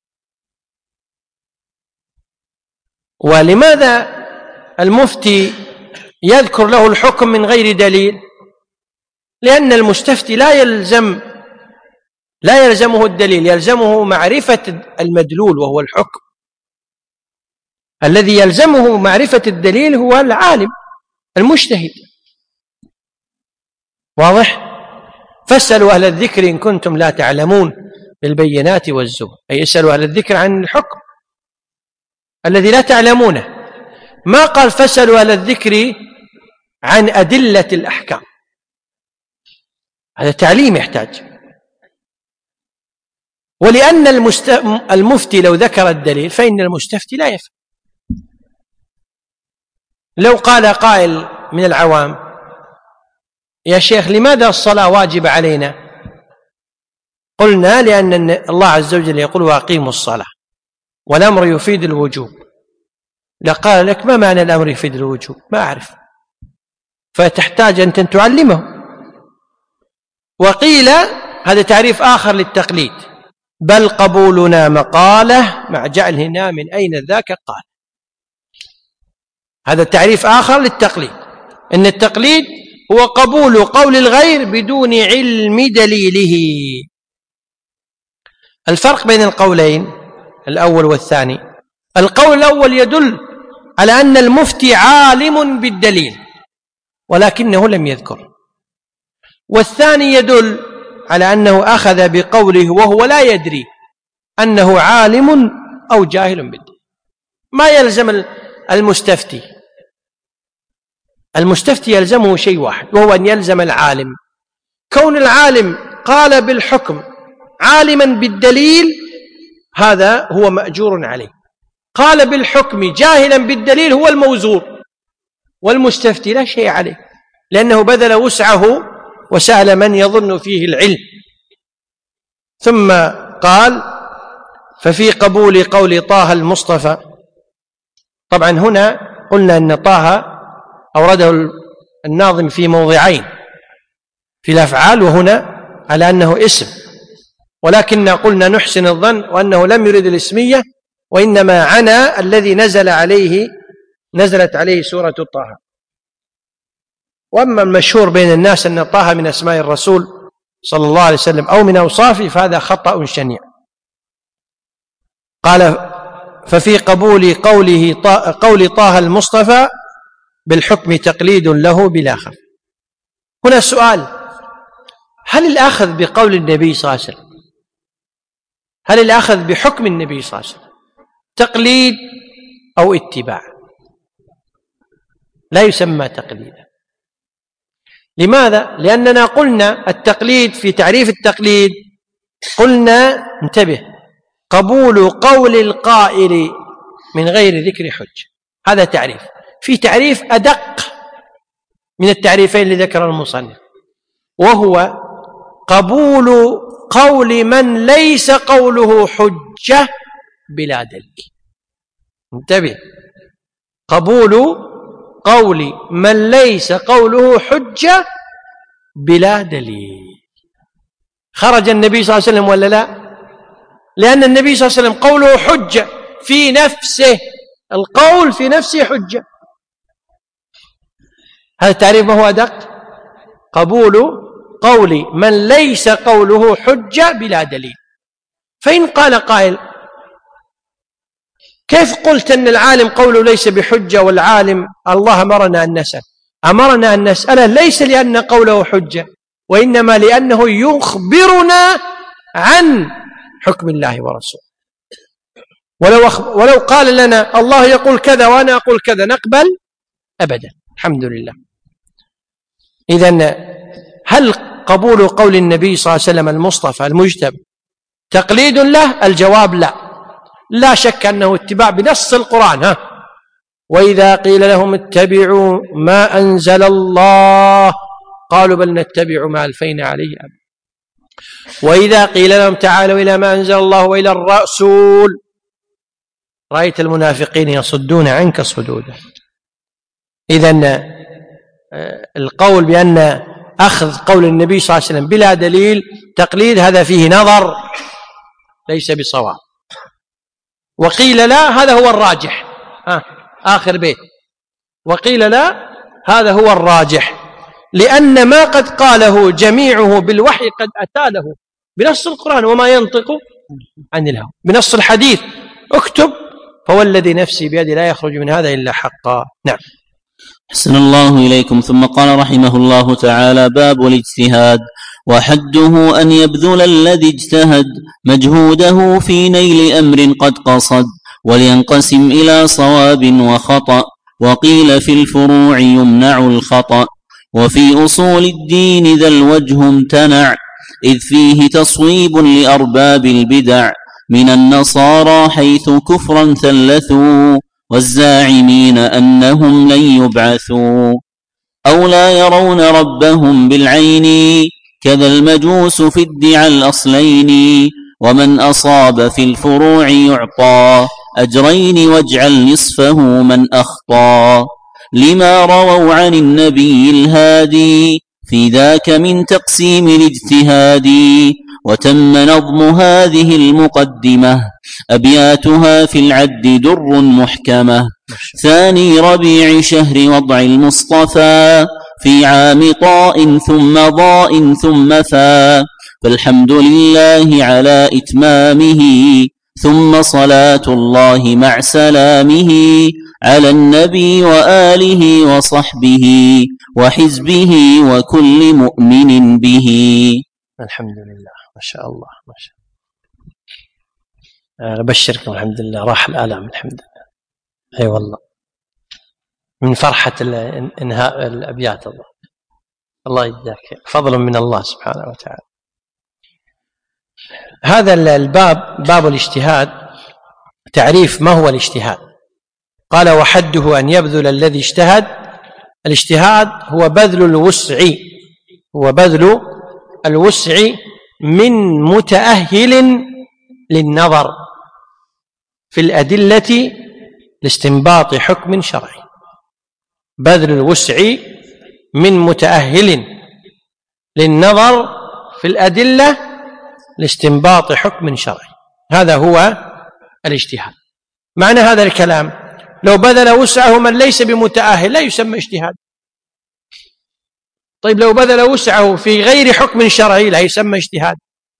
ولماذا المفتي يذكر له الحكم من غير دليل؟ لأن المستفتي لا يلزم لا يلزمه الدليل، يلزمه معرفة المدلول وهو الحكم. الذي يلزمه معرفة الدليل هو العالم المجتهد. واضح؟ فاسألوا أهل الذكر إن كنتم لا تعلمون بالبينات والزبر، أي اسألوا أهل الذكر عن الحكم الذي لا تعلمونه. ما قال فاسألوا أهل الذكر عن أدلة الأحكام، هذا تعليم يحتاج. ولأن المست... المفتي لو ذكر الدليل فإن المستفتي لا يفهم. لو قال قائل من العوام: يا شيخ لماذا الصلاة واجبة علينا؟ قلنا لأن الله عز وجل يقول وأقيموا الصلاة، والأمر يفيد الوجوب. لقال لك ما معنى الأمر يفيد الوجوب؟ ما أعرف، فتحتاج أن تعلمه. وقيل هذا تعريف آخر للتقليد: بل قبولنا مقاله مع جعلنا من أين ذاك قال. هذا تعريف آخر للتقليد، إن التقليد هو قبول قول الغير بدون علم دليله. الفرق بين القولين الأول والثاني: القول الأول يدل على أن المفتي عالم بالدليل ولكنه لم يذكر، والثاني يدل على أنه أخذ بقوله وهو لا يدري أنه عالم أو جاهل بالدليل. ما يلزم المستفتي المستفتي يلزمه شيء واحد، وهو أن يلزم العالم. كون العالم قال بالحكم عالما بالدليل هذا هو مأجور عليه، قال بالحكم جاهلا بالدليل هو الموزور، والمستفتي لا شيء عليه لأنه بذل وسعه وسأل من يظن فيه العلم. ثم قال ففي قبول قول طه المصطفى. طبعا هنا قلنا أن طه أورده الناظم في موضعين في الأفعال، وهنا على أنه اسم، ولكننا قلنا نحسن الظن وأنه لم يرد الاسمية، وإنما عنى الذي نزل عليه نزلت عليه سورة طه. وأما المشهور بين الناس أن طه من أسماء الرسول صلى الله عليه وسلم أو من أوصافه فهذا خطأ شنيع. قال ففي قبول قوله قول طه المصطفى بالحكم تقليد له بلا خف. هنا سؤال: هل الأخذ بقول النبي صلى الله عليه وسلم هل الأخذ بحكم النبي صلى الله عليه وسلم تقليد أو اتباع؟ لا يسمى تقليدا. لماذا؟ لأننا قلنا التقليد في تعريف التقليد قلنا انتبه قبول قول القائل من غير ذكر حجة، هذا تعريف. في تعريف أدق من التعريفين اللي ذكر المصنف، وهو قبول قول من ليس قوله حجة بلا دليل. انتبه، قبول قول من ليس قوله حجة بلا دليل. خرج النبي صلى الله عليه وسلم ولا لا؟ لأن النبي صلى الله عليه وسلم قوله حجة في نفسه، القول في نفسه حجة. هذا التعريف ما هو أدق؟ قبول قول من ليس قوله حجة بلا دليل. فإن قال قائل كيف قلت أن العالم قوله ليس بحجة والعالم الله أمرنا أن نسأل؟ أمرنا أن نسأله ليس لأن قوله حجة، وإنما لأنه يخبرنا عن حكم الله ورسوله. ولو, أخب... ولو قال لنا الله يقول كذا وأنا أقول كذا نقبل؟ أبدا، الحمد لله. إذن هل قبول قول النبي صلى الله عليه وسلم المصطفى المجتبى تقليد له؟ الجواب لا، لا شك أنه اتباع بنص القرآن. ها وإذا قيل لهم اتبعوا ما أنزل الله قالوا بل نتبع ما ألفينا عليه أبا. وإذا قيل لهم تعالوا إلى ما أنزل الله وإلى الرسول رأيت المنافقين يصدون عنك صدودا. إذن القول بأن أخذ قول النبي صلى الله عليه وسلم بلا دليل تقليد، هذا فيه نظر ليس بصواب. وقيل لا، هذا هو الراجح. آه. آخر بيت، وقيل لا هذا هو الراجح، لأن ما قد قاله جميعه بالوحي قد أتى له بنص القرآن وما ينطق عن الهوى، بنص الحديث اكتب فوالذي نفسي بيدي لا يخرج من هذا إلا حقا. نعم. أحسن الله إليكم. ثم قال رحمه الله تعالى: باب الاجتهاد، وحده أن يبذل الذي اجتهد مجهوده في نيل أمر قد قصد، ولينقسم إلى صواب وخطأ، وقيل في الفروع يمنع الخطأ، وفي أصول الدين ذا الوجه امتنع، إذ فيه تصويب لأرباب البدع من النصارى حيث كفرا ثلثوا، والزاعمين أنهم لن يبعثوا، أو لا يرون ربهم بالعين، كذا المجوس في ادعى الأصلين، ومن أصاب في الفروع يعطى أجرين، واجعل نصفه من أخطى، لما رووا عن النبي الهادي في ذاك من تقسيم الاجتهاد. وتم نظم هذه المقدمة أبياتها في العد در محكمة. ثاني ربيع شهر وضع المصطفى في عام طاء ثم ضاء ثم فا، فالحمد لله على إتمامه، ثم صلاة الله مع سلامه على النبي وآله وصحبه وحزبه وكل مؤمن به. الحمد لله، ما شاء الله ما شاء الله. أبشركم الحمد لله راح الآلام الحمد لله. أي أيوة والله من فرحة انهاء الأبيات. الله الله يجزاك، فضل من الله سبحانه وتعالى. هذا الباب باب الاجتهاد، تعريف ما هو الاجتهاد. قال: وحده أن يبذل الذي اجتهد. الاجتهاد هو بذل الوسع، هو بذل الوسع من متأهل للنظر في الأدلة لاستنباط حكم شرعي. بذل الوسع من متأهل للنظر في الأدلة لاستنباط حكم شرعي، هذا هو الاجتهاد. معنى هذا الكلام لو بذل وسعه من ليس بمتأهل لا يسمى اجتهاد. طيب لو بذل وسعه في غير حكم شرعي لا يسمى اجتهاد.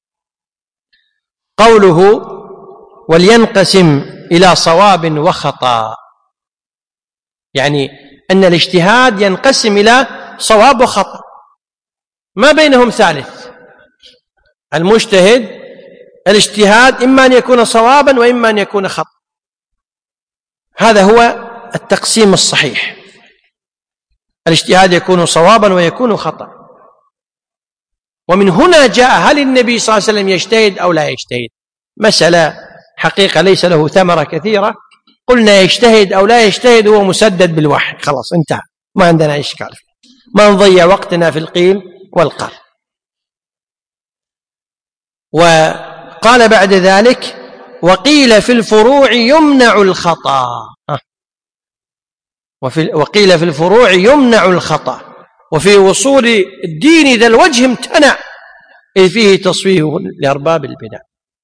قوله ولينقسم إلى صواب وخطأ، يعني أن الاجتهاد ينقسم إلى صواب وخطأ، ما بينهم ثالث. المجتهد الاجتهاد إما أن يكون صوابا وإما أن يكون خطأ، هذا هو التقسيم الصحيح. الاجتهاد يكون صوابا ويكون خطأ. ومن هنا جاء هل النبي صلى الله عليه وسلم يجتهد أو لا يجتهد. مسألة حقيقة ليس له ثمرة كثيرة، قلنا يجتهد أو لا يجتهد هو مسدد بالوحي، خلاص انتهى، ما عندنا إشكال، ما نضيع وقتنا في القيل والقال. وقال بعد ذلك: وقيل في الفروع يمنع الخطأ. وفي وقيل في الفروع يمنع الخطأ وفي وصول الدين ذا الوجه امتنع، إذ فيه تصويب لأرباب البدع.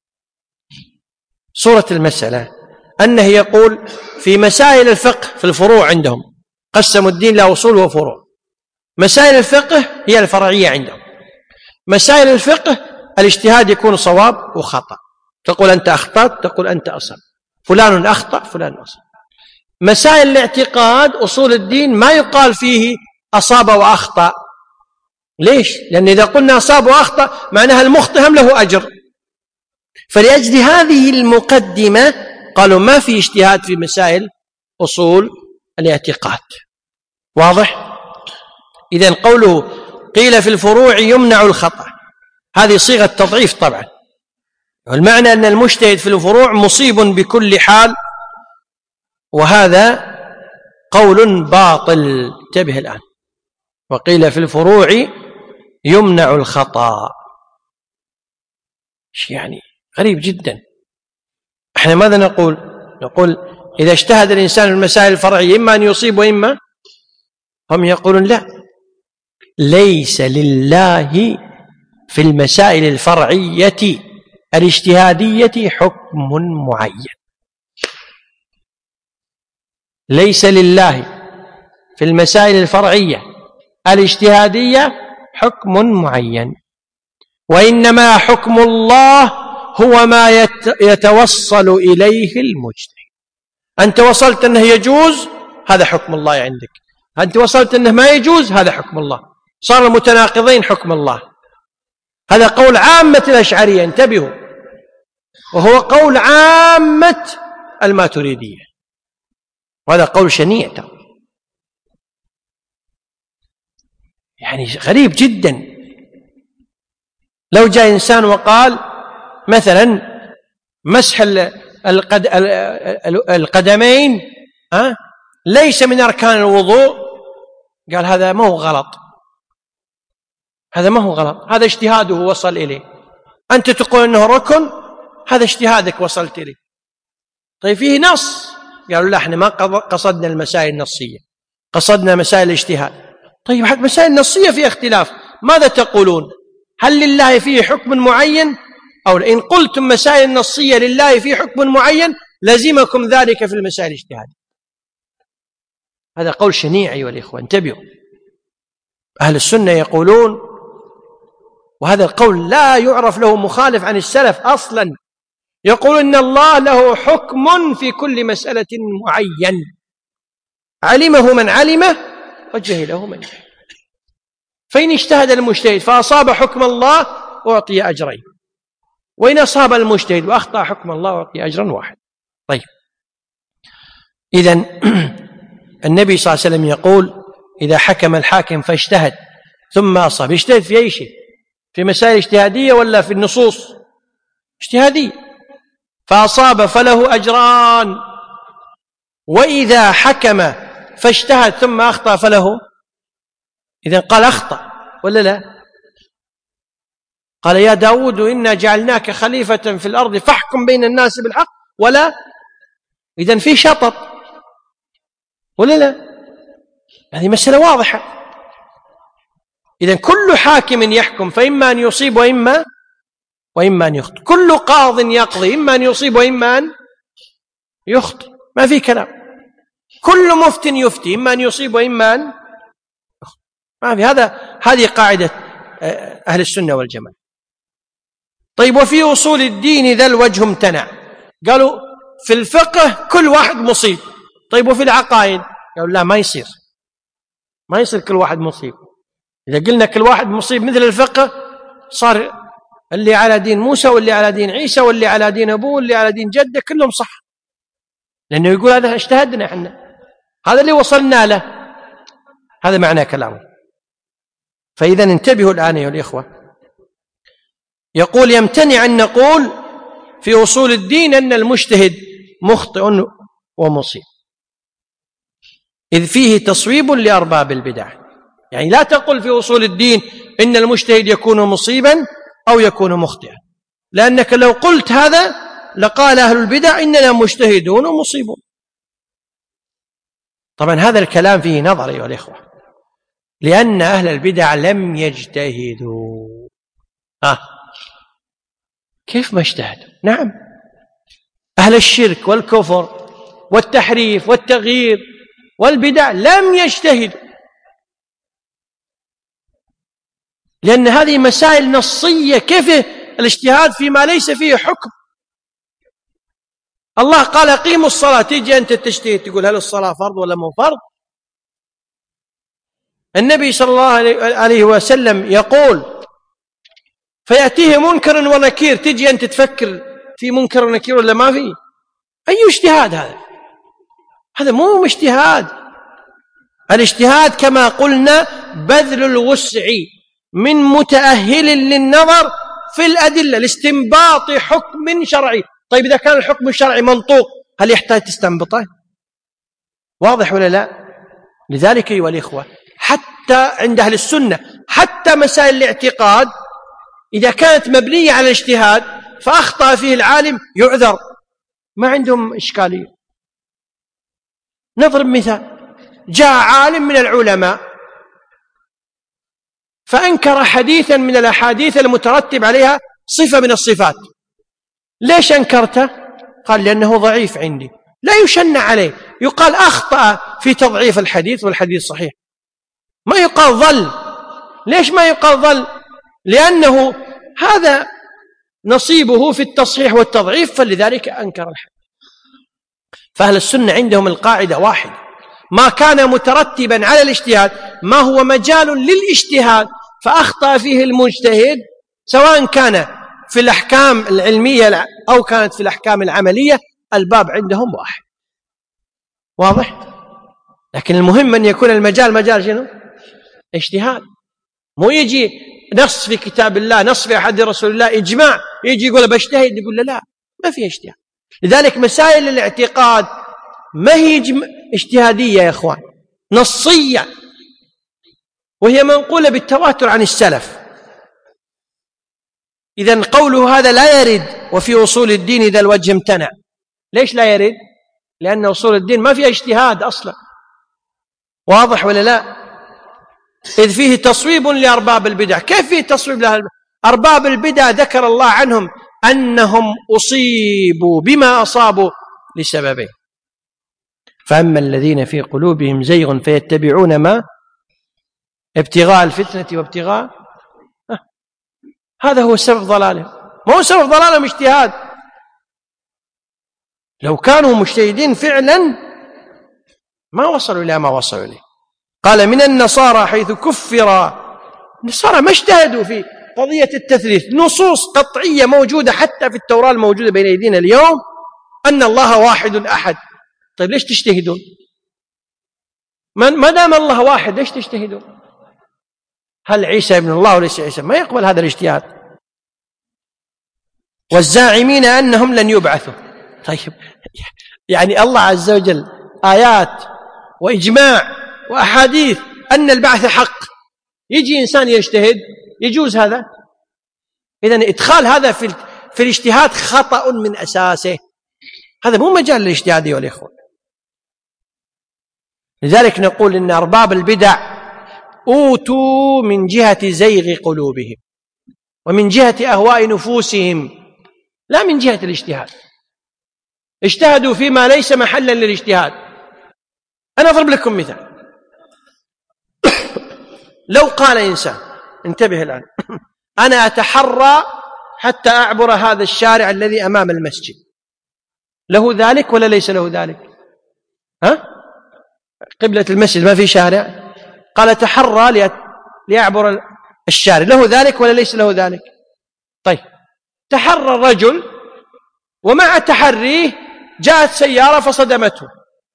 صورة المسألة أنه يقول في مسائل الفقه في الفروع عندهم قسموا الدين إلى أصول وفروع. مسائل الفقه هي الفرعية عندهم. مسائل الفقه الاجتهاد يكون صواب وخطأ، تقول أنت أخطأت، تقول أنت أصبت، فلان أخطأ فلان أصب. مسائل الاعتقاد أصول الدين ما يقال فيه أصاب وأخطأ. ليش؟ لأن إذا قلنا أصاب وأخطأ معناها المخطئ هم له أجر. فلأجل هذه المقدمة قالوا ما في اجتهاد في مسائل أصول الاعتقاد. واضح؟ إذن قوله قيل في الفروع يمنع الخطأ هذه صيغة تضعيف طبعا، والمعنى أن المجتهد في الفروع مصيب بكل حال، وهذا قول باطل. انتبه الآن. وقيل في الفروع يمنع الخطأ، يعني غريب جدا. احنا ماذا نقول؟ نقول إذا اجتهد الإنسان في المسائل الفرعية إما أن يصيب وإما، هم يقولون لا، ليس لله في المسائل الفرعية الاجتهادية حكم معين. ليس لله في المسائل الفرعية الاجتهادية حكم معين، وإنما حكم الله هو ما يتوصل إليه المجتهد. أنت وصلت أنه يجوز، هذا حكم الله عندك. أنت وصلت أنه ما يجوز، هذا حكم الله. صار المتناقضين حكم الله. هذا قول عامة الأشعرية، انتبهوا، وهو قول عامة الماتريدية، وهذا قول شنيع يعني غريب جدا. لو جاء إنسان وقال مثلا مسح القدمين ها ليس من أركان الوضوء، قال هذا ما هو غلط، هذا ما هو غلط، هذا اجتهاده وصل إليه. أنت تقول أنه ركن، هذا اجتهادك وصلت إليه. طيب فيه نص، قالوا لا احنا ما قصدنا المسائل النصية، قصدنا مسائل الاجتهاد. طيب حق مسائل النصية في اختلاف، ماذا تقولون؟ هل لله فيه حكم معين؟ أو إن قلتم مسائل النصية لله فيه حكم معين لزمكم ذلك في المسائل الاجتهادية. هذا قول شنيع أيها الإخوة، انتبهوا. أهل السنة يقولون، وهذا القول لا يعرف له مخالف عن السلف أصلا، يقول إن الله له حكم في كل مسألة معين، علمه من علمه وجهله من جهله. فإن اجتهد المجتهد فأصاب حكم الله أعطي أجرين، وإن أصاب المجتهد وأخطأ حكم الله أعطي أجرا واحد. طيب إذن النبي صلى الله عليه وسلم يقول إذا حكم الحاكم فاجتهد ثم أصاب، يجتهد في أي شيء؟ في مسائل اجتهادية ولا في النصوص؟ اجتهادية، فأصاب فله أجران. وإذا حكم فاجتهد ثم أخطأ فله، إذن قال أخطأ ولا لا؟ قال يا داود إنا جعلناك خليفة في الأرض فاحكم بين الناس بالحق ولا، إذن في شطط ولا لا؟ هذه مسألة واضحة. إذن كل حاكم يحكم فإما أن يصيب وإما وإما أن يخطئ، كل قاض يقضي إما أن يصيب وإما أن يخطئ، ما في كلام. كل مفت يفتي إما أن يصيب وإما أن يخطئ، ما في. هذا هذه قاعدة أهل السنة والجماعة. طيب وفي أصول الدين ذا الوجه امتنع، قالوا في الفقه كل واحد مصيب. طيب وفي العقائد؟ قالوا لا، ما يصير، ما يصير كل واحد مصيب. إذا قلنا كل واحد مصيب مثل الفقه صار اللي على دين موسى واللي على دين عيسى واللي على دين أبوه واللي على دين جده كلهم صح، لأنه يقول هذا اجتهدنا احنا، هذا اللي وصلنا له، هذا معنى كلامه. فإذا انتبهوا الآن يا الإخوة، يقول يمتنع أن نقول في أصول الدين أن المجتهد مخطئ ومصيب، إذ فيه تصويب لأرباب البدع. يعني لا تقل في أصول الدين إن المجتهد يكون مصيبا أو يكون مخطئا، لأنك لو قلت هذا لقال أهل البدع إننا مجتهدون ومصيبون. طبعا هذا الكلام فيه نظر أيها الإخوة، لأن أهل البدع لم يجتهدوا. آه. كيف ما اجتهدوا؟ نعم، أهل الشرك والكفر والتحريف والتغيير والبدع لم يجتهدوا، لأن هذه مسائل نصية. كيف الاجتهاد فيما ليس فيه حكم؟ الله قال قيموا الصلاة، تيجي أنت تجتهد تقول هل الصلاة فرض ولا مو فرض؟ النبي صلى الله عليه وسلم يقول فيأتيه منكر ونكير، تجي أنت تفكر في منكر ونكير ولا ما فيه؟ أي اجتهاد هذا؟ هذا مو اجتهاد. الاجتهاد كما قلنا بذل الوسع من متأهل للنظر في الأدلة لاستنباط حكم شرعي. طيب إذا كان الحكم الشرعي منطوق هل يحتاج تستنبطه؟ واضح ولا لا؟ لذلك أيها الإخوة حتى عند أهل السنة حتى مسائل الاعتقاد إذا كانت مبنية على الاجتهاد فأخطأ فيه العالم يعذر، ما عندهم إشكالية. نضرب مثال، جاء عالم من العلماء فأنكر حديثا من الأحاديث المترتب عليها صفة من الصفات. ليش أنكرته؟ قال لأنه ضعيف عندي. لا يشنع عليه، يقال أخطأ في تضعيف الحديث والحديث صحيح، ما يقال ضل. ليش ما يقال ضل؟ لأنه هذا نصيبه في التصحيح والتضعيف، فلذلك أنكر الحديث. فأهل السنة عندهم القاعدة واحدة، ما كان مترتبا على الاجتهاد، ما هو مجال للاجتهاد فأخطأ فيه المجتهد سواء كان في الأحكام العلمية أو كانت في الأحكام العملية، الباب عندهم واحد. واضح؟ لكن المهم أن يكون المجال مجال شنو؟ اجتهاد. مو يجي نص في كتاب الله، نص في أحاديث رسول الله، إجماع، يجي يقول بجتهد، يقول لا لا ما في اجتهاد. لذلك مسائل الاعتقاد ما هي اجتهادية يا إخوان، نصية، وهي منقولة بالتواتر عن السلف. إذن قوله هذا لا يرد وفي أصول الدين ذا الوجه امتنع. ليش لا يرد؟ لأن أصول الدين ما فيها اجتهاد أصلا. واضح ولا لا؟ إذ فيه تصويب لأرباب البدع. كيف فيه تصويب لأرباب أرباب البدع؟ ذكر الله عنهم أنهم أصيبوا بما أصابوا لسببين، فأما الذين في قلوبهم زيغ فيتبعون ما ابتغاء الفتنة وابتغاء آه. هذا هو سبب ضلالهم، ما هو سبب ضلالهم اجتهاد. لو كانوا مجتهدين فعلا ما وصلوا إلى ما وصلوا إليه. قال من النصارى حيث كفر، النصارى ما اجتهدوا في قضية التثليث، نصوص قطعية موجودة حتى في التوراة الموجودة بين أيدينا اليوم أن الله واحد أحد. طيب ليش تجتهدون؟ ما دام الله واحد ليش تجتهدون؟ هل عيسى ابن الله وليس عيسى؟ ما يقبل هذا الاجتهاد. والزاعمين أنهم لن يبعثوا. طيب يعني الله عز وجل آيات وإجماع وأحاديث أن البعث حق، يجي إنسان يجتهد، يجوز هذا؟ إذن إدخال هذا في في الاجتهاد خطأ من أساسه، هذا مو مجال للاجتهاد يا الإخوة. لذلك نقول إن أرباب البدع أوتوا من جهة زيغ قلوبهم ومن جهة أهواء نفوسهم، لا من جهة الاجتهاد. اجتهدوا فيما ليس محلا للاجتهاد. أنا أضرب لكم مثال. لو قال إنسان، انتبه الآن، أنا أتحرى حتى أعبر هذا الشارع الذي أمام المسجد، له ذلك ولا ليس له ذلك؟ ها؟ قبلة المسجد ما في شارع، قال تحرى ليعبر الشارع، له ذلك ولا ليس له ذلك؟ طيب تحرى الرجل ومع تحريه جاءت سيارة فصدمته،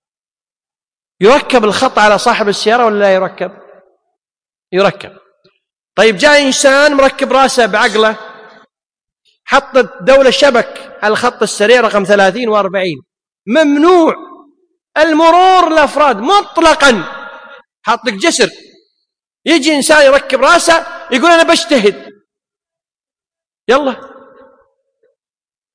يركب الخطأ على صاحب السيارة ولا لا يركب؟ يركب. طيب جاء إنسان مركب راسه بعقله، حطت دولة شبك على الخط السريع رقم ثلاثين وأربعين، ممنوع المرور الأفراد مطلقا، حاطك جسر. يجي إنسان يركب راسه يقول أنا بجتهد، يلا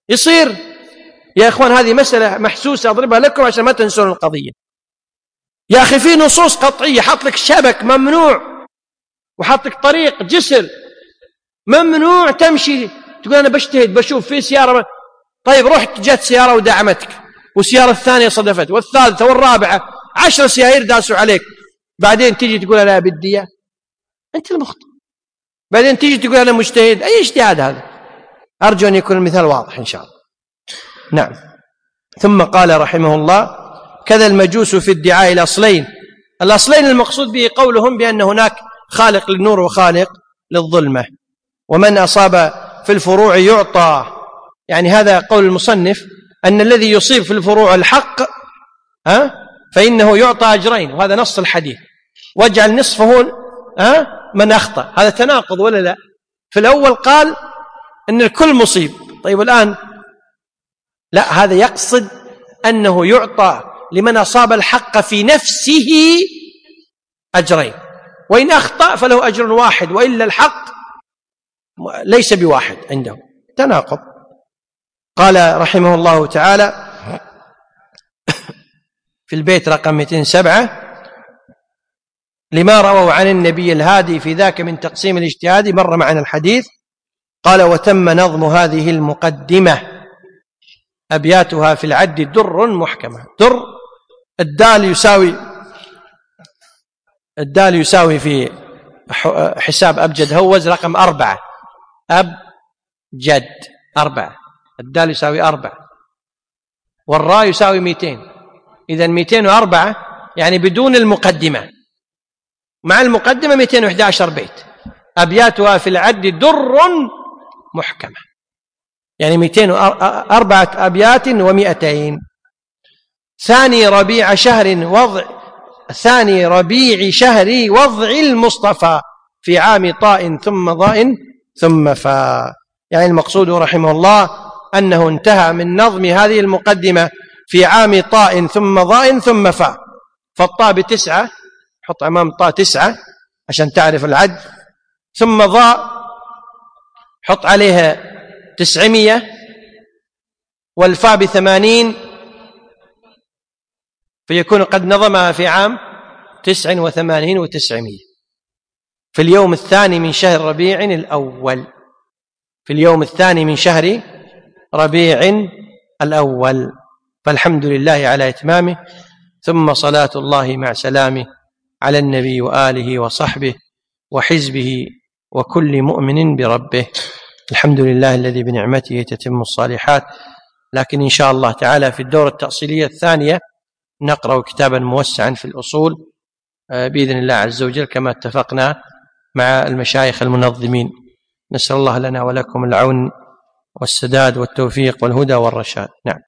يصير. يا إخوان هذه مسألة محسوسة أضربها لكم عشان ما تنسون القضية. يا أخي في نصوص قطعية، حط لك شبك ممنوع، وحط لك طريق جسر ممنوع تمشي، تقول أنا بجتهد بشوف في سيارة، طيب رحت جت سيارة ودعمتك، والسيارة الثانية صدفت، والثالثة والرابعة، عشر سيايير داسوا عليك، بعدين تيجي تقول أنا بدية، أنت المخطئ. بعدين تيجي تقول أنا مجتهد. أي اجتهاد هذا؟ أرجو أن يكون المثال واضح إن شاء الله. نعم. ثم قال رحمه الله: كذا المجوس في ادعاء الأصلين. الأصلين المقصود به قولهم بأن هناك خالق للنور وخالق للظلمة، ومن أصاب في الفروع يعطى، يعني هذا قول المصنف أن الذي يصيب في الفروع الحق ها فإنه يعطى أجرين، وهذا نص الحديث، واجعل نصفه ها من أخطأ. هذا تناقض ولا لا؟ في الأول قال أن الكل مصيب، طيب الآن لا، هذا يقصد أنه يعطى لمن أصاب الحق في نفسه أجرين، وإن أخطأ فله أجر واحد، وإلا الحق ليس بواحد عنده، تناقض. قال رحمه الله تعالى في البيت رقم مئتين وسبعة: لما رووا عن النبي الهادي في ذاك من تقسيم الاجتهاد، مر معنا الحديث. قال: وتم نظم هذه المقدمة أبياتها في العد در محكمة. در الدال يساوي الدال يساوي في حساب أبجد هوز رقم أربعة، أبجد أربعة، الدال يساوي أربعة، والراء يساوي مئتين، إذن مئتين وأربعة يعني بدون المقدمة، مع المقدمة مئتين وإحدى عشر بيت. أبياتها في العد در محكمة، يعني مئتين وأربعة أبيات ومئتين. ثاني ربيع شهر وضع ثاني ربيع شهر وضع المصطفى في عام طاء ثم ضاء ثم فاء. يعني المقصود رحمه الله أنه انتهى من نظم هذه المقدمة في عام طاء ثم ضاء ثم فاء. فالطاء بتسعة، حط أمام الطاء تسعة عشان تعرف العد، ثم ضاء حط عليها تسعمية، والفاء بثمانين، فيكون قد نظمها في عام تسع وثمانين وتسعمية في اليوم الثاني من شهر ربيع الأول في اليوم الثاني من شهر ربيع الأول. فالحمد لله على إتمامه، ثم صلاة الله مع سلامه على النبي وآله وصحبه وحزبه وكل مؤمن بربه. الحمد لله الذي بنعمته تتم الصالحات. لكن إن شاء الله تعالى في الدورة التأصيلية الثانية نقرأ كتابا موسعا في الأصول بإذن الله عز وجل، كما اتفقنا مع المشايخ المنظمين. نسأل الله لنا ولكم العون والسداد والتوفيق والهدى والرشاد. نعم.